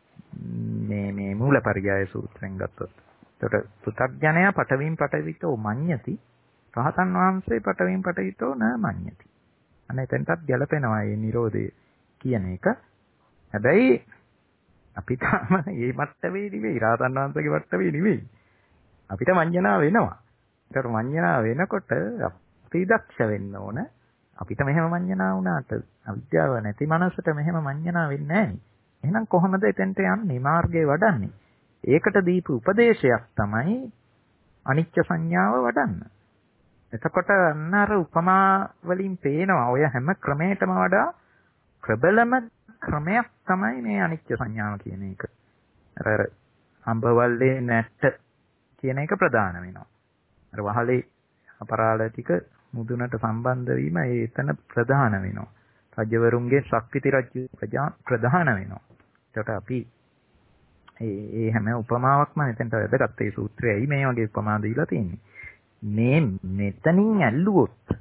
මේ මේ මූලපරියාය සූත්‍රයෙන් ගත්තොත්. එතකොට පුතග්ජනයා පඨවින් පඨවිතෝ මඤ්ඤති. රහතන් වහන්සේ පඨවින් පඨවිතෝ න මඤ්ඤති. අන්න එතනටත් ගැලපෙනවා මේ Nirodha කියන එක. හැබැයි අපි තාම මේ මට්ටමේ නෙවෙයි. රහතන් වහන්සේගේ මට්ටමේ නෙවෙයි. අපිට මඤ්ඤණා වෙනවා. ඒකට මඤ්ඤණා වෙනකොට අපි දක්ෂ වෙන්න ඕන. අපිට මෙහෙම මඤ්ඤණා වුණාට අවිද්‍යාව නැති මනසට මෙහෙම මඤ්ඤණා වෙන්නේ නැහැ. එහෙනම් කොහොමද එතෙන්ට යන්නේ? මාර්ගය වඩන්නේ. ඒකට දීපු උපදේශයක් තමයි අනිච්ච සංඥාව වඩන්න. එතකොට අන්න අර උපමා වලින් පේනවා ඔය හැම ක්‍රමයකටම වඩා ප්‍රබලම ක්‍රමයක් තමයි මේ අනිච්ච සංඥාව කියන එක. අර අඹවල්ලේ නැට්ට කියන එක ප්‍රධාන වෙනවා. අර වහලේ අපරාල ටික මුදුනට සම්බන්ධ වීම ඒ එතන ප්‍රධාන වෙනවා. රජවරුන්ගේ ශක්තිති රජු ප්‍රධාන වෙනවා. ඒකට අපි ඒ ඒ හැම උපමාවක්ම මෙතෙන්ට වැදගත්. ඒ සූත්‍රයයි මේ වගේ උපමා දීලා තියෙන්නේ. මේ මෙතනින් ඇල්ලුවොත්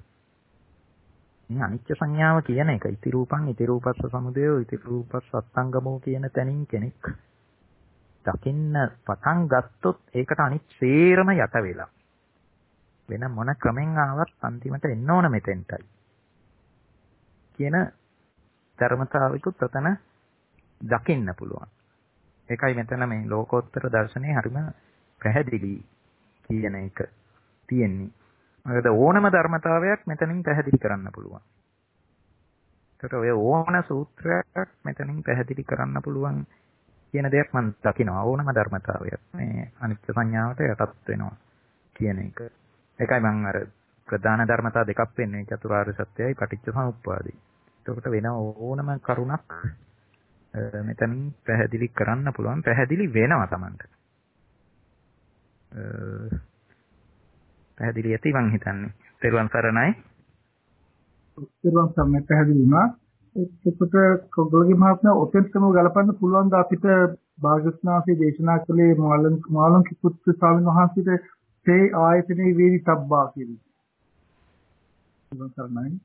මේ අනිච්ච සංඥාව කියන එක ඉති රූපං ඉති රූපස්ස සමුදයෝ ඉති රූපස්ස අත්ංගමෝ කියන තැනින් කෙනෙක් දකින්න පටන් ගත්තොත් ඒකට අනිත් සේරම යට වෙලා වෙන මොන ක්‍රමෙන් ආවත් අන්තිමට එන්න ඕන මෙතෙන්ටයි කියන ධර්මතාවිකුත් අතන දකින්න පුළුවන්. ඒකයි මෙතන මේ ලෝකෝත්තර දර්ශනයේ හරිම පැහැදිලි කියන එක තියෙන්නේ. මොකද ඕනම ධර්මතාවයක් මෙතනින් පැහැදිලි කරන්න පුළුවන්. ඒකට ඔය ඕන සූත්‍රයක් මෙතනින් පැහැදිලි කරන්න පුළුවන් කියන දෙයක් මම දකිනවා. ඕනම ධර්මතාවයක් මේ අනිත්‍ය සංඥාවට යටත් වෙනවා කියන එක. ඒකයි මම අර ප්‍රධාන ධර්මතා දෙකක් වෙන්නේ චතුරාර්ය සත්‍යයයි පටිච්ච සමුප්පාදයි. එතකොට වෙන ඕනම කරුණක් මෙතනින් පැහැදිලි කරන්න පුළුවන්. පැහැදිලි වෙනවා Tamanට. පැහැදිලි ඇති මං හිතන්නේ. තෙරුවන් සරණයි. තෙරුවන් සරණයි පැහැදිලි වුණා. ඒකට කොගලගේ මහත්මයා ඔතෙන්ටම ගලපන්න පුළුවන් ද අපිට භාග්‍යවතුන්ගේ දේශනා කළේ මාලන් මාලන් කිපුත් ස්වාමීන් වහන්සේට තේ ආයතනේ වේදි තබ්බා කියන්නේ. තෙරුවන් සරණයි.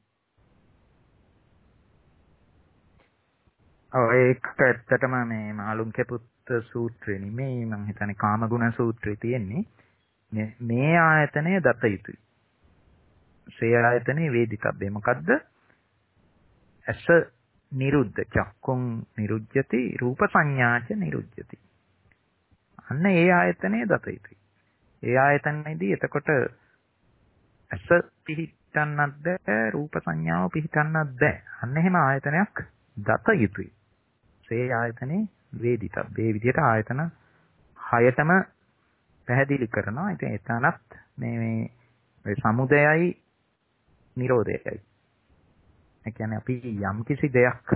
ඔව් ඒක ඇත්තටම මේ මාළුන් කෙපුත් සූත්‍රේ නෙමෙයි මම හිතන්නේ කාමගුණ සූත්‍රේ තියෙන්නේ. මේ ආයතනය දත යුතුයි. සේ ආයතනේ වේදිතබ්බේ මොකද්ද? ඇස නිරුද්ධ චක්කුං නිරුද්ධති රූප සංඥාච නිරුද්ධති. අන්න ඒ ආයතනේ දත යුතුයි. ඒ ආයතනයේදී එතකොට ඇස පිහිටන්නත් බෑ රූප සංඥාව පිහිටන්නත් බෑ. අන්න එහෙම ආයතනයක් දත යුතුයි. සේ ආයතනේ වේදිතබ්බේ විදිහට ආයතන හයතම පැහැදිලි කරනවා. ඉතින් එතනත් මේ මේ සමුදයයි නිරෝධයයි. ඒ කියන්නේ අපි යම් කිසි දෙයක්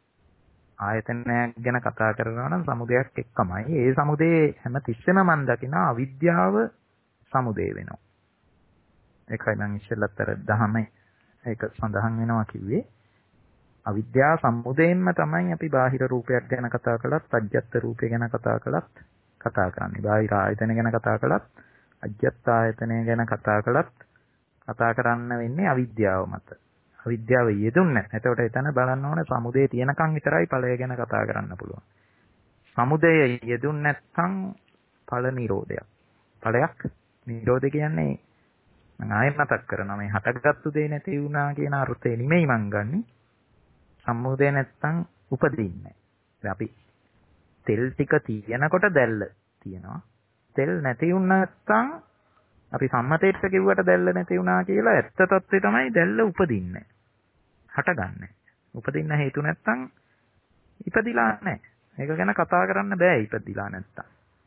ආයතනයක් ගැන කතා කරනවා නම් සමුදයක් එක්කමයි. ඒ සමුදේ හැම තිස්සෙම මම දකින අවිද්‍යාව සමුදේ වෙනවා. ඒකයි මම ඉස්සෙල්ලතර දහමේ ඒක සඳහන් වෙනවා කිව්වේ. අවිද්‍යාව සමුදයෙන්ම තමයි අපි බාහිර රූපයක් ගැන කතා කළත්, අජ්ජත් රූපය ගැන කතා කළත් කතා කරන්නේ. බාහිර ආයතන ගැන කතා කළත්, අජ්ජත් ආයතනය ගැන කතා කළත් කතා කරන්න වෙන්නේ අවිද්‍යාව මත. අවිද්‍යාව යෙදුන්නේ නැහැ. එතකොට එතන බලන්න ඕනේ සමුදේ තියෙනකන් විතරයි ඵලය ගැන කතා කරන්න පුළුවන්. සමුදය යෙදුන්නේ නැත්නම් ඵල නිරෝධයක්. ඵලයක් නිරෝධය කියන්නේ මම ආයෙත් මතක් කරනවා මේ හටගත්තු දේ නැති වුණා කියන අර්ථය නෙමෙයි මං ගන්නෙ. සමුදය නැත්නම් උපදින්නේ. දැන් අපි තෙල් ටික තියෙනකොට දැල්ල තියෙනවා. තෙල් නැති වුණ නැත්නම් අපි සම්මතයට කිව්වට දැල්ල නැති වුණා කියලා ඇත්ත తත්ත්වය තමයි දැල්ල උපදින්නේ. හටගන්නේ. උපදින්න හේතු නැත්නම් ඉපදිලා නැහැ. ඒක ගැන කතා කරන්න බෑ ඉපදිලා නැත්නම්.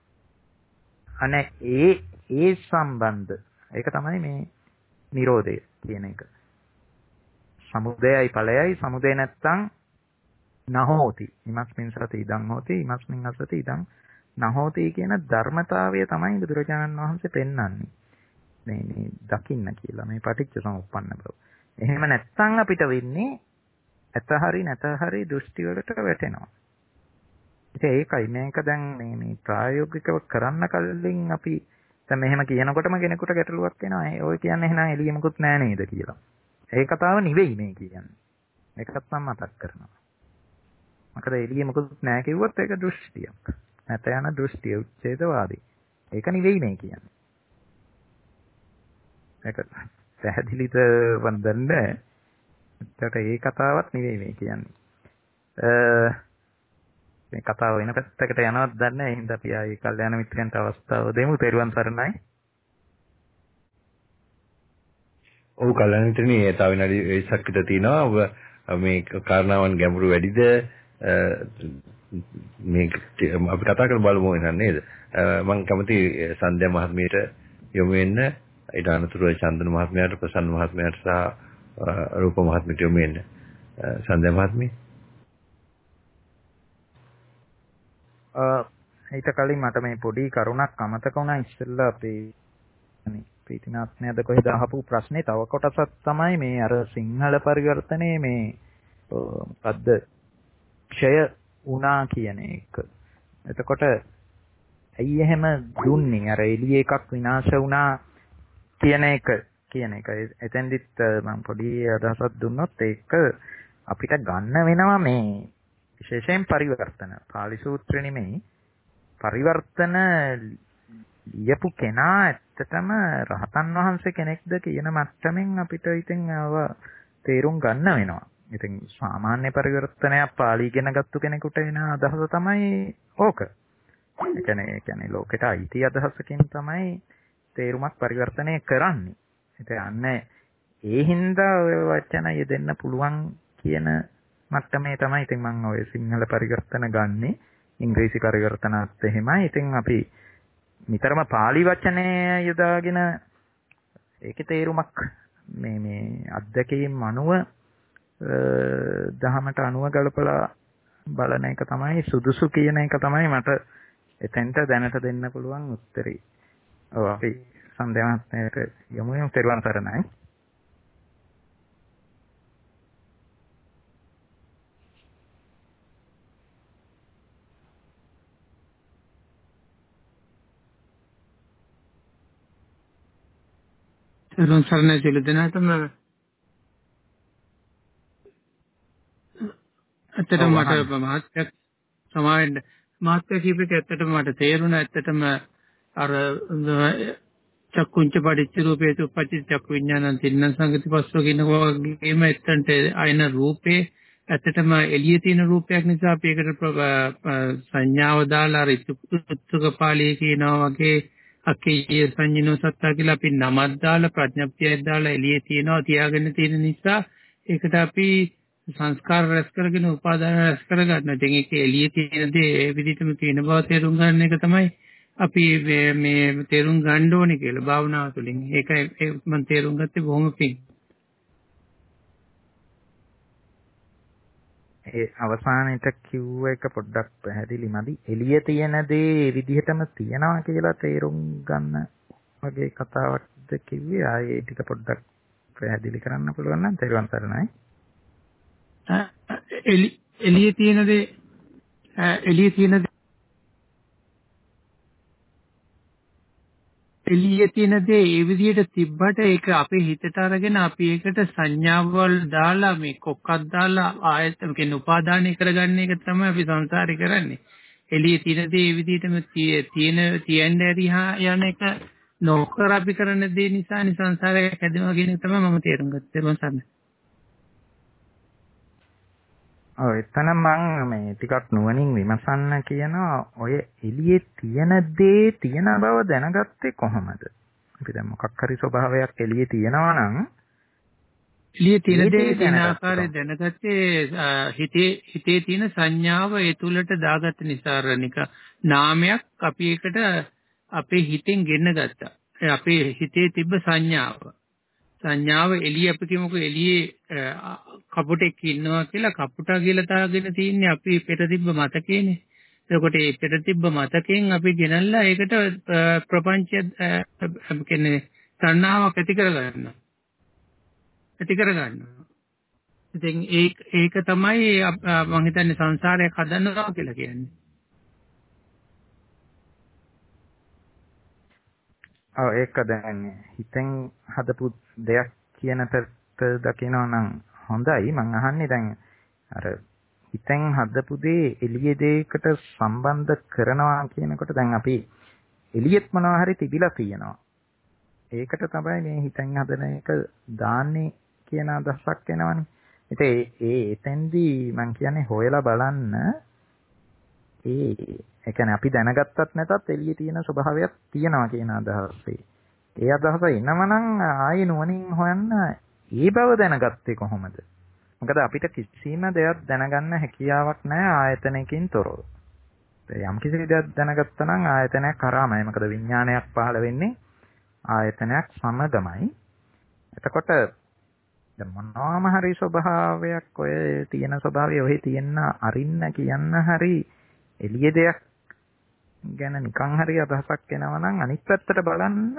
අනේ ඒ ඒ සම්බන්ධ ඒක තමයි මේ නිරෝධය කියන එක. සමුදයයි ඵලයයි සමුදය නැත්නම් නහෝති. ඉමස්මින් සති ඉදං හෝති ඉමස්මින් අසති ඉදං නහෝති කියන ධර්මතාවය තමයි බුදුරජාණන් වහන්සේ පෙන්වන්නේ. මේ මේ දකින්න කියලා මේ පටිච්ච සමුප්පන්න බව. එහෙම නැත්නම් අපිට වෙන්නේ ඇත හරි නැත හරි දෘෂ්ටි වලට වැටෙනවා. ඉතින් ඒකයි මේක දැන් මේ මේ ප්‍රායෝගිකව කරන්න කලින් අපි දැන් මෙහෙම කියනකොටම කෙනෙකුට ගැටලුවක් එනවා. ඒ ඔය කියන්නේ එහෙනම් එළිය මොකුත් නැහැ නේද කියලා. ඒ කතාව නෙවෙයි මේ කියන්නේ. ඒකත් මම මතක් කරනවා. මොකද එළිය මොකුත් නැහැ කිව්වොත් ඒක දෘෂ්ටියක්. නැත යන දෘෂ්ටිය උච්ඡේදවාදී. ඒක නෙවෙයි මේ කියන්නේ. ඒක පැහැදිලිද වන්දන්නේ. ඒකට ඒ කතාවක් නෙවෙයි මේ කියන්නේ. මේ කතාව වෙන පැත්තකට යනවත් දන්නේ නැහැ. එහෙනම් අපි ආයේ කල්යාණ මිත්‍රයන්ට අවස්ථාව දෙමු. පෙරුවන් සරණයි. ඔව් කල්යාණ මිත්‍රනි තව විනාඩි විස්සක් විතර තියෙනවා. ඔබ මේ කාරණාවන් ගැඹුරු වැඩිද මේ අපි කතා කරලා බලමු එහෙනම් නේද? මම කැමති සන්ධ්‍යා මහත්මියට යොමු වෙන්න. ඊට අනතුරුව චන්දන මහත්මයාට, ප්‍රසන්න මහත්මයාට සහ රූප මහත්මියට යොමු වෙන්න. සන්ධ්‍යා මහත්මිය. ඊට කලින් මට මේ පොඩි කරුණක් අමතක වුණා ඉස්සෙල්ලා අපේ අනේ ප්‍රීතිනාත්මයද කොහෙද අහපු ප්‍රශ්නේ තව කොටසක් තමයි මේ අර සිංහල පරිවර්තනයේ මේ මොකද්ද ක්ෂය වුණා කියන එක. එතකොට ඇයි එහෙම දුන්නේ අර එළිය එකක් විනාශ වුණා කියන එක කියන එක. එතෙන්දිත් මම පොඩි අදහසක් දුන්නොත් ඒක අපිට ගන්න වෙනවා මේ විශේෂයෙන් පරිවර්තන. පාලි සූත්‍රෙ නෙමෙයි. පරිවර්තන ලියපු කෙනා ඇත්තටම රහතන් වහන්සේ කෙනෙක්ද කියන මට්ටමින් අපිට ඉතින් ආව තේරුම් ගන්න වෙනවා. ඉතින් සාමාන්‍ය පරිවර්තනයක් පාලි ඉගෙන ගත්තු කෙනෙකුට එන අදහස තමයි ඕක. ඒ කියන්නේ ඒ කියන්නේ ලෝකෙට අයිති අදහසකින් තමයි තේරුමක් පරිවර්තනය කරන්නේ. ඉතින් අන්නේ ඒ හින්දා ඔය වචන යෙදෙන්න පුළුවන් කියන මට්ටමේ තමයි ඉතින් මම ඔය සිංහල පරිවර්තන ගන්නෙ. ඉංග්‍රීසි පරිවර්තනත් එහෙමයි. ඉතින් අපි නිතරම පාලි වචනය යොදාගෙන ඒකේ තේරුමක් මේ මේ අධ්‍යක්ීම් අනුව දහමට අනුව ගලපලා බලන එක තමයි සුදුසු කියන එක තමයි මට එතෙන්ට දැනට දෙන්න පුළුවන් උත්තරේ. ඔව් අපි සම්දේවන්තයට යමු යමු පෙරවන් සරණයි. පෙරවන් සරණයි සියලු දෙනාටම ඇත්තටම මට මහත්යක් සමාවෙන්න මහත්ය කීපෙක ඇත්තටම මට තේරුණා ඇත්තටම අර චක්කුංච පටිච්ච රූපේතු උපපච්ච චක්කු විඥානං තින්න සංගති පස්සෝ කියන වගේම එතනට අයන රූපේ ඇත්තටම එළියේ තියෙන රූපයක් නිසා අපි ඒකට සංඥාව දාලා අර උත්සුක පාළියේ කියනවා වගේ අකීය සංඥාන සත්තා කියලා අපි නමක් දාලා ප්‍රඥප්තියක් දාලා එළියේ තියනවා තියාගෙන තියෙන නිසා ඒකට අපි සංස්කාර රැස් කරගෙන උපාදාන රැස් කරගන්න. ඉතින් ඒක එළියේ තියෙන දේ ඒ විදිහටම තියෙන බව තේරුම් ගන්න එක තමයි අපි මේ තේරුම් ගන්න ඕනේ කියලා භාවනාව තුළින්. ඒකයි මම තේරුම් ගත්තේ බොහොම පිං. ඒ අවසානයේට කිව්ව එක පොඩ්ඩක් පැහැදිලි මදි. එළියේ තියෙන දේ ඒ විදිහටම තියනවා කියලා තේරුම් ගන්න වගේ කතාවක්ද කිව්වේ. ආයේ ටික පොඩ්ඩක් පැහැදිලි කරන්න පුළුවන් නම් තේරුම් ගන්නයි. එළියේ තියෙන දේ එළියේ තියෙන දේ එළියේ තියෙන දේ ඒ විදිහට තිබ්බට ඒක අපේ හිතට අරගෙන අපි ඒකට සංඥාවල් දාලා මේ කොක්කක් දාලා ආයත කියන්නේ උපාදානය කරගන්න එක තමයි අපි සංසාරේ කරන්නේ. එළියේ තියෙන දේ ඒ විදිහටම තියෙන තියෙන්න ඇරිහා යන එක නොකර අපි කරන දේ නිසා සංසාරයක් හැදෙනවා කියන එක තමයි මම තේරුම් ගත්තේ මොනසන්න. ඔව් එතන මම මේ ටිකක් නුවණින් විමසන්න කියනවා ඔය එළියේ තියෙන දේ තියෙන බව දැනගත්තේ කොහොමද? අපි දැන් මොකක් හරි ස්වභාවයක් එළියේ තියෙනවා නම් එළියේ තියෙන දේ තියෙන ආකාරය දැනගත්තේ හිතේ හිතේ තියෙන සංඥාව ඒ තුලට දාගත්ත නිසා රනික නාමයක් අපි ඒකට අපේ හිතෙන් ගෙන්න ගත්තා. අපේ හිතේ තිබ්බ සංඥාව. සංඥාව එළිය අපි කියමුකෝ එළියේ කපුටෙක් ඉන්නවා කියලා කපුටා කියලා තාගෙන තියන්නේ අපි පෙර තිබ්බ මතකේනේ. එතකොට ඒ පෙර තිබ්බ මතකයෙන් අපි ගෙනල්ලා ඒකට ප්‍රපංචය කියන්නේ තණ්හාවක් ඇති කරගන්නවා. ඇති කරගන්නවා. ඉතින් ඒක ඒක තමයි මම හිතන්නේ සංසාරයක් හදන්නවා කියලා කියන්නේ. ඔව් ඒක දැන් හිතෙන් හදපු දෙයක් කියන තත්ත දකිනවා නම් හොඳයි. මම අහන්නේ දැන් අර හිතෙන් හදපු දේ එළියේ දෙයකට සම්බන්ධ කරනවා කියනකොට දැන් අපි එළියෙත් මොනවා හරි තිබිලා තියෙනවා. ඒකට තමයි මේ හිතෙන් හදන එක දාන්නේ කියන අදහසක් එනවනේ. ඉතින් ඒ එතෙන්දී මම කියන්නේ හොයලා බලන්න ඒ ඒ කියන්නේ අපි දැනගත්තත් නැතත් එළියේ තියෙන ස්වභාවයක් තියෙනවා කියන අදහසයි. ඒ අදහස එනවනම් ආයේ නුවණින් හොයන්න ඒ බව දැනගත්තේ කොහොමද? මොකද අපිට කිසිම දෙයක් දැනගන්න හැකියාවක් නැහැ ආයතනයකින් තොරව. යම් කිසි දෙයක් දැනගත්තා නම් ආයතනයක් කරාමයි. මොකද විඥානයක් පහළ වෙන්නේ ආයතනයක් සමගමයි. එතකොට දැන් මොනවාම හරි ස්වභාවයක් ඔය තියෙන ස්වභාවය ඔහි තියෙන අරින්න කියන්න හරි එළිය දෙයක් ගැන නිකන් හරි අදහසක් එනවා නම් අනිත් පැත්තට බලන්න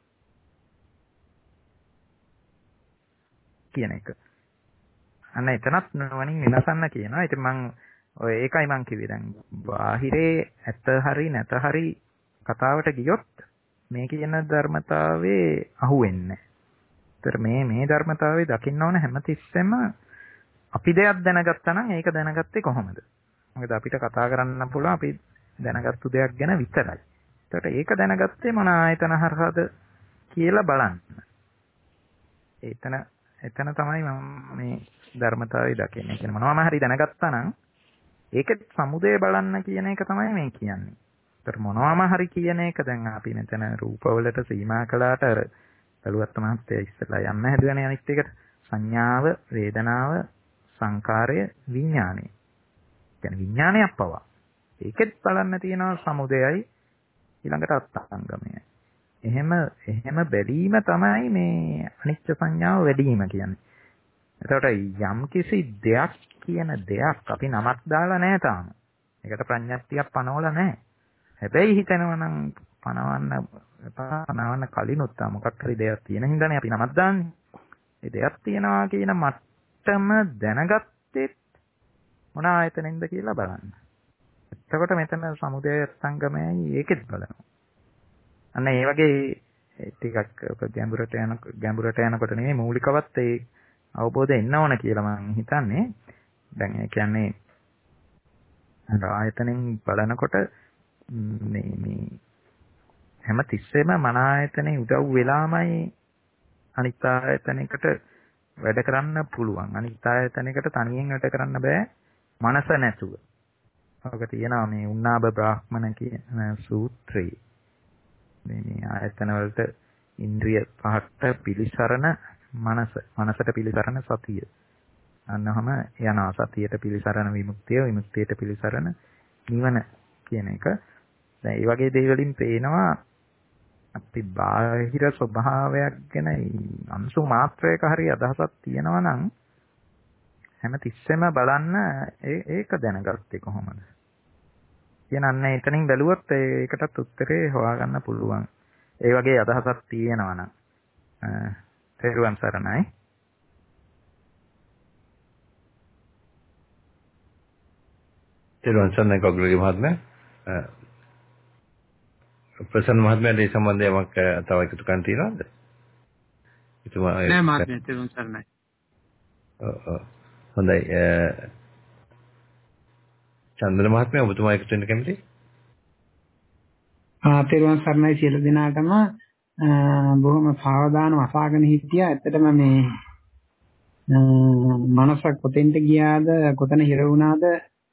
කියන එක. අන්න එතනත් නුවණින් විමසන්න කියනවා. ඉතින් මම ඔය ඒකයි මම කිව්වේ දැන් බාහිරේ ඇත්ත හරි නැත හරි කතාවට ගියොත් මේ කියන ධර්මතාවයේ අහුවෙන්නේ. ඒතර මේ මේ ධර්මතාවයේ දකින්න ඕන හැමතිස්සෙම අපි දෙයක් දැනගත්තා නම් ඒක දැනගත්තේ කොහොමද? මොකද අපිට කතා කරන්න පුළුවන් අපි දැනගත්තු දෙයක් ගැන විතරයි. ඒකට ඒක දැනගත්තේ මොන ආයතන හරහාද කියලා බලන්න. එතන එතන තමයි මම මේ ධර්මතාවය දකින්නේ. කියන්නේ මොනවාම හරි දැනගත්තා නම් ඒකේ සමුදය බලන්න කියන එක තමයි මේ කියන්නේ. ඒතර මොනවාම හරි කියන එක දැන් අපි මෙතන රූපවලට සීමා කළාට අර බලුවත් මහත්තයා ඉස්සෙල්ලා යන්න හැදුවනේ අනිත් එකට සංඥාව, වේදනාව, සංකාරය, විඥානය. කියන්නේ විඥානයක් පවා. ඒකෙත් බලන්න තියෙනවා සමුදයයි ඊළඟට අත්ංගමය. එහෙම එහෙම බැලීම තමයි මේ අනිත්‍ය සංඥාව වැඩි වීම කියන්නේ. එතකොට යම් කිසි දෙයක් කියන දෙයක් අපි නමක් දාලා නැහැ තාම. ඒකට ප්‍රඥප්තියක් පනවලා නැහැ. හැබැයි හිතනවා නම් පනවන්න පනවන්න කලිනුත් තා මොකක් හරි දෙයක් තියෙන හින්දානේ අපි නමක් දාන්නේ. ඒ දෙයක් තියනවා කියන මට්ටම දැනගත්තේ මොන ආයතනෙන්ද කියලා බලන්න. එතකොට මෙතන සමුදය සංගමයයි ඒකෙත් බලනවා. අන්න ඒ වගේ ටිකක් ගැඹුරට යන ගැඹුරට යනකොට නෙමෙයි මූලිකවත් ඒ අවබෝධය එන්න ඕන කියලා මම හිතන්නේ. දැන් ඒ කියන්නේ ආයතනෙන් බලනකොට මේ මේ හැම තිස්සෙම මන ආයතනේ උදව් වෙලාමයි අනිත් ආයතනයකට වැඩ කරන්න පුළුවන්. අනිත් ආයතනයකට තනියෙන් වැඩ කරන්න බෑ මනස නැතුව. ඔක තියෙනවා මේ උන්නාබ බ්‍රාහ්මණ කියන සූත්‍රයේ. මේ ආයතන වලට ඉන්ද්‍රිය පහට පිළිසරණ මනස මනසට පිළිසරණ සතිය. අන්නවම යනවා සතියට පිළිසරණ විමුක්තිය විමුක්තියට පිළිසරණ නිවන කියන එක. දැන් මේ වගේ දේවලින් පේනවා අපි බාහිර ස්වභාවයක් ගැන අංශු මාත්‍රයක හරි අදහසක් තියෙනවා නම් හැම තිස්සෙම බලන්න ඒක දැනගත්තේ කොහොමද කියන අන්න එතනින් බැලුවොත් ඒකටත් උත්තරේ හොයාගන්න පුළුවන්. ඒ වගේ අදහසක් තියෙනවා නම් තෙරුවන් සරණයි. තෙරුවන් සරණයි කගුලගේ මහත්මයා. ප්‍රසන්න මහත්මයාට මේ සම්බන්ධයෙන් යමක් තව එකතු කරන්න තියෙනවද? එතුමා නෑ මහත්මයා තෙරුවන් සරණයි. ඔව් ඔව් හොඳයි. චන්දන මහත්මයා ඔබතුමා එකතු වෙන්න කැමතියි? ආ තෙරුවන් සරණයි සියලු දෙනාටම බොහොම සාවධානව අසාගෙන හිටියා. ඇත්තටම මේ මනස කොතෙන්ට ගියාද කොතන හිර වුණාද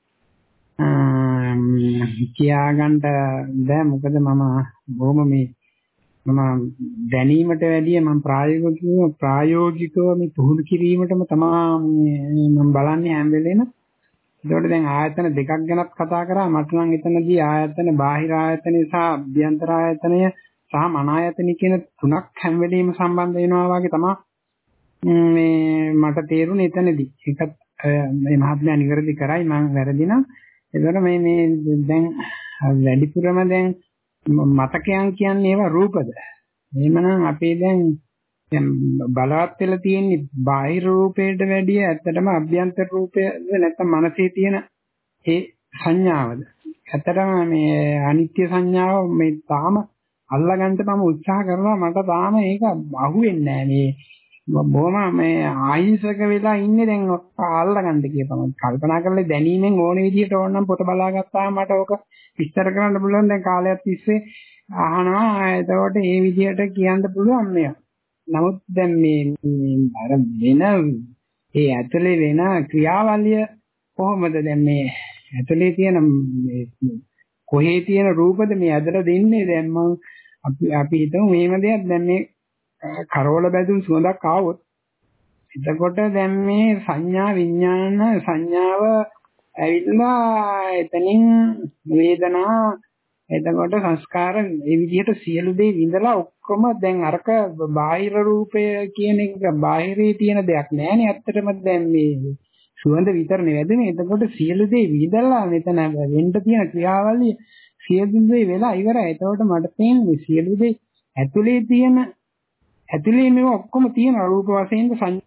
කියාගන්න බෑ. මොකද මම බොහොම මේ මම දැනීමට වැඩිය මම ප්‍රායෝගිකව ප්‍රායෝගිකව මේ පුහුණු කිරීමටම තමයි මම බලන්නේ හැම වෙලේම. ඒකට දැන් ආයතන දෙකක් ගැනත් කතා කරා. මට නම් එතනදී ආයතන බාහිර ආයතනය සහ අභ්‍යන්තර ආයතනය සහ මන ආයතන කියන තුනක් හැම වෙලේම සම්බන්ධ වෙනවා වගේ තමයි මේ මට තේරුනේ එතනදී. ඒකත් මේ මහත්මයා නිවැරදි කරයි මම වැරදි නම්. ඒතර මේ මේ දැන් වැඩිපුරම දැන් මතකයන් කියන්නේ ඒවා රූපද? එහෙමනම් අපේ දැන් දැන් බලවත් වෙලා තියෙන්නේ බාහිර රූපයට වැඩිය ඇත්තටම අභ්‍යන්තර රූපයද නැත්නම් මනසේ තියෙන ඒ සංඥාවද? ඇත්තටම මේ අනිත්‍ය සංඥාව මේ තාම අල්ලගන්න මම උත්සාහ කරනවා. මට තාම ඒක අහුවෙන්නේ නැහැ. මේ බොහොම මේ ආහිංසක වෙලා ඉන්නේ දැන් අල්ලගන්න කියපම. කල්පනා කරලා දැනීමෙන් ඕන විදිහට ඕනනම් පොත බලා ගත්තාම මට ඕක විස්තර කරන්න පුළුවන්. දැන් කාලයක් තිස්සේ අහනවා. එතකොට මේ විදිහට කියන්න පුළුවන් මේ. නමුත් දැන් මේ අර වෙන ඒ ඇතුලේ වෙන ක්‍රියාවලිය කොහොමද දැන් මේ ඇතුලේ තියෙන මේ කොහේ තියෙන රූපද මේ ඇදලා දෙන්නේ? දැන් මම අපි අපි හිතමු මේම දෙයක් දැන් මේ කරවල බැඳුම් සුවඳක් ආවොත් එතකොට දැන් මේ සංඥා විඥාන සංඥාව ඇවිල්ලා එතනින් වේදනා එතකොට සංස්කාර මේ විදිහට සියලු දේ විඳලා ඔක්කොම දැන් අරක බාහිර රූපය කියන එක බාහිරේ තියෙන දෙයක් නෑනේ. ඇත්තටම දැන් මේ සුවඳ විතරනේ වැදෙන්නේ. එතකොට සියලු දේ විඳලා මෙතන වෙන්න තියෙන ක්‍රියාවලිය සියලු දේ වෙලා ඉවරයි. එතකොට මට තේන්නේ සියලු දේ ඇතුලේ තියෙන ඇතුලේ මේව ඔක්කොම තියෙන රූප වශයෙන්ද සංඥා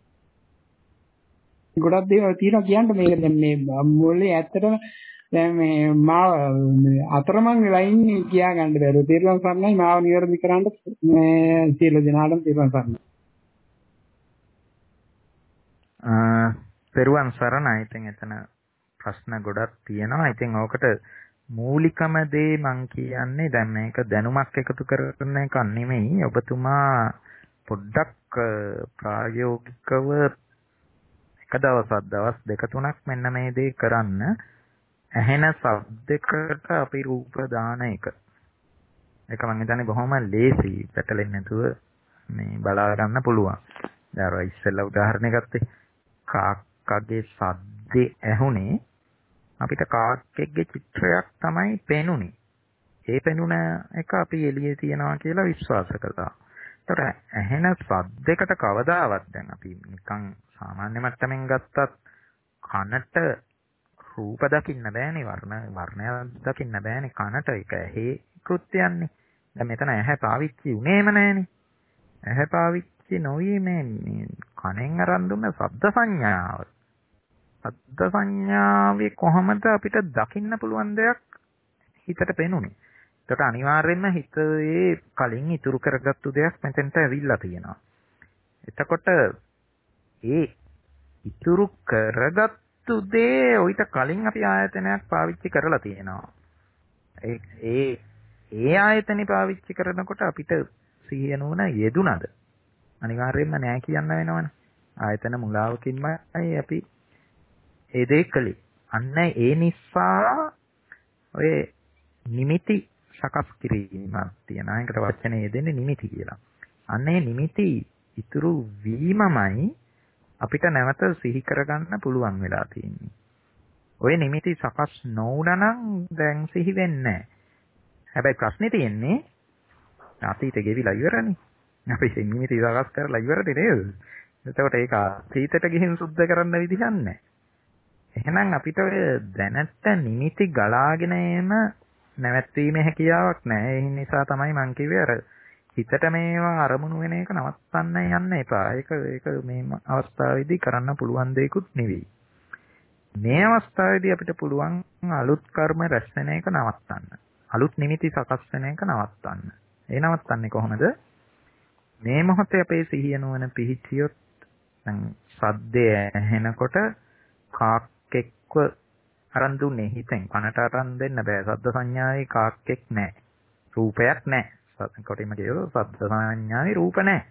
ගොඩක් දේවල් තියෙනවා කියන්න මේක දැන් මේ මොලේ ඇත්තටම දැන් මේ මාව අතරමං වෙලා ඉන්නේ කියා ගන්න බැරුව. තේරුම් ගන්නයි මාව නිවැරදි කරන්න මේ සියලු දෙනාටම තේරුම් ගන්න. ආ පෙරුවන් සරණයි. ඉතින් එතන ප්‍රශ්න ගොඩක් තියෙනවා. ඉතින් ඕකට මූලිකම දේ මං කියන්නේ දැන් මේක දැනුමක් එකතු කරන එක නෙමෙයි. ඔබතුමා පොඩ්ඩක් ප්‍රායෝගිකව එක දවසක් දවස් දෙක තුනක් මෙන්න මේ දේ කරන්න. ඇහෙන ශබ්දයකට අපි රූප දාන එක. ඒක මං හිතන්නේ බොහොම ලේසි. පැටලෙන්නේ නැතුව මේ බලා ගන්න පුළුවන්. දැන් අර ඉස්සෙල්ලා උදාහරණයක් ගත්තේ කාක්කගේ ශබ්දේ ඇහුනේ අපිට කාක්කෙක්ගේ චිත්‍රයක් තමයි පෙනුනේ. ඒ පෙනුන එක අපි එළියේ තියනවා කියලා විශ්වාස කළා. ඒතර ඇහෙන ශබ්දයකට කවදාවත් දැන් අපි නිකන් සාමාන්‍ය මට්ටමින් ගත්තත් කනට රූප දකින්න බෑනේ, වර්ණ වර්ණය දකින්න බෑනේ කනට. ඒක ඇහි කෘත්‍යයන්නේ. දැන් මෙතන ඇහැ පාවිච්චි උනේම නෑනේ. ඇහැ පාවිච්චි නොවි මේ කනෙන් අරන් දුන්න ශබ්ද සංඥාව. ශබ්ද සංඥාවේ කොහොමද අපිට දකින්න පුළුවන් දෙයක් හිතට පෙනුනේ? ඒකට අනිවාර්යයෙන්ම හිතේ කලින් ඉතුරු කරගත්තු දෙයක් මෙතෙන්ට ඇවිල්ලා තියෙනවා. එතකොට ඒ ඉතුරු කරගත්තු දේ ඔయిత කලින් අපි ආයතනයක් පාවිච්චි කරලා තියෙනවා. ඒ ඒ ඒ ආයතනෙ පාවිච්චි කරනකොට අපිට සිහිය නුවණ යෙදුනද? අනිවාර්යයෙන්ම නෑ කියන්න වෙනවනේ. ආයතන මුලාවකින්මයි අපි ඒ දේ කළේ. අන්න ඒ නිසා ඔය නිමිති සකස් කිරීමක් තියෙනවා. ඒකට වචනේ යෙදෙන්නේ නිමිති කියලා. අන්න ඒ නිමිති ඉතුරු වීමමයි අපිට නැවත සිහි කරගන්න පුළුවන් වෙලා තියෙන්නේ. ඔය නිමිති සකස් නොවුණා නම් දැන් සිහි වෙන්නේ හැබැයි ප්‍රශ්නේ තියෙන්නේ අතීතේ ගෙවිලා ඉවරනේ. අපි නිමිති සකස් කරලා ඉවරනේ නේද? එතකොට ඒක අතීතයට ගිහින් සුද්ධ කරන්න විදිහක් නැහැ. එහෙනම් අපිට ඔය දැනට නිමිති ගලාගෙන එන නැවැත්වීමේ හැකියාවක් නැහැ. ඒ නිසා තමයි මං කිව්වේ අර හිතට මේවා අරමුණු වෙන එක නවත්තන්න යන්න එපා. ඒක ඒක මේ අවස්ථාවේදී කරන්න පුළුවන් දෙයක්ුත් නෙවෙයි. මේ අවස්ථාවේදී අපිට පුළුවන් අලුත් කර්ම රැස් වෙන එක නවත්තන්න. අලුත් නිමිති සකස් වෙන එක නවත්තන්න. ඒ නවත්තන්නේ කොහොමද? මේ මොහොතේ අපේ සිහිය නුවණ පිහිටියොත් දැන් සද්දය ඇහෙනකොට කාක්කෙක්ව අරන් දුන්නේ හිතෙන් කනට අරන් දෙන්න බෑ. සද්ද සංඥාවේ කාක්කෙක් නැහැ. රූපයක් නැහැ. කොටින්ම කියෝ සද්ද සංඥාවේ රූප නැහැ.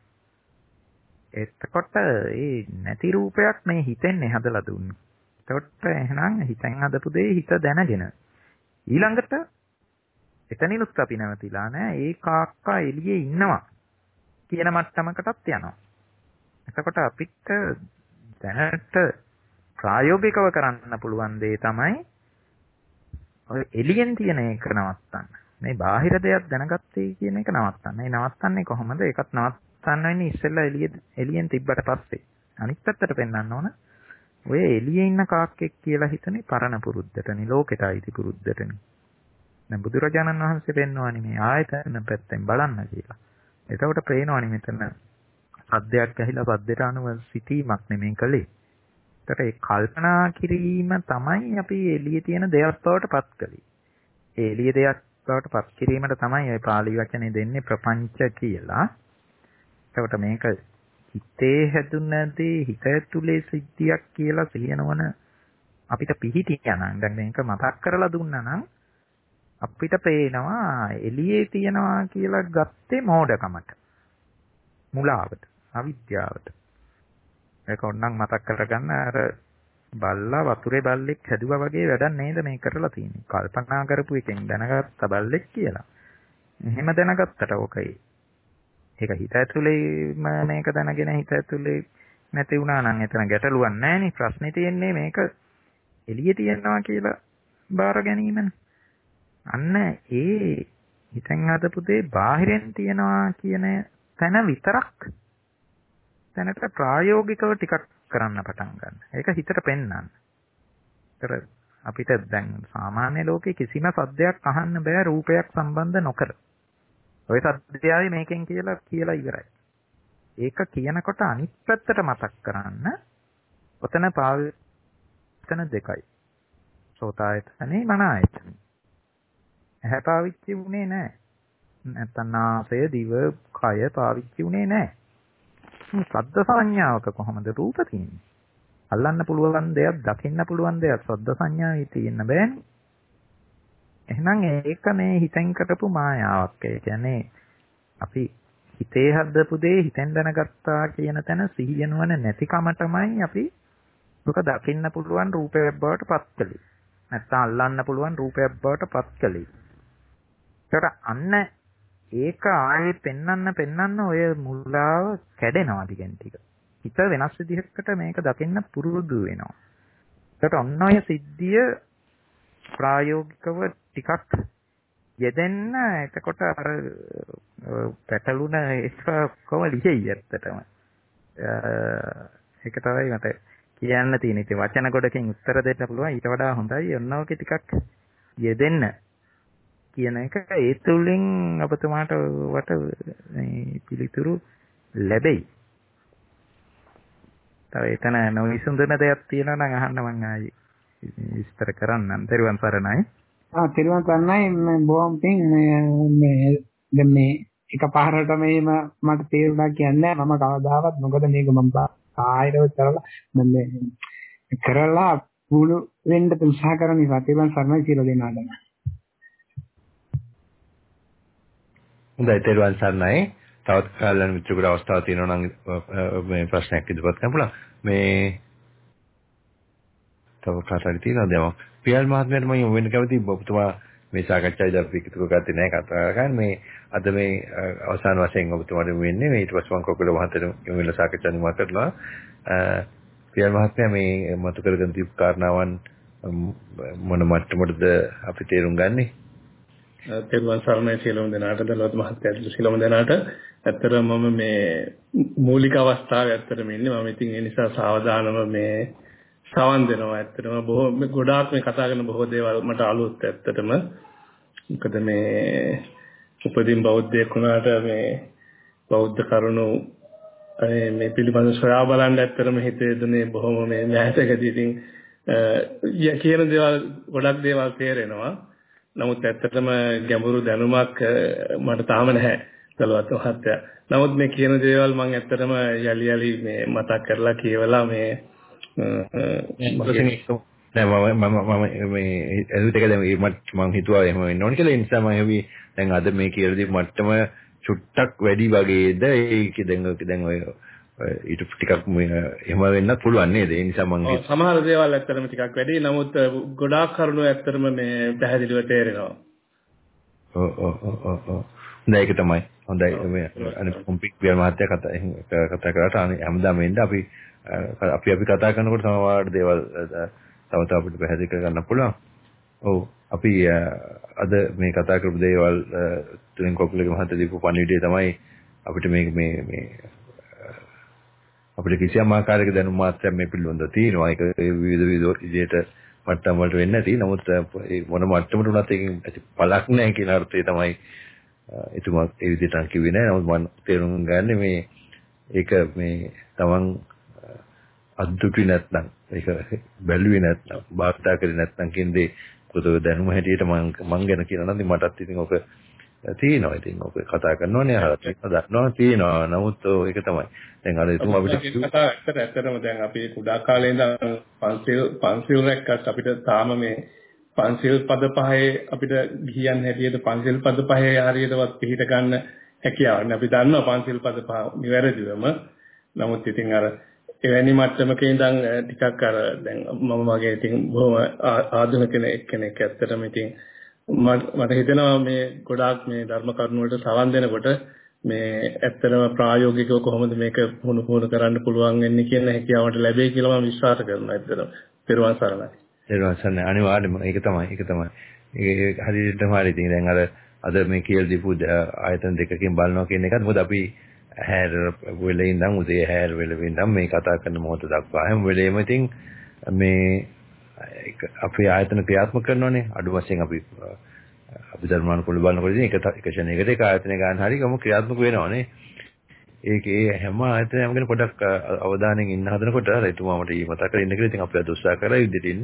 එතකොට ඒ නැති රූපයක් මේ හිතෙන්නේ හදලා දුන්නේ. එතකොට එහෙනම් හිතෙන් හදපු දේ හිත දැනගෙන ඊළඟට එතනිනුත් අපි නැවතිලා නෑ. ඒ කාක්කා එළියේ ඉන්නවා කියන මට්ටමකටත් යනවා. එතකොට අපිට දැනට ප්‍රායෝගිකව කරන්න පුළුවන් දේ තමයි ඔය එළියෙන් තියෙන එක නවත්තන්න. මේ බාහිර දෙයක් දැනගත්තේ කියන එක නවත්තන්න. ඒ නවත්තන්නේ කොහොමද? ඒකත් නවත්තන්න වෙන්නේ ඉස්සෙල්ලා එළිය එළියෙන් තිබ්බට පස්සේ. අනිත් පැත්තට පෙන්වන්න ඕන. ඔය එළියේ ඉන්න කාක්කෙක් කියලා හිතන්නේ පරණ පුරුද්දටනේ, ලෝකෙට අයිති පුරුද්දටනේ. දැන් බුදුරජාණන් වහන්සේ පෙන්වන්නේ මේ ආයතන පැත්තෙන් බලන්න කියලා. එතකොට පේනවනේ මෙතන සද්දයක් ඇහිලා සද්දට අනුව සිටීමක් නෙමෙයි කලේ. ඒකට ඒ කල්පනා කිරීම තමයි අපි එළියේ තියෙන දෙයක් බවට පත් කළේ. ඒ එළියේ දෙයක් බවට පත් කිරීමට තමයි ওই පාලි වචනේ දෙන්නේ ප්‍රපංච කියලා. ඒකට මේක හිතේ හැදුනදී හිත ඇතුලේ සිද්ධියක් කියලා සිහිනවන අපිට පිහිටියා නම් දැන් මේක මතක් කරලා දුන්නා නම් අපිට පේනවා එළියේ තියනවා කියලා ගත්තේ මෝඩකමට. මුලාවට, අවිද්‍යාවට. ඒක ඕනනම් මතක් කරගන්න අර බල්ලා වතුරේ බල්ලෙක් හැදුවා වගේ වැඩක් නේද මේ කරලා තියෙන්නේ. කල්පනා කරපු එකෙන් දැනගත්ත බල්ලෙක් කියලා. එහෙම දැනගත්තට ඕකයි. ඒක හිත ඇතුලේම මේක දැනගෙන හිත ඇතුලේ නැති වුණා නම් එතන ගැටලුවක් නැහැ නේ. ප්‍රශ්නේ තියෙන්නේ මේක එළියේ තියනවා කියලා බාර ගැනීමනේ. අන්න ඒ හිතෙන් හදපු දේ බාහිරෙන් තියනවා කියන තැන විතරක් දැනට ප්‍රායෝගිකව ටිකක් කරන්න පටන් ගන්න. ඒක හිතට පෙන්නන්න. ඒතර අපිට දැන් සාමාන්‍ය ලෝකේ කිසිම සද්දයක් අහන්න බෑ රූපයක් සම්බන්ධ නොකර. ඔය සද්දයයි මේකෙන් කියලා කියලා ඉවරයි. ඒක කියනකොට අනිත් පැත්තට මතක් කරන්න ඔතන පාවිච්චි දෙකයි. සෝතායතනේ මනායතනේ. ඇහැ පාවිච්චි වුණේ නැහැ. නැත්නම් නාසය, දිව, කය පාවිච්චි වුණේ නැහැ. මේ ශබ්ද සංඥාවක කොහොමද රූප තියෙන්නේ? අල්ලන්න පුළුවන් දෙයක්, දකින්න පුළුවන් දෙයක් ශබ්ද සංඥාවේ තියෙන්න බෑනේ. එහෙනම් ඒක මේ හිතෙන් කරපු මායාවක්. ඒ කියන්නේ අපි හිතේ හදපු දේ හිතෙන් දැනගත්තා කියන තැන සිහිය නුවණ නැතිකම තමයි අපි දුක දකින්න පුළුවන් රූපයක් බවට පත් කළේ. නැත්නම් අල්ලන්න පුළුවන් රූපයක් බවට පත් කළේ. ඒකට අන්න ඒක ආයේ පෙන්නන්න පෙන්නන්න ඔය මුලාව කැඩෙනවා ටිකෙන් ටික. හිත වෙනස් විදිහකට මේක දකින්න පුරුදු වෙනවා. ඒකට ඔන්න ඔය සිද්ධිය ප්‍රායෝගිකව ටිකක් යෙදෙන්න එතකොට අර පැටලුන එක කොහොමද ඇත්තටම. ඒක තමයි මට කියන්න තියෙන්නේ. ඉතින් වචන ගොඩකින් උත්තර දෙන්න පුළුවන්. ඊට වඩා හොඳයි ඔන්න ඔක ටිකක් යෙදෙන්න කියන එක ඒ තුලින් ඔබතුමාට වට මේ පිළිතුරු ලැබෙයි. තව එතන නොවිසඳන දෙයක් තියෙනවා නම් අහන්න මම ආයි විස්තර කරන්නම්. තෙරුවන් සරණයි. ආ තෙරුවන් සරණයි. මම බොහොම පිං මේ දැන් මේ එකපාරට මේම මට තේරුණා කියන්නේ මම කවදාවත් මොකද මේක මම ආයෙත් කරලා මම මේ කරලා පුළු වෙන්න උත්සාහ කරන නිසා තෙරුවන් සරණයි කියලා දෙන්නා. හොඳයි තෙරුවන් සරණයි. තවත් කාලයන් විතරකට අවස්ථාවක් තියෙනවා නම් මේ ප්‍රශ්නයක් ඉදපත් කරන්න පුළුවන්. මේ තව කාටරි තියෙනවද දැන්? පියල් මහත්මයාට මම යොමු වෙන්න කැමතියි. ඔබතුමා මේ සාකච්ඡාවේදී අපි එකතු කරගත්තේ නැහැ කතා කරන්නේ. මේ අද මේ අවසාන වශයෙන් ඔබතුමාට යොමු වෙන්නේ මේ ඊට පස්සේ මම කොකල මහත්තයට යොමු වෙලා සාකච්ඡා නිමා කරනවා. පියල් මහත්මයා මේ මතු කරගෙන තිබු කාරණාවන් මොන මට්ටමටද අපි තේරුම් ගන්නේ? තෙරුවන් සරණයි සියලුම දෙනාට දලුවත් මහත්තයා ඇතුළු සියලුම දෙනාට. ඇත්තටම මම මේ මූලික අවස්ථාවේ ඇත්තටම ඉන්නේ. මම ඉතින් ඒ නිසා සාවධානව මේ සවන් දෙනවා. ඇත්තටම බොහෝ ගොඩාක් මේ කතා කරන බොහෝ දේවල් මට අලුත් ඇත්තටම. මොකද මේ උපදින් බෞද්ධයෙක් වුණාට මේ බෞද්ධ කරුණු මේ පිළිබඳව සොයා බලන්න ඇත්තටම හිතේ දුනේ බොහොම මේ නැහැටකදී ඉතින් කියන දේවල් ගොඩක් දේවල් තේරෙනවා. නමුත් ඇත්තටම ගැඹුරු දැනුමක් මට තාම නැහැ දලුවත් මහත්තයා. නමුත් මේ කියන දේවල් මම ඇත්තටම යලි යලි මේ මතක් කරලා කියවලා මේ නෑ මම මම මම මේ එළුත් එක දැන් මම හිතුවා එහෙම වෙන්න ඕන කියලා. ඒ නිසා මම හැවි දැන් අද මේ කියලා දී මට්ටම චුට්ටක් වැඩි වගේද ඒක දැන් දැන් ඔය ඊට ටිකක් එහෙම වෙන්නත් පුළුවන් නේද? ඒ නිසා මම සමහර දේවල් ඇත්තටම ටිකක් වැඩි. නමුත් ගොඩාක් කරුණු ඇත්තටම මේ පැහැදිලිව තේරෙනවා. ඔව් ඔව් ඔව් ඔව්. දැන් ඒක තමයි. හොඳයි මේ අනිත් කොම්පික් වියල් මහත්තයා කතා කතා කරාට හැමදාම වෙන්න අපි අපි අපි කතා කරනකොට සමහර දේවල් තව තව අපිට පැහැදිලි කර ගන්න පුළුවන්. ඔව් අපි අද මේ කතා කරපු දේවල් තුලින් කොප්පුලගේ මහත්තයා දීපු පණිවිඩය තමයි අපිට මේ මේ මේ අපිට කිසියම් ආකාරයක දැනුම් මාත්‍රයක් මේ පිළිබඳව තියෙනවා. ඒක විවිධ විවිධ විදිහට මට්ටම් වලට වෙන්නේ නැති. නමුත් මොන මට්ටමකට උනත් ඒකෙන් පළක් නැහැ කියන අර්ථය තමයි එතුමා ඒ විදිහට කිව්වේ නෑ. නමුත් මම තේරුම් ගන්න මේ ඒක මේ තමන් අද්දුටි නැත්නම් ඒක බැලුවේ නැත්නම් වාර්තා කරේ නැත්නම් කියන්නේ පොදු දැනුම හැටියට මම මං ගැන කියනවා නම් මටත් ඉතින් ඔක තියෙනවා. ඉතින් ඔක කතා කරනෝනේ අහලා දන්නවා තියෙනවා. නමුත් ඒක තමයි. දැන් අර එතුමා අපිට කතා ඇත්තට ඇත්තටම දැන් අපි කුඩා කාලේ ඉඳන් පන්සිල් පන්සිල් රැක්කත් අපිට තාම මේ පන්සිල් පද පහේ අපිට ගියන් හැටියට පන්සිල් පද පහේ හරියටවත් පිළිහිට ගන්න හැකියාවක් නැහැ. අපි දන්නවා පන්සිල් පද පහ නිවැරදිවම. නමුත් ඉතින් අර එවැනි මට්ටමක ඉඳන් ටිකක් අර දැන් මම වගේ ඉතින් බොහොම ආධුනික කෙනෙක් ඇත්තටම ඉතින් මට හිතෙනවා මේ ගොඩාක් මේ ධර්ම කරුණු වලට සවන් දෙනකොට මේ ඇත්තටම ප්‍රායෝගිකව කොහොමද මේක පුහුණු පුහුණු කරන්න පුළුවන් වෙන්නේ කියන හැකියාවට ලැබෙයි කියලා මම විශ්වාස කරනවා. ඇත්තටම පෙරවන් සරණයි. පෙරවන් සරණයි. අනිවාර්යයෙන්ම ඒක තමයි. ඒක තමයි. ඒක හරියටම හරි. ඉතින් දැන් අර අද මේ කියලා දීපු ආයතන දෙකකින් බලනවා කියන එකත් මොකද අපි හැර වෙලේ ඉඳන් උදේ හැර වෙලේ ඉඳන් මේ කතා කරන මොහොත දක්වා හැම වෙලේම ඉතින් මේ අපි ආයතන ක්‍රියාත්මක කරනවානේ. අඩු වශයෙන් අපි අපි ධර්මානුකූල බලනකොට ඉතින් එක එක ක්ෂණයකට එක ආයතන ගන්න හරි ගම ක්‍රියාත්මක වෙනවානේ. ඒකේ හැම ආයතනයක්ම ගැන පොඩක් අවධානයෙන් ඉන්න හදනකොට අර එතුමා මට ඊ මතක කරගෙන ඉන්න කියලා ඉතින් අපි අද උත්සාහ කරා විදිහට ඉන්න.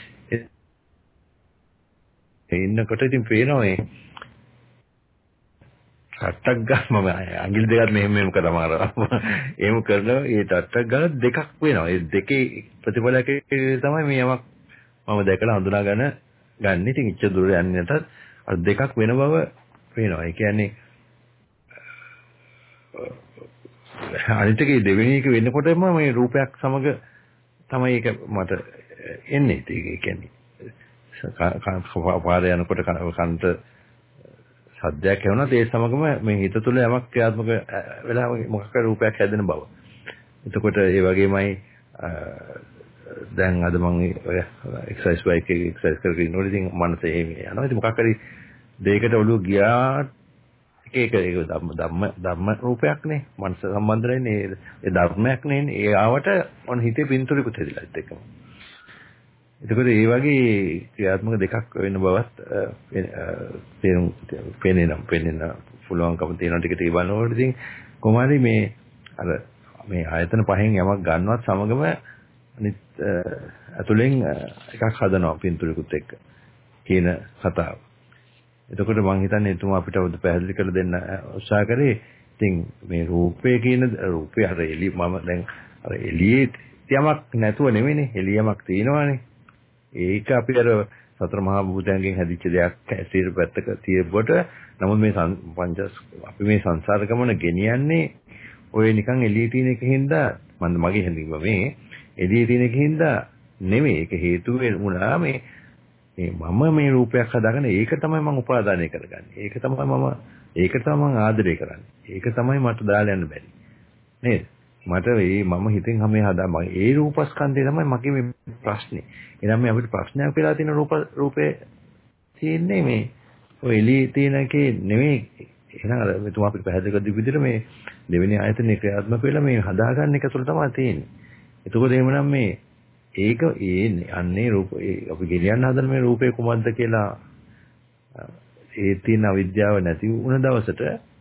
ඒ ඉන්නකොට ඉතින් පේනවා මේ ටට්ටක් ගන්න මම අඟිලි දෙකක් මෙහෙම මෙහෙම කරාම අර එහෙම කරනවා. ඒ ටට්ටක් ගන්න දෙකක් වෙනවා. ඒ දෙකේ ප්‍රතිඵලයක් තමයි මේ යමක් මම දැකලා හඳුනා ගන්න ගන්න. ඉතින් ඉච්ච දුර යන්නේ නැතත් අර දෙකක් වෙන බව පේනවා. ඒ කියන්නේ අනිත් එකේ දෙවෙනි එක වෙනකොටම මේ රූපයක් සමග තමයි ඒක මට එන්නේ. ඒ කියන්නේ පාරේ යනකොට කන්ට සද්දයක් ඇහුණා ඒ සමගම මේ හිත තුළ යමක් ක්‍රියාත්මක වෙලා මොකක් හරි රූපයක් හැදෙන බව. එතකොට ඒ වගේමයි දැන් අද මම ඔය එක්සර්සයිස් බයික් එකේ එක්සර්සයිස් කරගෙන ඉන්නකොට ඉතින් මනස එහෙම යනවා. ඉතින් මොකක් හරි දෙයකට ඔළුව ගියා ඒක ඒක ධම්ම ධම්ම ධම්ම රූපයක්නේ. මනස සම්බන්ධ වෙන්නේ ඒ ධර්මයක් නේ. ඒ ආවට මොන හිතේ පින්තුරෙකුත් හැදිලා ඉත් එක්කම. එතකොට ඒ වගේ ක්‍රියාත්මක දෙකක් වෙන බවත් තේරුම් පේන්නේ නම් පේන්න පුළුවන්කම තියෙනවා ටික ටික බලනකොට ඉතින් කොහොමද මේ අර මේ ආයතන පහෙන් යමක් ගන්නවත් සමගම අනිත් අතුලෙන් එකක් හදනවා පින්තුරෙකුත් එක්ක කියන කතාව. එතකොට මම හිතන්නේ එතුමා අපිට උද පැහැදිලි කරලා දෙන්න උත්සාහ කරේ. ඉතින් මේ රූපේ කියන රූපේ අර එළිය මම දැන් අර එළියේ යමක් නැතුව නෙමෙයිනේ එළියමක් තියෙනවානේ. ඒක අපි අර සතර මහා භූතයන්ගෙන් හැදිච්ච දෙයක් ඇසිර පැත්තක තියබොට නමුත් මේ පංච අපි මේ සංසාර ගමන ගෙනියන්නේ ඔය නිකන් එළියේ තියෙන එකකින්ද මම මගේ හැඳින්වීම මේ එළියේ තියෙන එකකින්ද නෙමෙයි. ඒක හේතු වෙනුණා මේ මේ මම මේ රූපයක් හදාගෙන ඒක තමයි මම උපාදානය කරගන්නේ. ඒක තමයි මම ඒක තමයි මම ආදරය කරන්නේ. ඒක තමයි මට දාලා යන්න බැරි. නේද? මට මේ මම හිතෙන් හැම හදා මම ඒ රූපස්කන්ධය තමයි මගේ මේ ප්‍රශ්නේ. එනම් මේ අපිට ප්‍රශ්නයක් වෙලා තියෙන රූප රූපේ තියෙන්නේ මේ ඔය එළියේ තියෙන එකේ නෙමෙයි එහෙනම් අර මෙතුමා අපිට පැහැදිලි කර දීපු විදිහට මේ දෙවෙනි ආයතනේ ක්‍රියාත්මක වෙලා මේ හදාගන්න එක තුළ තමයි තියෙන්නේ. එතකොට එහෙමනම් මේ ඒක ඒ අන්නේ රූප අපි ගෙනියන්න හදන මේ රූපේ කුමක්ද කියලා ඒ තියෙන අවිද්‍යාව නැති වුණ දවසට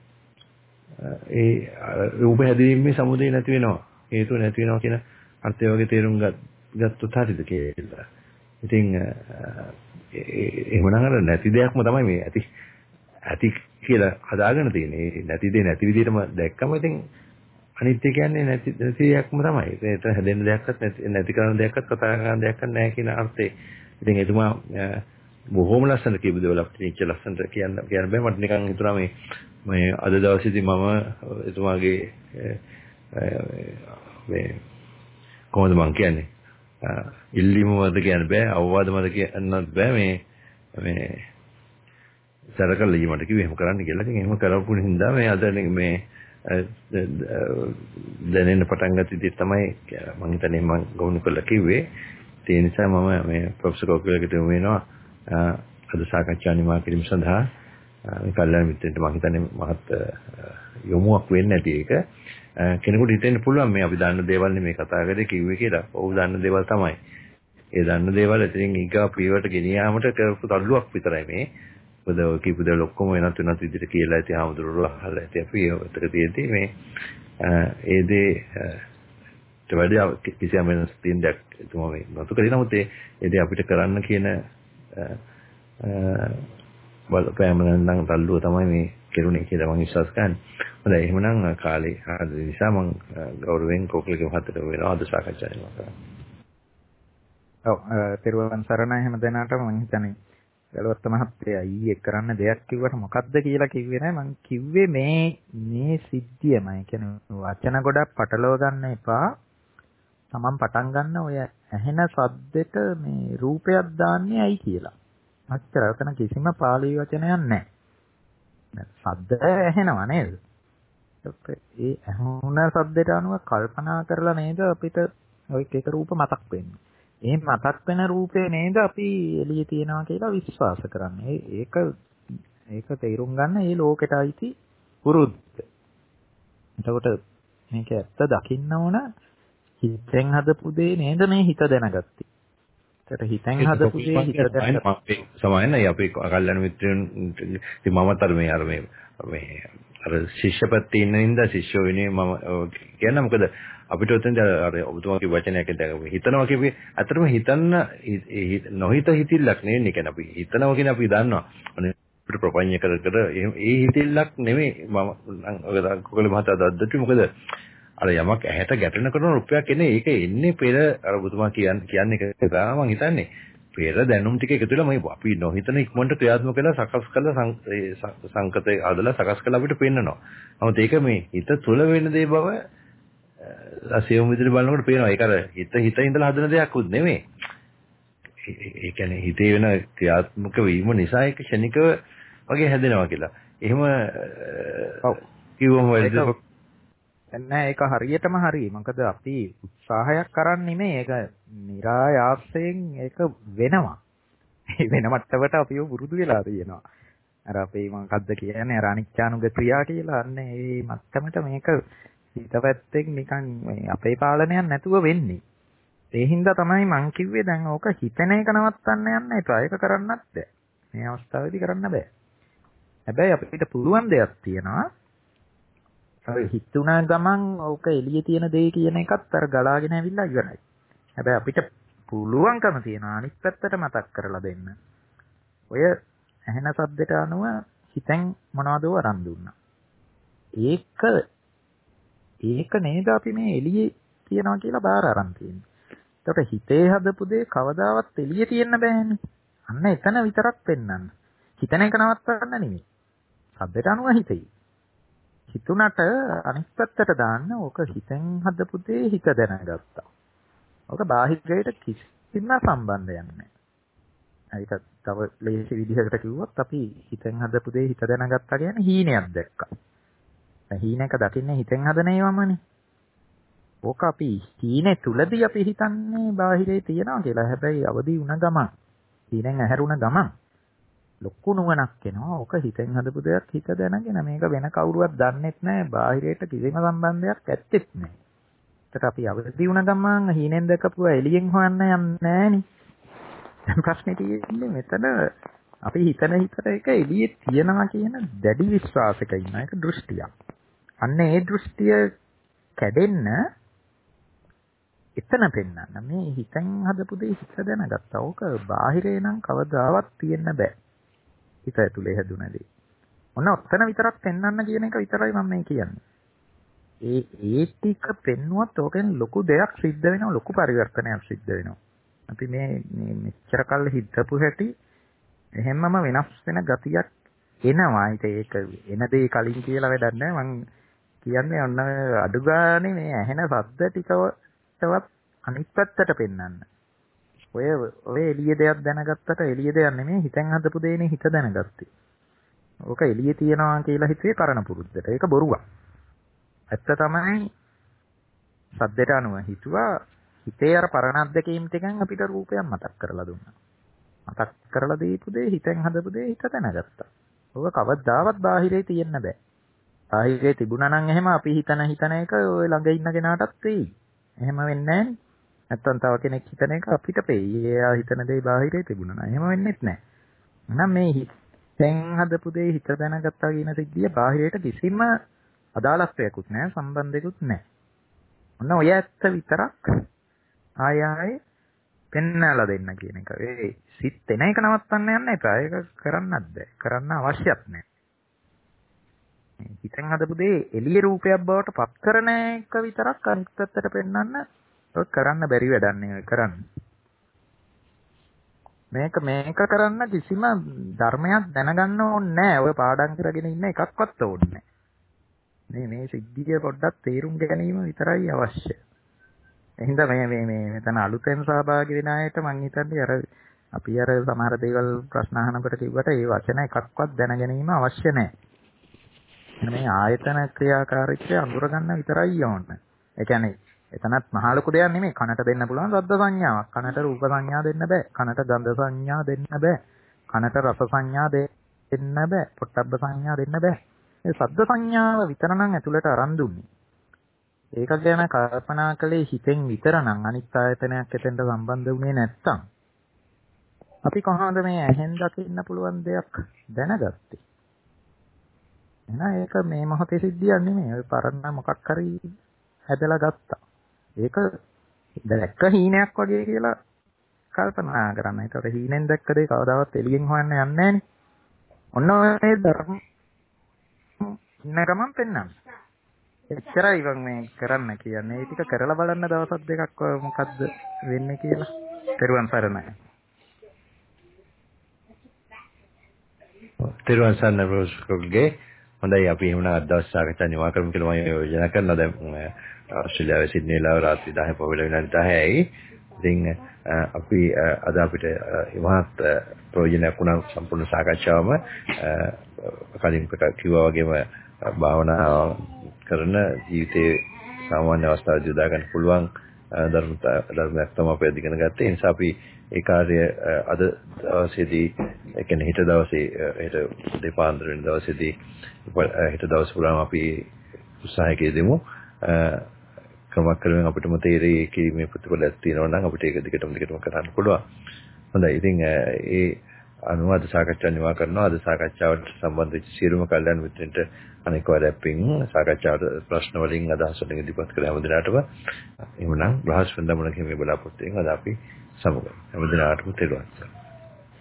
ඒ රූප හැදීමේ සමුදේ නැති වෙනවා. හේතුව නැති වෙනවා කියන අර්ථය වගේ තේරුම් ගත්තොත් හරිද කියලා. ඉතින් එහෙමනම් අර නැති දෙයක්ම තමයි මේ ඇති ඇති කියලා හදාගෙන තියෙන්නේ. නැති දේ නැති විදිහටම දැක්කම ඉතින් අනිත්‍ය කියන්නේ නැති නැති දෙයක්ම තමයි. ඒකට හැදෙන්න දෙයක්වත් නැති නැති කරන දෙයක්වත් කතා කරන දෙයක්වත් නැහැ කියන අර්ථේ. ඉතින් එතුමා බොහොම ලස්සනට කියපු දේවල් අපිට ඉච්ච ලස්සනට කියන්න කියන්න බෑ. මට නිකන් හිතුණා මේ මේ අද දවසේදී මම එතුමාගේ මේ කොහොමද මං කියන්නේ ඉල්ලීමවද කියන්න බෑ අවවාදමද කියන්නත් බෑ මේ මේ සරකල්ල ඊමට කිව්වේ එහෙම කරන්න කියලා. ඉතින් එහෙම කරපු හින්දා මේ අද මේ දැනෙන්න පටන් ගත්ත ඉතින් තමයි මම හිතන්නේ මම ගොනු කළා කිව්වේ. ඒ නිසා මම මේ ප්‍රොෆෙසර් කොක්කලකට යොමු වෙනවා අද සාකච්ඡා නිමා කිරීම සඳහා. මේ කල්යාණ මිත්‍රෙන්ට මම හිතන්නේ මහත් යොමුවක් වෙන්නේ නැති එක. කෙනෙකුට හිතෙන්න පුළුවන් මේ අපි දන්න දේවල් නෙමේ කතා කරේ කිව්වේ කියලා. ඔව් දන්න දේවල් තමයි. ඒ දන්න දේවල් ඉතින් ඊගා පියවරට ගෙනියාමට කරපු තල්ලුවක් විතරයි මේ. මොකද ඔය කියපු දේවල් ඔක්කොම වෙනත් වෙනත් විදිහට කියලා ඇති ආමුදුරෝ අහලා ඇති අපි ඒකට තියෙද්දි මේ ඒ දේ ඊට වඩා කිසියම් වෙනස් තියෙන දෙයක් තුමා මේ නතු කරේ නමුත් ඒ දේ අපිට කරන්න කියන බලපෑම නම් තල්ලුව තමයි මේ කෙරුණේ කියලා මම විශ්වාස කරන්නේ. හොඳයි එහෙමනම් කාලේ ආද නිසා මම ගෞරවයෙන් කොකලගේ මහත්තයට වෙනවා අද සාකච්ඡාවේ මම කරන්නේ. ඔව් තිරුවන් සරණයි හැම දෙනාටම මම හිතන්නේ ගලවත්ත මහත්තයා ඊයේ කරන්න දෙයක් කිව්වට මොකද්ද කියලා කිව්වේ නෑ. මම කිව්වේ මේ මේ සිද්ධියමයි. කියන්නේ වචන ගොඩක් පටලව ගන්න එපා. තමන් පටන් ගන්න ඔය ඇහෙන සද්දෙට මේ රූපයක් දාන්නේ ඇයි කියලා. අච්චර ඔතන කිසිම පාලි වචනයක් නැහැ. සද්ද ඇහෙනවා නේද? ඒ ඇහුණ සද්දට අනුව කල්පනා කරලා නේද අපිට ওই එක රූප මතක් වෙන්නේ. ඒ මතක් වෙන රූපේ නේද අපි එළියේ තියනවා කියලා විශ්වාස කරන්නේ. ඒක ඒක තේරුම් ගන්න ඒ ලෝකෙට අයිති පුරුද්ද. එතකොට මේක ඇත්ත දකින්න ඕන හිතෙන් හදපු දේ නේද මේ හිත දැනගත්තේ. ඒකට හිතෙන් හදපු දේ හිත දැනගත්තා. සමානයි අපි කල්යන මිත්‍රයන් ඉතින් මමත් අර මේ අර මේ මේ අර ශිෂ්‍යපත් ඉන්න ඉඳලා ශිෂ්‍ය වෙන්නේ මම කියන්නේ මොකද අපිට උතෙන්ද අර ඔබතුමාගේ වචනයක් දැන් හිතනවා කියපේ අතරම හිතන්න නොහිත හිතිල්ලක් නෙවෙයි කියන්නේ අපි හිතනවා කියන අපි දන්නවා අනේ අපිට ප්‍රපංච කර කර ඒ හිතිල්ලක් නෙවෙයි මම කොකල මහතා දද්දටි මොකද අර යමක් ඇහැට ගැටෙන කරන රුපියක් එන්නේ ඒක එන්නේ පෙර අර ඔබතුමා කියන්නේ කියන්නේ කියලා මම හිතන්නේ පෙර දැනුම් ටික එකතු වෙලා මම අපි නොහිතන ඉක්මනට ක්‍රියාත්මක වෙලා සකස් කරලා සංකතය ආදලා සකස් කරලා අපිට පෙන්නනවා. නමුත් ඒක මේ හිත තුල වෙන දේ බව අසියුම් විදිහට බලනකොට පේනවා ඒක අර හිත හිත ඉඳලා හදන දෙයක් උත් නෙමෙයි. ඒ කියන්නේ හිතේ වෙන ක්‍රියාත්මක වීම නිසා ඒක ක්ෂණිකව වගේ හැදෙනවා කියලා. එහෙම ඔව් කිව්වම වැරදිද? නෑ ඒක හරියටම හරි. මොකද අපි උත්සාහයක් කරන්නේ නෙමෙයි. ඒක નિરાයාසයෙන් ඒක වෙනවා. ඒ වෙන මට්ටමට අපිව පුරුදු වෙලා තියෙනවා. අර අපේ මොකද්ද කියන්නේ අර අනිච්චානුග ක්‍රියා කියලා. අන්න ඒ මට්ටමට මේක හිතපැත්තෙන් නිකන් මේ අපේ පාලනයක් නැතුව වෙන්නේ. ඒ හින්දා තමයි මං කිව්වේ දැන් ඕක හිතන එක නවත්තන්න යන්න එපා. ඒක කරන්නත් බෑ. මේ අවස්ථාවේදී කරන්න බෑ. හැබැයි අපිට පුළුවන් දෙයක් තියෙනවා. අර හිතුණා ගමන් ඕක එළියේ තියෙන දේ කියන එකත් අර ගලාගෙන ඇවිල්ලා ඉවරයි. හැබැයි අපිට පුළුවන්කම තියෙනවා අනිත් පැත්තට මතක් කරලා දෙන්න. ඔය ඇහෙන සද්දට අනුව හිතෙන් මොනවද වරන් දුන්නා. ඒක ඒක නේද අපි මේ එළියේ තියනවා කියලා බාර අරන් තියෙන්නේ. ඒකට හිතේ හදපු දේ කවදාවත් එළියේ තියන්න බෑනේ. අන්න එතන විතරක් පෙන්වන්න. හිතන එක නවත්තන්න නෙමෙයි. සද්දට අනුව හිතේ. හිතුණට අනිත් පැත්තට දාන්න ඕක හිතෙන් හදපු දේ හිත දැනගත්තා. ඕක බාහිරයට කිසිම සම්බන්ධයක් නැහැ. ඒක තව ලේසි විදිහකට කිව්වොත් අපි හිතෙන් හදපු දේ හිත දැනගත්තා කියන්නේ හීනයක් දැක්කා. හීනක දකින්නේ හිතෙන් හදන ඒවාමනේ. ඕක අපි හීනේ තුලදී අපි හිතන්නේ බාහිරේ තියනවා කියලා. හැබැයි අවදි වුණ ගමන් හීනෙන් ඇහැරුණ ගමන් ලොකු නුවණක් එනවා. ඕක හිතෙන් හදපු දෙයක් හිත දැනගෙන මේක වෙන කවුරුවත් දන්නෙත් නැහැ. බාහිරයට කිසිම සම්බන්ධයක් ඇත්තෙත් නැහැ. ඒකට අපි අවදි වුණ ගමන් හීනෙන් දැකපුවා එළියෙන් හොයන්න යන්නේ නැහනේ. දැන් ප්‍රශ්නේ තියෙන්නේ මෙතන අපි හිතන හිතට එක එළියේ තියනවා කියන දැඩි විශ්වාසයක ඉන්න එක දෘෂ්ටියක්. අන්න ඒ දෘෂ්ටිය කැඩෙන්න එතන පෙන්නන්න මේ හිතෙන් හදපු දේ හිත දැනගත්තා. ඕක බාහිරේ නම් කවදාවත් තියෙන්න බෑ. හිත ඇතුලේ හැදුන දේ. ඔන්න ඔතන විතරක් පෙන්වන්න කියන එක විතරයි මම මේ කියන්නේ. ඒ ඒ ටික පෙන්නුවත් ඕකෙන් ලොකු දෙයක් සිද්ධ වෙනවා, ලොකු පරිවර්තනයක් සිද්ධ වෙනවා. අපි මේ මේ මෙච්චර කල් හිතපු හැටි එහෙමම වෙනස් වෙන ගතියක් එනවා. ඒක එන දේ කලින් කියලා වැඩක් නැහැ. මම කියන්නේ ඔන්න අඩු ගානේ මේ ඇහෙන ශබ්ද ටිකවත් අනිත් පැත්තට පෙන්වන්න. ඔය ඔය එළිය දෙයක් දැනගත්තට එළිය දෙයක් නෙමෙයි හිතෙන් හදපු දෙයනේ හිත දැනගත්තේ. ඕක එළියේ තියනවා කියලා හිතුවේ කරණ පුරුද්දට. ඒක බොරුවක්. ඇත්ත තමයි සද්දට අනුව හිතුවා හිතේ අර පරණ අත්දැකීම් ටිකෙන් අපිට රූපයක් මතක් කරලා දුන්නා. මතක් කරලා දීපු දේ හිතෙන් හදපු දේ හිත දැනගත්තා. ඕක කවදාවත් බාහිරේ තියෙන්න බෑ. බාහිරේ තිබුණා නම් එහෙම අපි හිතන හිතන එක ඔය ළඟ ඉන්න කෙනාටත් වෙයි. එහෙම වෙන්නේ නැහැ. නැත්තම් තව කෙනෙක් හිතන එක අපිට වෙයි. එයා හිතන දේ බාහිරේ තිබුණා නම් එහෙම වෙන්නේත් නැහැ. එහෙනම් මේ හිතෙන් හදපු දේ හිත දැනගත්තා කියන සිද්ධිය බාහිරයට කිසිම අදාළත්වයක්වත් නැහැ, සම්බන්ධයක්වත් නැහැ. ඔන්න ඔය ඇත්ත විතරක් ආය ආයේ පෙන්නලා දෙන්න කියන එක. ඒ සිත් එන එක නවත්තන්න යන්න එපා. ඒක කරන්නත් බෑ. කරන්න අවශ්‍යත් නැහැ. හිතෙන් හදපු දේ එළිය රූපයක් බවට පත් කරන එක විතරක් අනිත් පැත්තට පෙන්වන්න ඔය කරන්න බැරි වැඩක් නේ කරන්න. මේක මේක කරන්න කිසිම ධර්මයක් දැනගන්න ඕනේ නැහැ. ඔය පාඩම් කරගෙන ඉන්න එකක්වත් ඕනේ නැහැ. මේ මේ සිද්ධිය පොඩ්ඩක් තේරුම් ගැනීම විතරයි අවශ්‍ය. එහෙනම් මේ මේ මේ මෙතන අලුතෙන් සහභාගී වෙන අයට මම හිතන්නේ අර අපි අර සමහර දේවල් ප්‍රශ්න අහනකොට කිව්වට ඒ වචන එකක්වත් දැන ගැනීම අවශ්‍ය නැහැ. මේ ආයතන ක්‍රියාකාරීත්වය අඳුර ගන්න විතරයි ඕන. ඒ කියන්නේ එතනත් මහ ලොකු දෙයක් නෙමෙයි. කනට දෙන්න පුළුවන් ශබ්ද සංඥාවක්. කනට රූප සංඥා දෙන්න බෑ. කනට ගන්ධ සංඥා දෙන්න බෑ. කනට රස සංඥා දෙන්න බෑ. පොට්ටබ්බ සංඥා දෙන්න බෑ. ඒ ශබ්ද සංඥාව විතර නම් ඇතුළට අරන් දුන්නේ. ඒක ගැන කල්පනා කළේ හිතෙන් විතර නම් අනිත් ආයතනයක් එතෙන්ට සම්බන්ධ වුණේ නැත්තම් අපි කොහොමද මේ ඇහෙන් දකින්න පුළුවන් දෙයක් දැනගත්තේ? එහෙනම් ඒක මේ මොහොතේ සිද්ධියක් නෙමෙයි. ඔය පරණ මොකක් හරි හැදලා ගත්තා. ඒක දැක්ක හීනයක් වගේ කියලා කල්පනා කරන්න. ඒතකොට හීනෙන් දැක්ක දේ කවදාවත් එළියෙන් හොයන්න යන්නේ නැහනේ. ඔන්න ඔය ධර්ම ඉන්න ගමන් පෙන්නන්න. එච්චරයි මම මේ කරන්න කියන්නේ. ඒ ටික කරලා බලන්න දවස් දෙකක් මොකද්ද වෙන්නේ කියලා. පෙරුවන් සරණයි. පෙරුවන් සරණ රෝස්කෝගේ හොඳයි අපි එහෙනම් අද දවස් සාකච්ඡා නිවා කරමු කියලා මම යෝජනා කරනවා. දැන් ඕස්ට්‍රේලියාවේ සිඩ්නි ලාව රාත්‍රී දහය පහුවෙල විනාඩි දහයයි. ඉතින් අපි අද අපිට ඉමහත් ප්‍රයෝජනයක් වුණා සම්පූර්ණ සාකච්ඡාවම කලින් කිව්වා වගේම භාවනා කරන ජීවිතයේ සාමාන්‍ය අවස්ථාවලදී යොදා ගන්න පුළුවන් ධර්ම ධර්මයක් තමයි අපි අධිකන ගත්තේ. ඒ නිසා අපි ඒ කාර්ය අද දවසේදී ඒ කියන්නේ හිත දවසේ හිත දෙපාන්දර වෙන දවසේදී හිත දවස් පුරාම අපි උත්සාහයක යෙදෙමු. ක්‍රමක්‍රමයෙන් අපිටම තේරෙයි කීමේ ප්‍රතිඵලයක් තියෙනවා නම් අපිට ඒක දිගටම දිගටම කරන්න පුළුවන්. හොඳයි. ඉතින් ඒ අනුවාද සාකච්ඡා නිවා කරනවා. අද සාකච්ඡාවට සම්බන්ධ වෙච්ච සියලුම කල්යනා මිත්‍රන්ට අනෙක් වරපින් සාකච්ඡාවට ප්‍රශ්න වලින් අදහස් වලින් ඉදිරිපත් කළ හැම දිනකටම එහෙමනම් බ්‍රහස්පතින්දා මොන කෙනෙක් බලාපොරොත්තු වෙන අද අපි සමුගමු. හැම දිනකටම තෙරුවන් සරණයි.